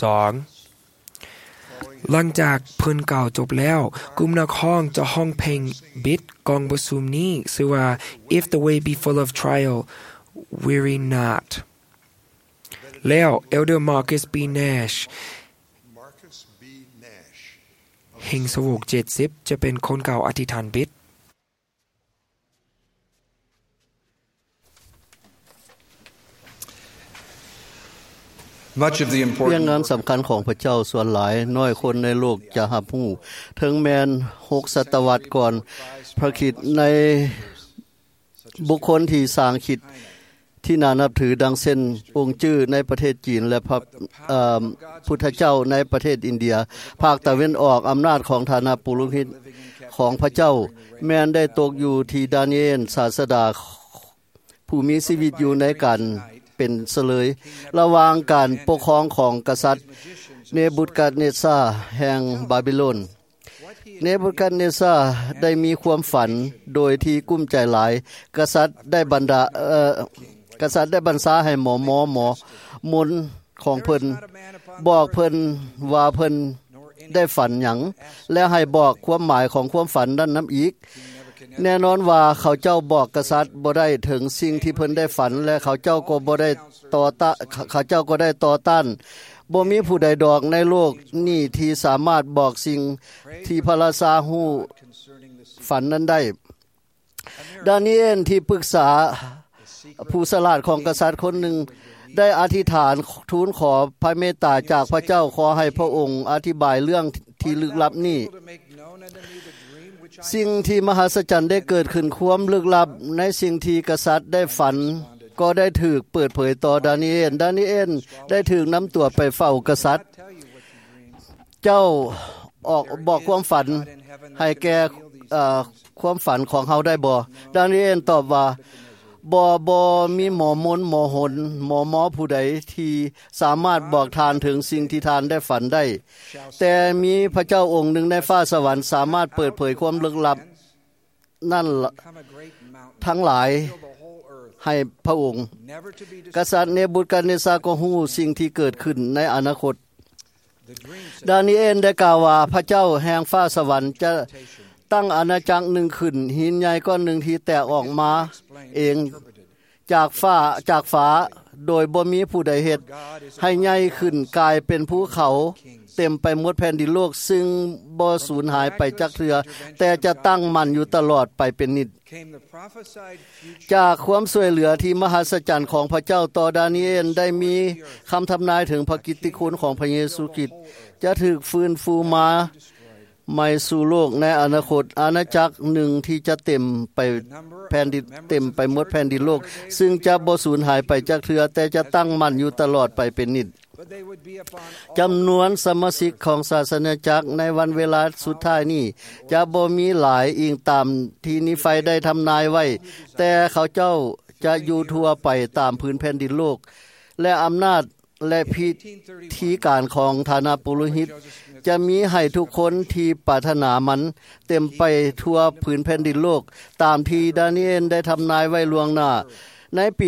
12หลังจากเพิ่นกล่าวจบแล้วกลุ่มนักร้องจะร้องเพลงบิดกองประชุมนี้ชื่อว่า If the way be full of trial weary not แล้ว Elder Marcus B. Nash แห่งสาวก70จะเป็นคนกล่าวอธิษฐานบิด Much of the เรื่อง important งานสำคัญของพระเจ้าส่วนหลายน้อยคนในโลกจะรับรู้ถึงแม้น6ศตวรรษก่อนพระคริสต์ในบุคคลที่สร้างคริสต์ที่น่านับถือดังเช่นองค์จื้อในประเทศจีนและพระพุทธเจ้าในประเทศอินเดียภาคตะวันออกอำนาจของฐานะปุโรหิตของพระเจ้าแม้นได้ตกอยู่ที่ดาเนียลศาสดาผู้มีชีวิตอยู่ในการเป็นเสลยระหว่างการปกครองของกษัตริย์เนบุคัดเนซาร์แห่งบาบิโลนเนบุคัดเนซาร์ได้มีความฝันโดยที่กุ้มใจหลายกษัตริย์ได้บรรษาให้หมอมนของเพิ่นบอกเพิ่นว่าเพิ่นได้ฝันหยังและให้บอกความหมายของความฝันนั้นนําอีกแน่นอนว่าเขาเจ้าบอกกษัตริย์บ่ได้ถึงสิ่งที่เพิ่นได้ฝันและเขาเจ้าก็บ่ได้ต่อต้านบ่มีผู้ใดดอกในโลกนี้ที่สามารถบอกสิ่งที่พระราชาฮู้ฝันนั้นได้ดาเนียลที่ปรึกษาผู้ฉลาดของกษัตริย์คนหนึ่งได้อธิษฐานทูลขอพระเมตตาจากพระเจ้าขอให้พระองค์อธิบายเรื่องที่ลึกลับนี้สิ่งที่มหัศจรรย์ได้เกิดขึ้นความลึกลับในสิ่งที่กษัตริย์ได้ฝันก็ได้ถูกเปิดเผยต่อดาเนียลได้ถูกนําตัวไปเฝ้ากษัตริย์เจ้าออกบอกความฝันให้แก่ความฝันของเฮาได้บ่ดาเนียลตอบว่าบ่มีหมอมนหมอหนหมอผู้ใดที่สามารถบอกทานถึงสิ่งที่ทานได้ฝันได้แต่มีพระเจ้าองค์หนึ่งในฟ้าสวรรค์สามารถเปิดเผยความลึกลับนั่นทั้งหลายให้พระองค์กษัตริย์เนบุคัดเนซาร์ก็ฮู้สิ่งที่เกิดขึ้นในอนาคตดาเนียลได้กล่าวว่าพระเจ้าแห่งฟ้าสวรรค์จะตั้งอาณาจักรหนึ่งขึ้นหินใหญ่ก้อนหนึ่งที่แตกออกมาเองจากฟ้าโดยบ่มีผู้ใดเฮ็ดให้ใหญ่ขึ้นกลายเป็นภูเขาเต็มไปหมดแผ่นดินโลกซึ่งบ่สูญหายไปจักเทื่อแต่จะตั้งมั่นอยู่ตลอดไปเป็นนิจจากความช่วยเหลือที่มหัศจรรย์ของพระเจ้าต่อดาเนียลได้มีคำทำนายถึงพระกิตติคุณของพระเยซูคริสต์จะถูกฟื้นฟูมาใหม่สู่โลกในอนาคตอาณาจักรหนึ่งที่จะเต็มไปแผ่นดินเต็มไปหมดแผ่นดินโลกซึ่งจะบ่สูญหายไปจักเทื่อแต่จะตั้งมั่นอยู่ตลอดไปเป็นนิจจำนวนสมาชิกของศาสนาจักรในวันเวลาสุดท้ายนี้จะบ่มีหลายอิงตามที่นิไฟได้ทำนายไว้แต่เขาเจ้าจะอยู่ทั่วไปตามพื้นแผ่นดินโลกและอำนาจและพิธีการของฐานะปุโรหิตจะมีให้ทุกคนที่ปรารถนามันเต็มไปทั่วพื้นแผ่นดินโลกตามที่ดาเนียลได้ทำนายไว้ล่วงหน้าในปี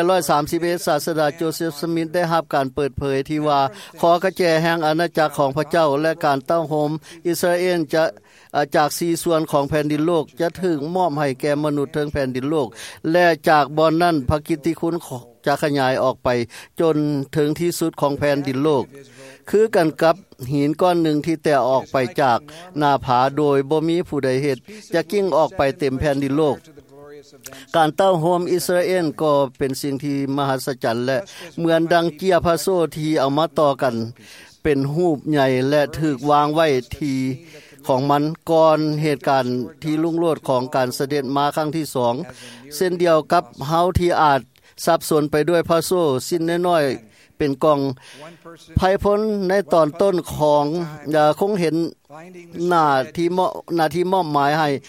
1831 ศาสดาโจเซฟสมิธได้รับการเปิดเผยที่ว่าขอกระแจแห่งอาณาจักรของพระเจ้าและการตั้งโฮมอิสราเอลจะจาก4ส่วนของแผ่นดินโลกจะถึงมอบให้แก่มนุษย์ทั้งแผ่นดินโลกและจากบ่อนนั้นพระกิตติคุณจะขยายออกไปจนถึงที่สุดของแผ่นดินโลกคือกันกับหินก้อนหนึ่งที่แตกออกไปจากหน้าผาโดยบ่มีผู้ใดเฮ็ดจะกิ้งออกไปเต็มแผ่นดินโลกการตั้งโฮมอิสราเอลก็เป็นสิ่งที่มหัศจรรย์และเหมือนดังเกียร์พระโซ่ที่เอามาต่อกันเป็นรูปใหญ่และถูกวางไว้ที่ของมันก่อนเหตุการณ์ที่ลุ่งโลดของการเสด็จมาครั้งที่2เช่นเดียวกับเฮาที่อาจสับสนไปด้วยพระโซ่สิ้นน้อยๆเป็นกองภัยพ้นในตอนต้นของคงเห็นหน้าที่มอบหมาย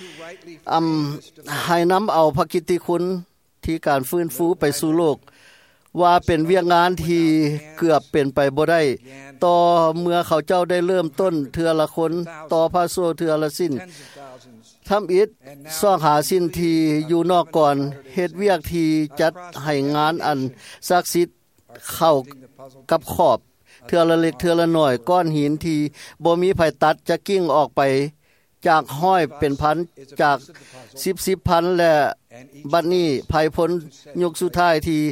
ให้นําเอาพระกิตติคุณที่การฟื้นฟูไปสู่โลกว่าเป็นเวียกงานที่เกือบเป็นไปบ่ได้ต่อเมื่อเขาเจ้าได้เริ่มต้นเทื่อละคนต่อพระโซ่เทื่อละสิ้นทำอิฐซ่องหาสิ้นที่อยู่นอกก่อนเฮ็ดเวียกที่จัดให้งานอันศักดิ์สิทธิ์เข้ากับขอบเทื่อละเล็กเทื่อละน้อยก้อนหินที่บ่มีไผตัดจะกิ้งออกไปจากห้อยเป็นพันจาก10พันและบัดนี้ภัยพ้นยุคสุดท้ายที่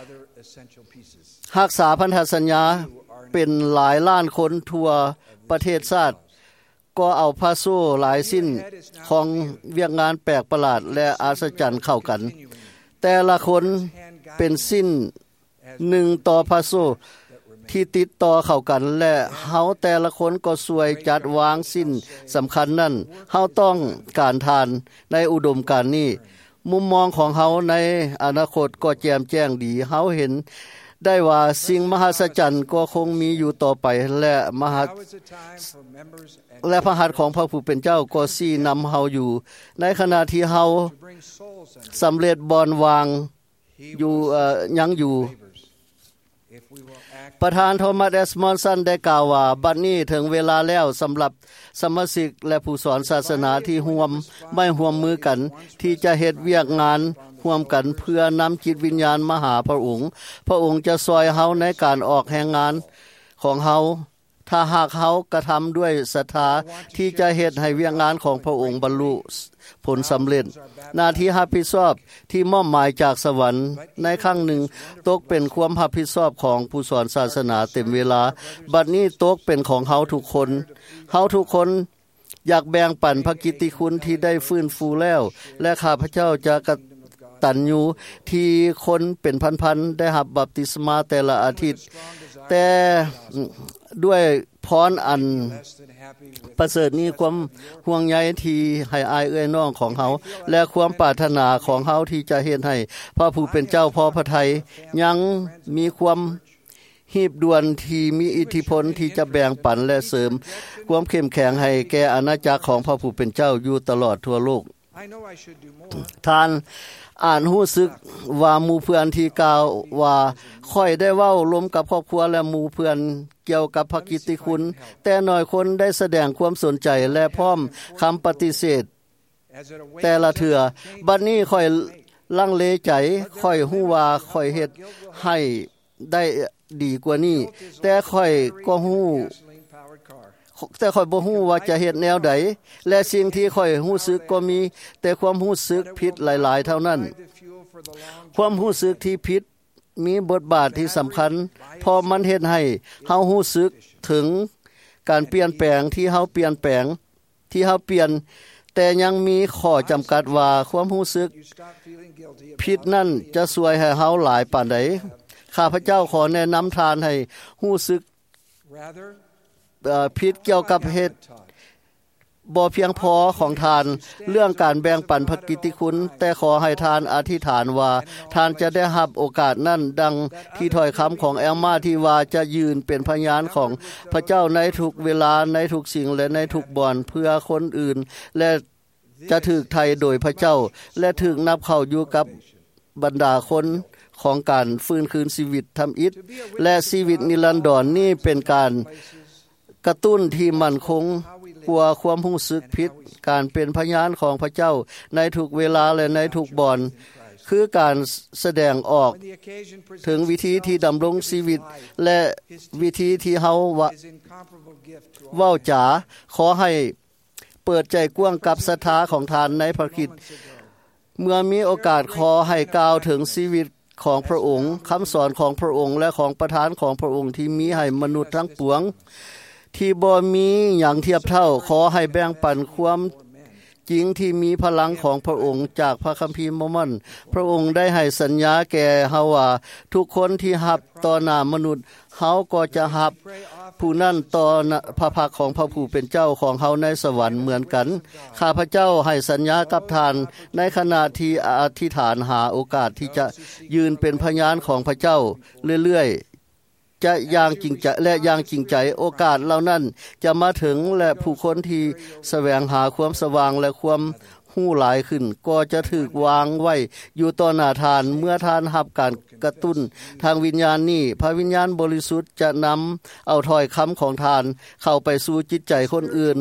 รักษาพันธสัญญาเป็นหลายล้านคนทั่วประเทศชาติก็เอาพระโซ่หลายสิ้นของเวียกงานแปลกประหลาดและอัศจรรย์เข้ากันแต่ละคนเป็นสิ้นหนึ่งต่อพระโซ่ที่ติดต่อเข้ากันและเฮาแต่ละคนก็ช่วยจัดวางสิ้นสำคัญนั้นเฮาต้องการทานในอุดมการณ์นี้มุมมองของเฮาในอนาคตก็แจ่มแจ้งดีเฮาเห็นได้ว่าสิ่งมหัศจรรย์ก็คงมีอยู่ต่อไปและพระหัตถ์ของพระผู้เป็นเจ้าก็ชี้นำเฮาอยู่ในขณะที่เฮาสำเร็จบอนวางอยู่ยังอยู่ประธานโทมัส เอส มอนสันได้กล่าวว่าบัดนี้ถึงเวลาแล้วสำหรับสมาชิกและผู้สอนศาสนาที่ร่วมมือกันที่จะเฮ็ดเวียกงานร่วมกันเพื่อนำจิตวิญญาณมาหาพระองค์พระองค์จะซอยเฮาในการออกแห่งงานของเฮาถ้าหากเฮากระทำด้วยศรัทธาที่จะเฮ็ดให้เวียกงานของพระองค์บรรลุผลสำเร็จหน้าที่รับผิดชอบที่มอบหมายจากสวรรค์ในครั้งหนึ่งตกเป็นความรับผิดชอบของผู้สอนศาสนาเต็มเวลาบัดนี้ตกเป็นของเฮาทุกคนเฮาทุกคนอยากแบ่งปันพระกิตติคุณที่ได้ฟื้นฟูแล้วและข้าพเจ้าจะกตัญญูที่คนเป็นพันๆได้รับบัพติศมาแต่ละอาทิตย์แต่ด้วยพรอันประเสริฐนี้ความห่วงใยที่ให้อายเอื้อยน้องของเฮาและความปรารถนาของเฮาที่จะเฮ็ดให้พระผู้เป็นเจ้าพอพระทัยยังมีความหีบด่วนที่มีอิทธิพลที่จะแบ่งปันและเสริมความเข้มแข็งให้แก่อาณาจักรของพระผู้เป็นเจ้าอยู่ตลอดทั่วโลกท่านอ่านรู้สึกว่าหมู่เพื่อนที่กล่าวว่าค่อยได้เว้าร่วมกับครอบครัวและหมู่เพื่อนเกี่ยวกับพระกิตติคุณแต่น้อยคนได้แสดงความสนใจและพร้อมคำปฏิเสธแต่ละเถื่อบัดนี้ค่อยลังเลใจค่อยฮู้ว่าค่อยเฮ็ดให้ได้ดีกว่านี้แต่ค่อยบ่ฮู้ว่าจะเฮ็ดแนวใดและสิ่งที่ค่อยรู้สึกก็มีแต่ความรู้สึกผิดหลายๆเท่านั้นความรู้สึกที่ผิดมีบทบาทที่สำคัญเพราะมันเฮ็ดให้เฮารู้สึกถึงการเปลี่ยนแปลงที่เฮาเปลี่ยนแต่ยังมีข้อจำกัดว่าความรู้สึกผิดนั้นจะช่วยให้เฮาหลายปานใดข้าพเจ้าขอแนะนำทานให้รู้สึกผิดเกี่ยวกับเหตุบ่เพียงพอของทานเรื่องการแบ่งปันพระกิตติคุณแต่ขอให้ทานอธิษฐานว่าทานจะได้รับโอกาสนั้นดังที่ถ้อยคำของแอลมาที่ว่าจะยืนเป็นพยานของพระเจ้าในทุกเวลาในทุกสิ่งและในทุกบ่อนเพื่อคนอื่นและจะถูกไถ่โดยพระเจ้าและถูกนับเข้าอยู่กับบรรดาคนของการฟื้นคืนชีวิตทำอิฐและชีวิตนิรันดรนี่เป็นการกระตุ้นที่มั่นคงกว่าความรู้สึกผิดการเป็นพยานของพระเจ้าในทุกเวลาและในทุกบ่อนคือการแสดงออกถึงวิธีที่ดำรงชีวิตและวิธีที่เฮาเว้าจาขอให้เปิดใจกว้างกับศรัทธาของทานในพระคริสต์เมื่อมีโอกาสขอให้กล่าวถึงชีวิตของพระองค์คำสอนของพระองค์และของประทานของพระองค์ที่มีให้มนุษย์ทั้งปวงที่บ่มีหยังเทียบเท่าขอให้แบ่งปันความจริงที่มีพลังของพระองค์จากพระคัมภีร์มอร์มอนพระองค์ได้ให้สัญญาแก่เฮาว่าทุกคนที่รับต่อหน้ามนุษย์เฮาก็จะรับผู้นั้นต่อพระพักของพระผู้เป็นเจ้าของเฮาในสวรรค์เหมือนกันข้าพเจ้าให้สัญญากับท่านในขณะที่อธิษฐานหาโอกาสที่จะยืนเป็นพยานของพระเจ้าเรื่อยๆจะอย่างจริงใจและอย่างจริงใจโอกาสเหล่านั้นจะมาถึงและผู้คนที่แสวงหาความสว่างและความรู้หลายขึ้นก็จะถูกวางไว้อยู่ต่อหน้าทานเมื่อทานรับการกระตุ้นทางวิญญาณนี้พระวิญญาณบริสุทธิ์จะนำเอาถ้อยคำของทานเข้าไปสู่จิตใจคนอื่น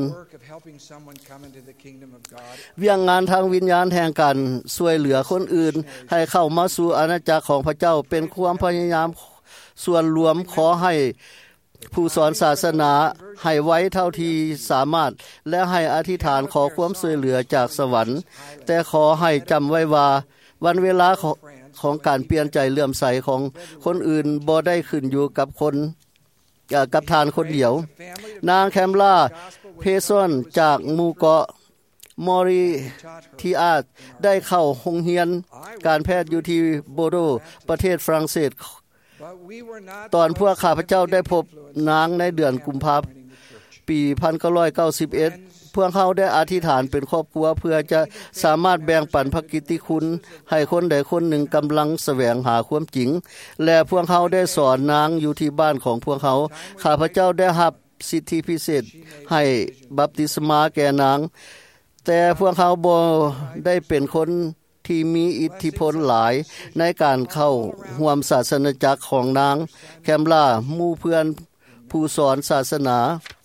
เวียงงานทางวิญญาณแห่งการช่วยเหลือคนอื่นให้เข้ามาสู่อาณาจักรของพระเจ้าเป็นความพยายามส่วนรวมขอให้ผู้สอนศาสนาให้ไว้เท่าที่สามารถและให้อธิษฐานขอความช่วยเหลือจากสวรรค์แต่ขอให้จำไว้ว่าวันเวลาของการเปลี่ยนใจเลื่อมใสของคนอื่นบ่ได้ขึ้นอยู่กับกับทานคนเดียวนางแคมลาเพซอนจากหมู่เกาะมอริทีอาได้เข้าโรงเรียนการแพทย์อยู่ที่โบโดประเทศฝรั่งเศสตอนพวกข้าพเจ้าได้พบนางในเดือนกุมภาพันธ์ปี1991พวกเขาได้อธิษฐานเป็นครอบครัวเพื่อจะสามารถแบ่งปันพระกิตติคุณให้คนใดคนหนึ่งกำลังแสวงหาความจริงและพวกเขาได้สอนนางอยู่ที่บ้านของพวกเขาข้าพเจ้าได้รับสิทธิพิเศษให้บัพติศมาแก่นางแต่พวกเขาบ่ได้เป็นคนที่มีอิทธิพลหลายในการเข้าร่วมศาสนาจักรของนางแคมลาหมู่เพื่อนผู้สอนศาสนา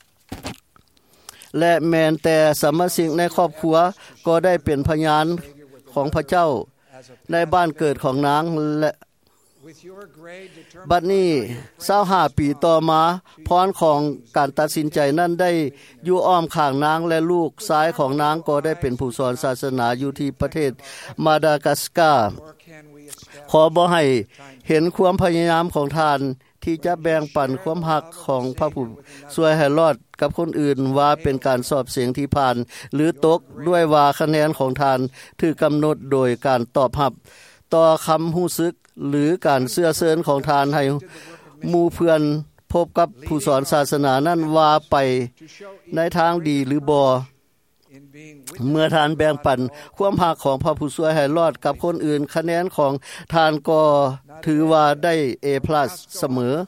และแม้แต่สมาชิกในครอบครัวก็ได้เป็นพยานของพระเจ้าในบ้านเกิดของนางและบัดนี้25ปีต่อมาพรของการตัดสินใจนั้นได้อยู่อ้อมข้างนางและลูกชายของนางก็ได้เป็นผู้สอนศาสนาอยู่ที่ประเทศมาดากัสการ์ขอบ่ให้เห็นความพยายามของท่านที่จะแบ่งปันความหักของพระผู้ช่วยให้รอดกับคนอื่นว่าเป็นการสอบเสียงที่ผ่านหรือตกด้วยว่าคะแนนของท่านถูกกำหนดโดยการตอบรับต่อคำรู้สึกหรือการเชื่อเชิญของทานให้หมู่เพื่อนพบกับผู้สอนศาสนานั้นว่าไปในทางดีหรือบ่เมื่อทานแบ่งปันความหักของพระผู้ช่วยให้รอดกับคนอื่นคะแนนของทานก็ถือว่าได้ A+ เสมอ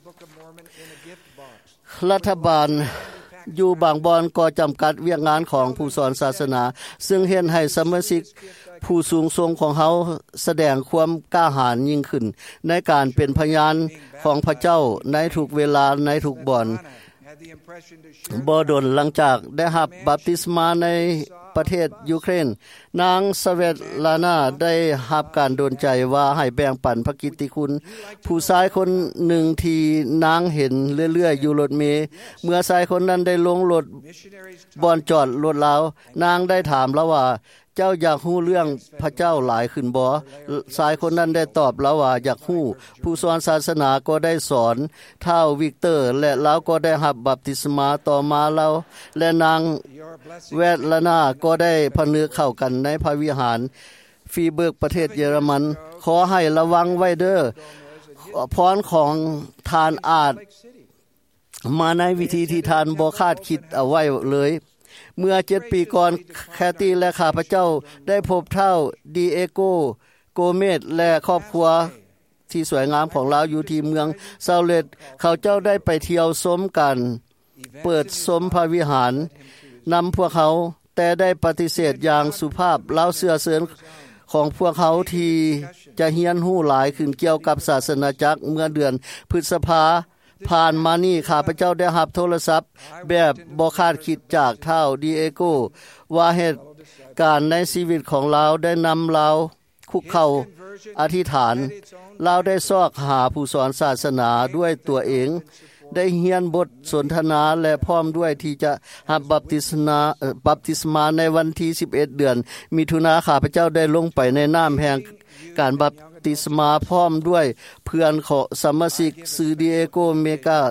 รัฐบาลอยู่บางบอนก็จำกัดเวียกงานของผู้สอนศาสนาซึ่งเห็นให้สมาชิกผู้สูงทรงของเขาแสดงความกล้าหาญยิ่งขึ้นในการเป็นพยานของพระเจ้าในทุกเวลาในทุกบ่อนบ่ดนหลังจากได้รับบัพติศมาในประเทศยูเครนนางสเวตลานาได้รับการดลใจว่าให้แบ่งปันพระกิตติคุณผู้ชายคนหนึ่งที่นางเห็นเรื่อยๆอยู่รถเมล์เมื่อชายคนนั้นได้ลงรถบ่อนจอดรถแล้วนางได้ถามแล้วว่าเจ้าอยากฮู้เรื่องพระเจ้าหลายขึ้นบ่ชายคนนั้นได้ตอบแล้วว่าอยากฮู้ผู้สอนศาสนาก็ได้สอนท้าววิกเตอร์และแล้วก็ได้รับบัพติศมาต่อมาแล้วและนางเวตลานาก็ได้ผนึกเข้ากันในพระวิหารฟีเบิร์กประเทศเยอรมันขอให้ระวังไว้เด้อพรของทานอาจมาในวิธีที่ทานบ่คาดคิดเอาไว้เลยเมื่อ7ปีก่อนแคตี้และข้าพเจ้าได้พบเท่าดีเอโกโกเมสและครอบครัวที่สวยงามของเราอยู่ที่เมืองซาเลตเขาเจ้าได้ไปเที่ยวชมกันเปิดชมพระวิหารนำพวกเขาแต่ได้ปฏิเสธอย่างสุภาพเล่าเสื้อเสริญของพวกเขาที่จะเฮียนหู้หลายขึ้นเกี่ยวกับศาสนาจักรเมื่อเดือนพฤษภาผ่านมานี่ข้าพเจ้าได้รับโทรศัพท์แบบบ่คาดคิดจากท้าวดีเอโกว่าเหตุการณ์ในชีวิตของเราได้นำเราคุกเข่าอธิษฐานเราได้ซอกหาผู้สอนศาสนาด้วยตัวเองได้เรียนบทสนทนาและพร้อมด้วยที่จะรับบัพติศมาในวันที่11เดือนมิถุนายนข้าพเจ้าได้ลงไปในน้ำแห่งการบัพติศมาพร้อมด้วยเพื่อนของสมาชิกซือดิเอโกเมกา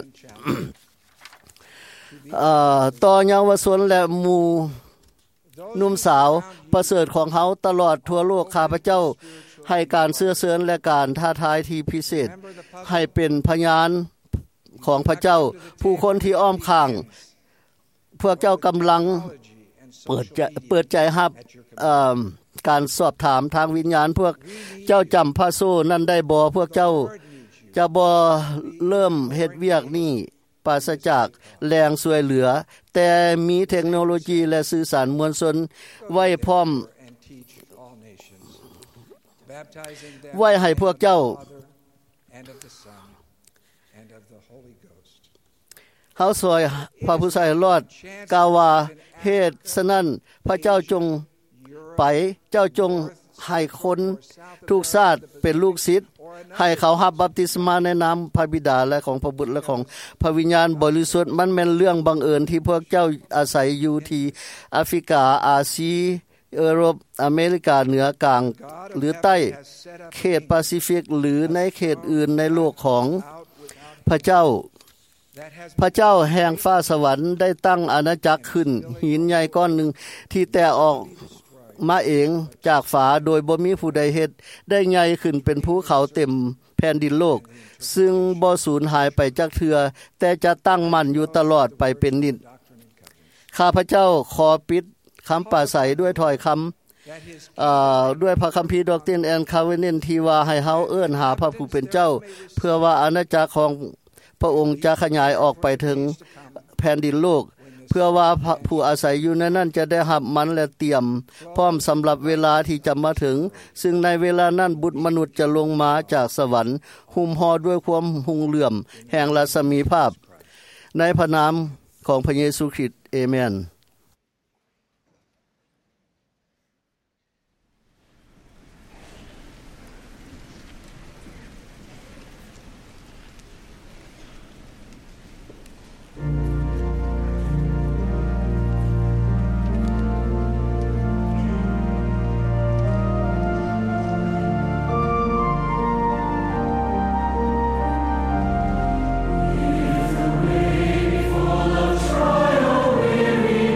ต่อเยาวชนและหมู่หนุ่มสาวประเสริฐของเขาตลอดทั่วโลกข้าพเจ้าให้การเสื้อเสริญและการท้าทายที่พิเศษให้เป็นพยานของพระเจ้าผู้คนที่อ้อมข้างพวกเจ้ากำลังเปิดใจรับการสอบถามทางวิญญาณพวกเจ้าจำพระโซ่นั้นได้บ่พวกเจ้าจะบ่เริ่มเฮ็ดเวียกนี้ปราศจากแรงช่วยเหลือแต่มีเทคโนโลยีและสื่อสารมวลชนไว้พร้อมไว้ให้พวกเจ้าเฮาซอยพระผู้ช่วยรอดกล่าวว่าเหตุฉะนั้นพระเจ้าจงไปเจ้าจงให้คนทุกชาติเป็นลูกศิษย์ให้เขารับบัพติศมาในนามพระบิดาและของพระบุตรและของพระวิญญาณบริสุทธิ์มันแม่นเรื่องบังเอิญที่พวกเจ้าอาศัยอยู่ที่แอฟริกาอาซียุโรปอเมริกาเหนือกลางหรือใต้เขตแปซิฟิกหรือในเขตอื่นในโลกของพระเจ้าแห่งฟ้าสวรรค์ได้ตั้งอาณาจักรขึ้นหินใหญ่ก้อนหนึ่งที่แตกออกมาเองจากฝาโดยบ่มีผู้ใดเฮ็ดได้ใหญ่ขึ้นเป็นภูเขาเต็มแผ่นดินโลกซึ่งบ่สูญหายไปจากเทือแต่จะตั้งมั่นอยู่ตลอดไปเป็นนิจข้าพเจ้าขอปิดคำปราศัยด้วยถ้อยคำด้วยพระคัมภีร์ Doctrine and Covenants ที่ว่าให้เฮาเอิ้นหาพระผู้เป็นเจ้าเพื่อว่าอาณาจักรของพระองค์จะขยายออกไปถึงแผ่นดินโลกเพื่อว่าผู้อาศัยอยู่ในนั้นจะได้รับมันและเตรียมพร้อมสำหรับเวลาที่จะมาถึงซึ่งในเวลานั้นบุตรมนุษย์จะลงมาจากสวรรค์หุ้มห่อด้วยความรุ่งเรืองแห่งรัศมีภาพในพระนามของพระเยซูคริสต์เอเมน Trial weary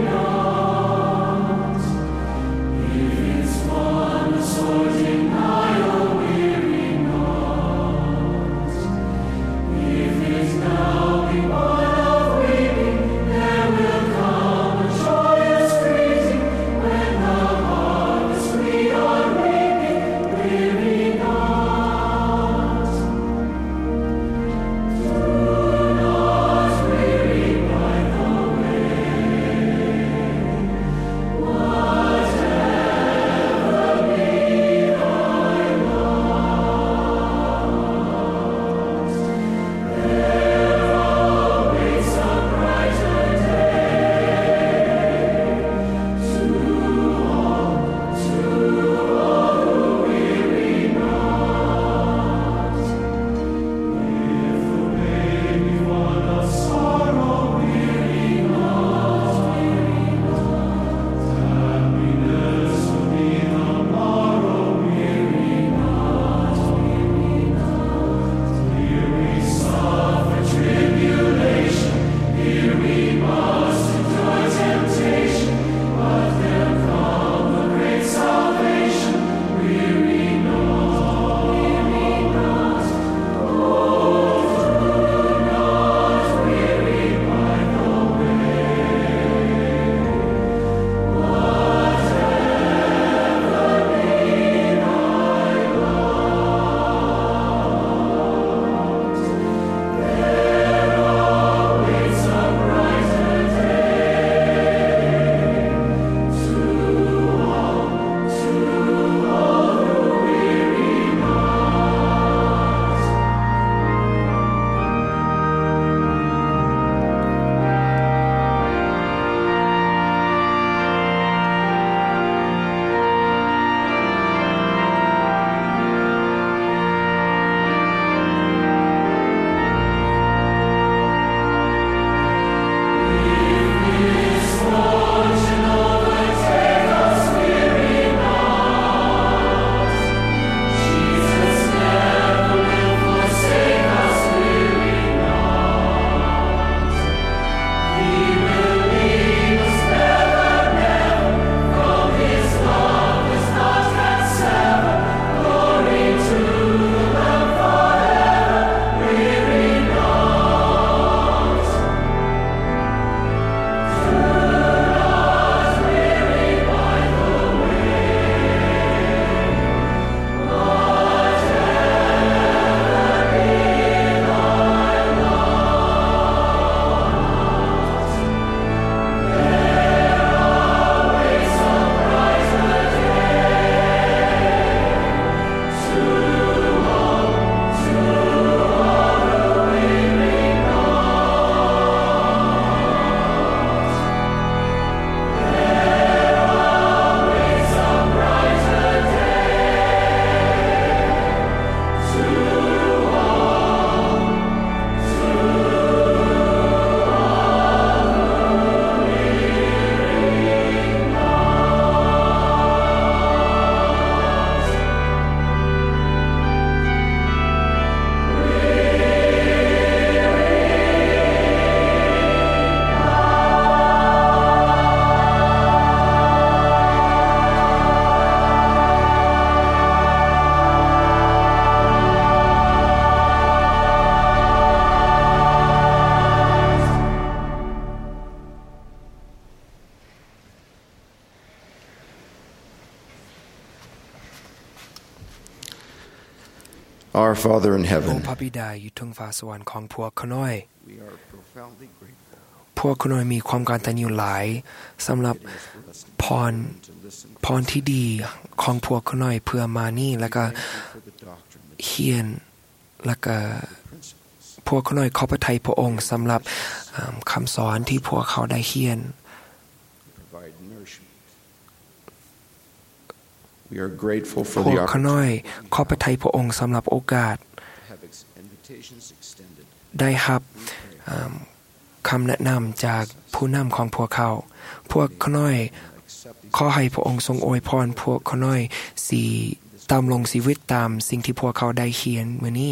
Our Father in โอ้ heaven, พระบิดาอยู่ทางฟ้าสวรรค์ของพวกเขาน้อยพวกเขาน้อยมีความกตัญญูหลายสำหรับพรที่ดีของพวกเขาน้อยเพื่อมานี่แล้วก็เฮียนแล้วก็พวกเขาน้อยขอพระทัยพระองค์สำหรับคำสอนที่พวกเขาได้เฮียนพวกเขาน้อยขอพระทัยพระองค์สำหรับโอกาสได้รับคำแนะนำจากผู้นำของพวกเขาน้อยขอให้พระองค์ทรงอวยพรพวกเขาน้อยสิดำรงชีวิตตามสิ่งที่พวกเขาได้เขียนมื้อนี้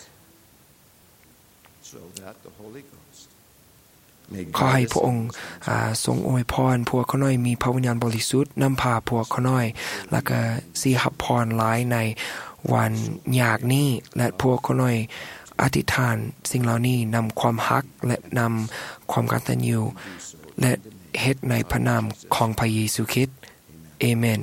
ขอให้พระองค์ทรงอวยพรพวกเขาน้อยมีพระวิญญาณบริสุทธิ์นำพาพวกเขาน้อยแล้วก็สิรับพรหลายในวันยากนี้และพวกเขาน้อยอธิษฐานสิ่งเหล่านี้นำความฮักและนำความกตัญญูและเฮ็ดในพระนามของพระเยซูคริสต์เอเมน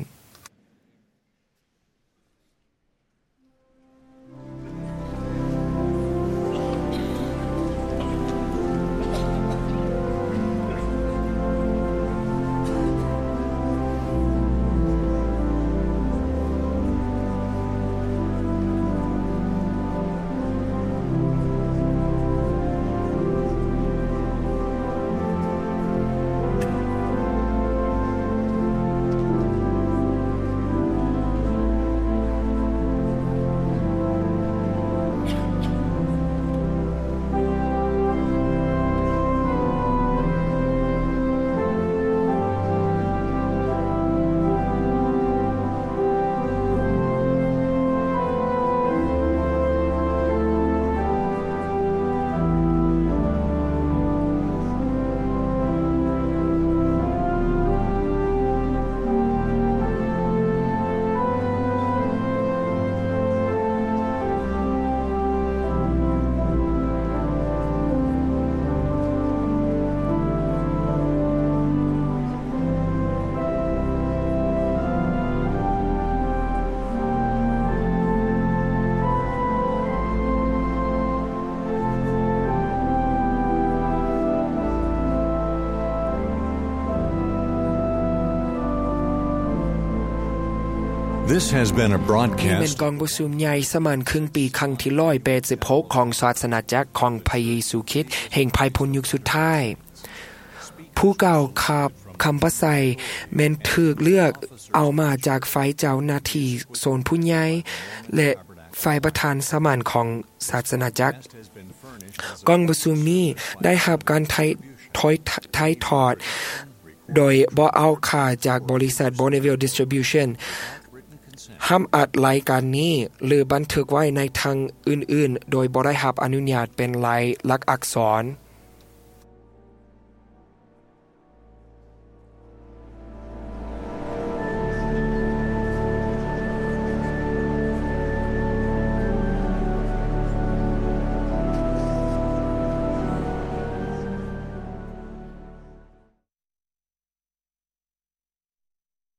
This has been a นี่เป็น broadcast กองประชุมใหญ่สมานครึ่งปีครั้งที่186ของศาสนาจักรของพระเยซูคริสต์แห่งภายพ้นยุคสุดท้ายผู้กล่าวคำพระไสยแม้นถูกเลือกเอามาจากฝ่ายเจ้าหน้าที่โซนผู้ใหญ่และฝ่ายประธานสมานของศาสนาจักรกองประชุมนี้ได้รับการถ่ายทอดโดยบ่เอาค่าจากบริษัท Bonneville Distribution ห้ามอัดรายการนี้หรือบันทึกไว้ในทางอื่นๆโดยบ่ได้รับอนุญาตเป็นลายลักษณ์อักษร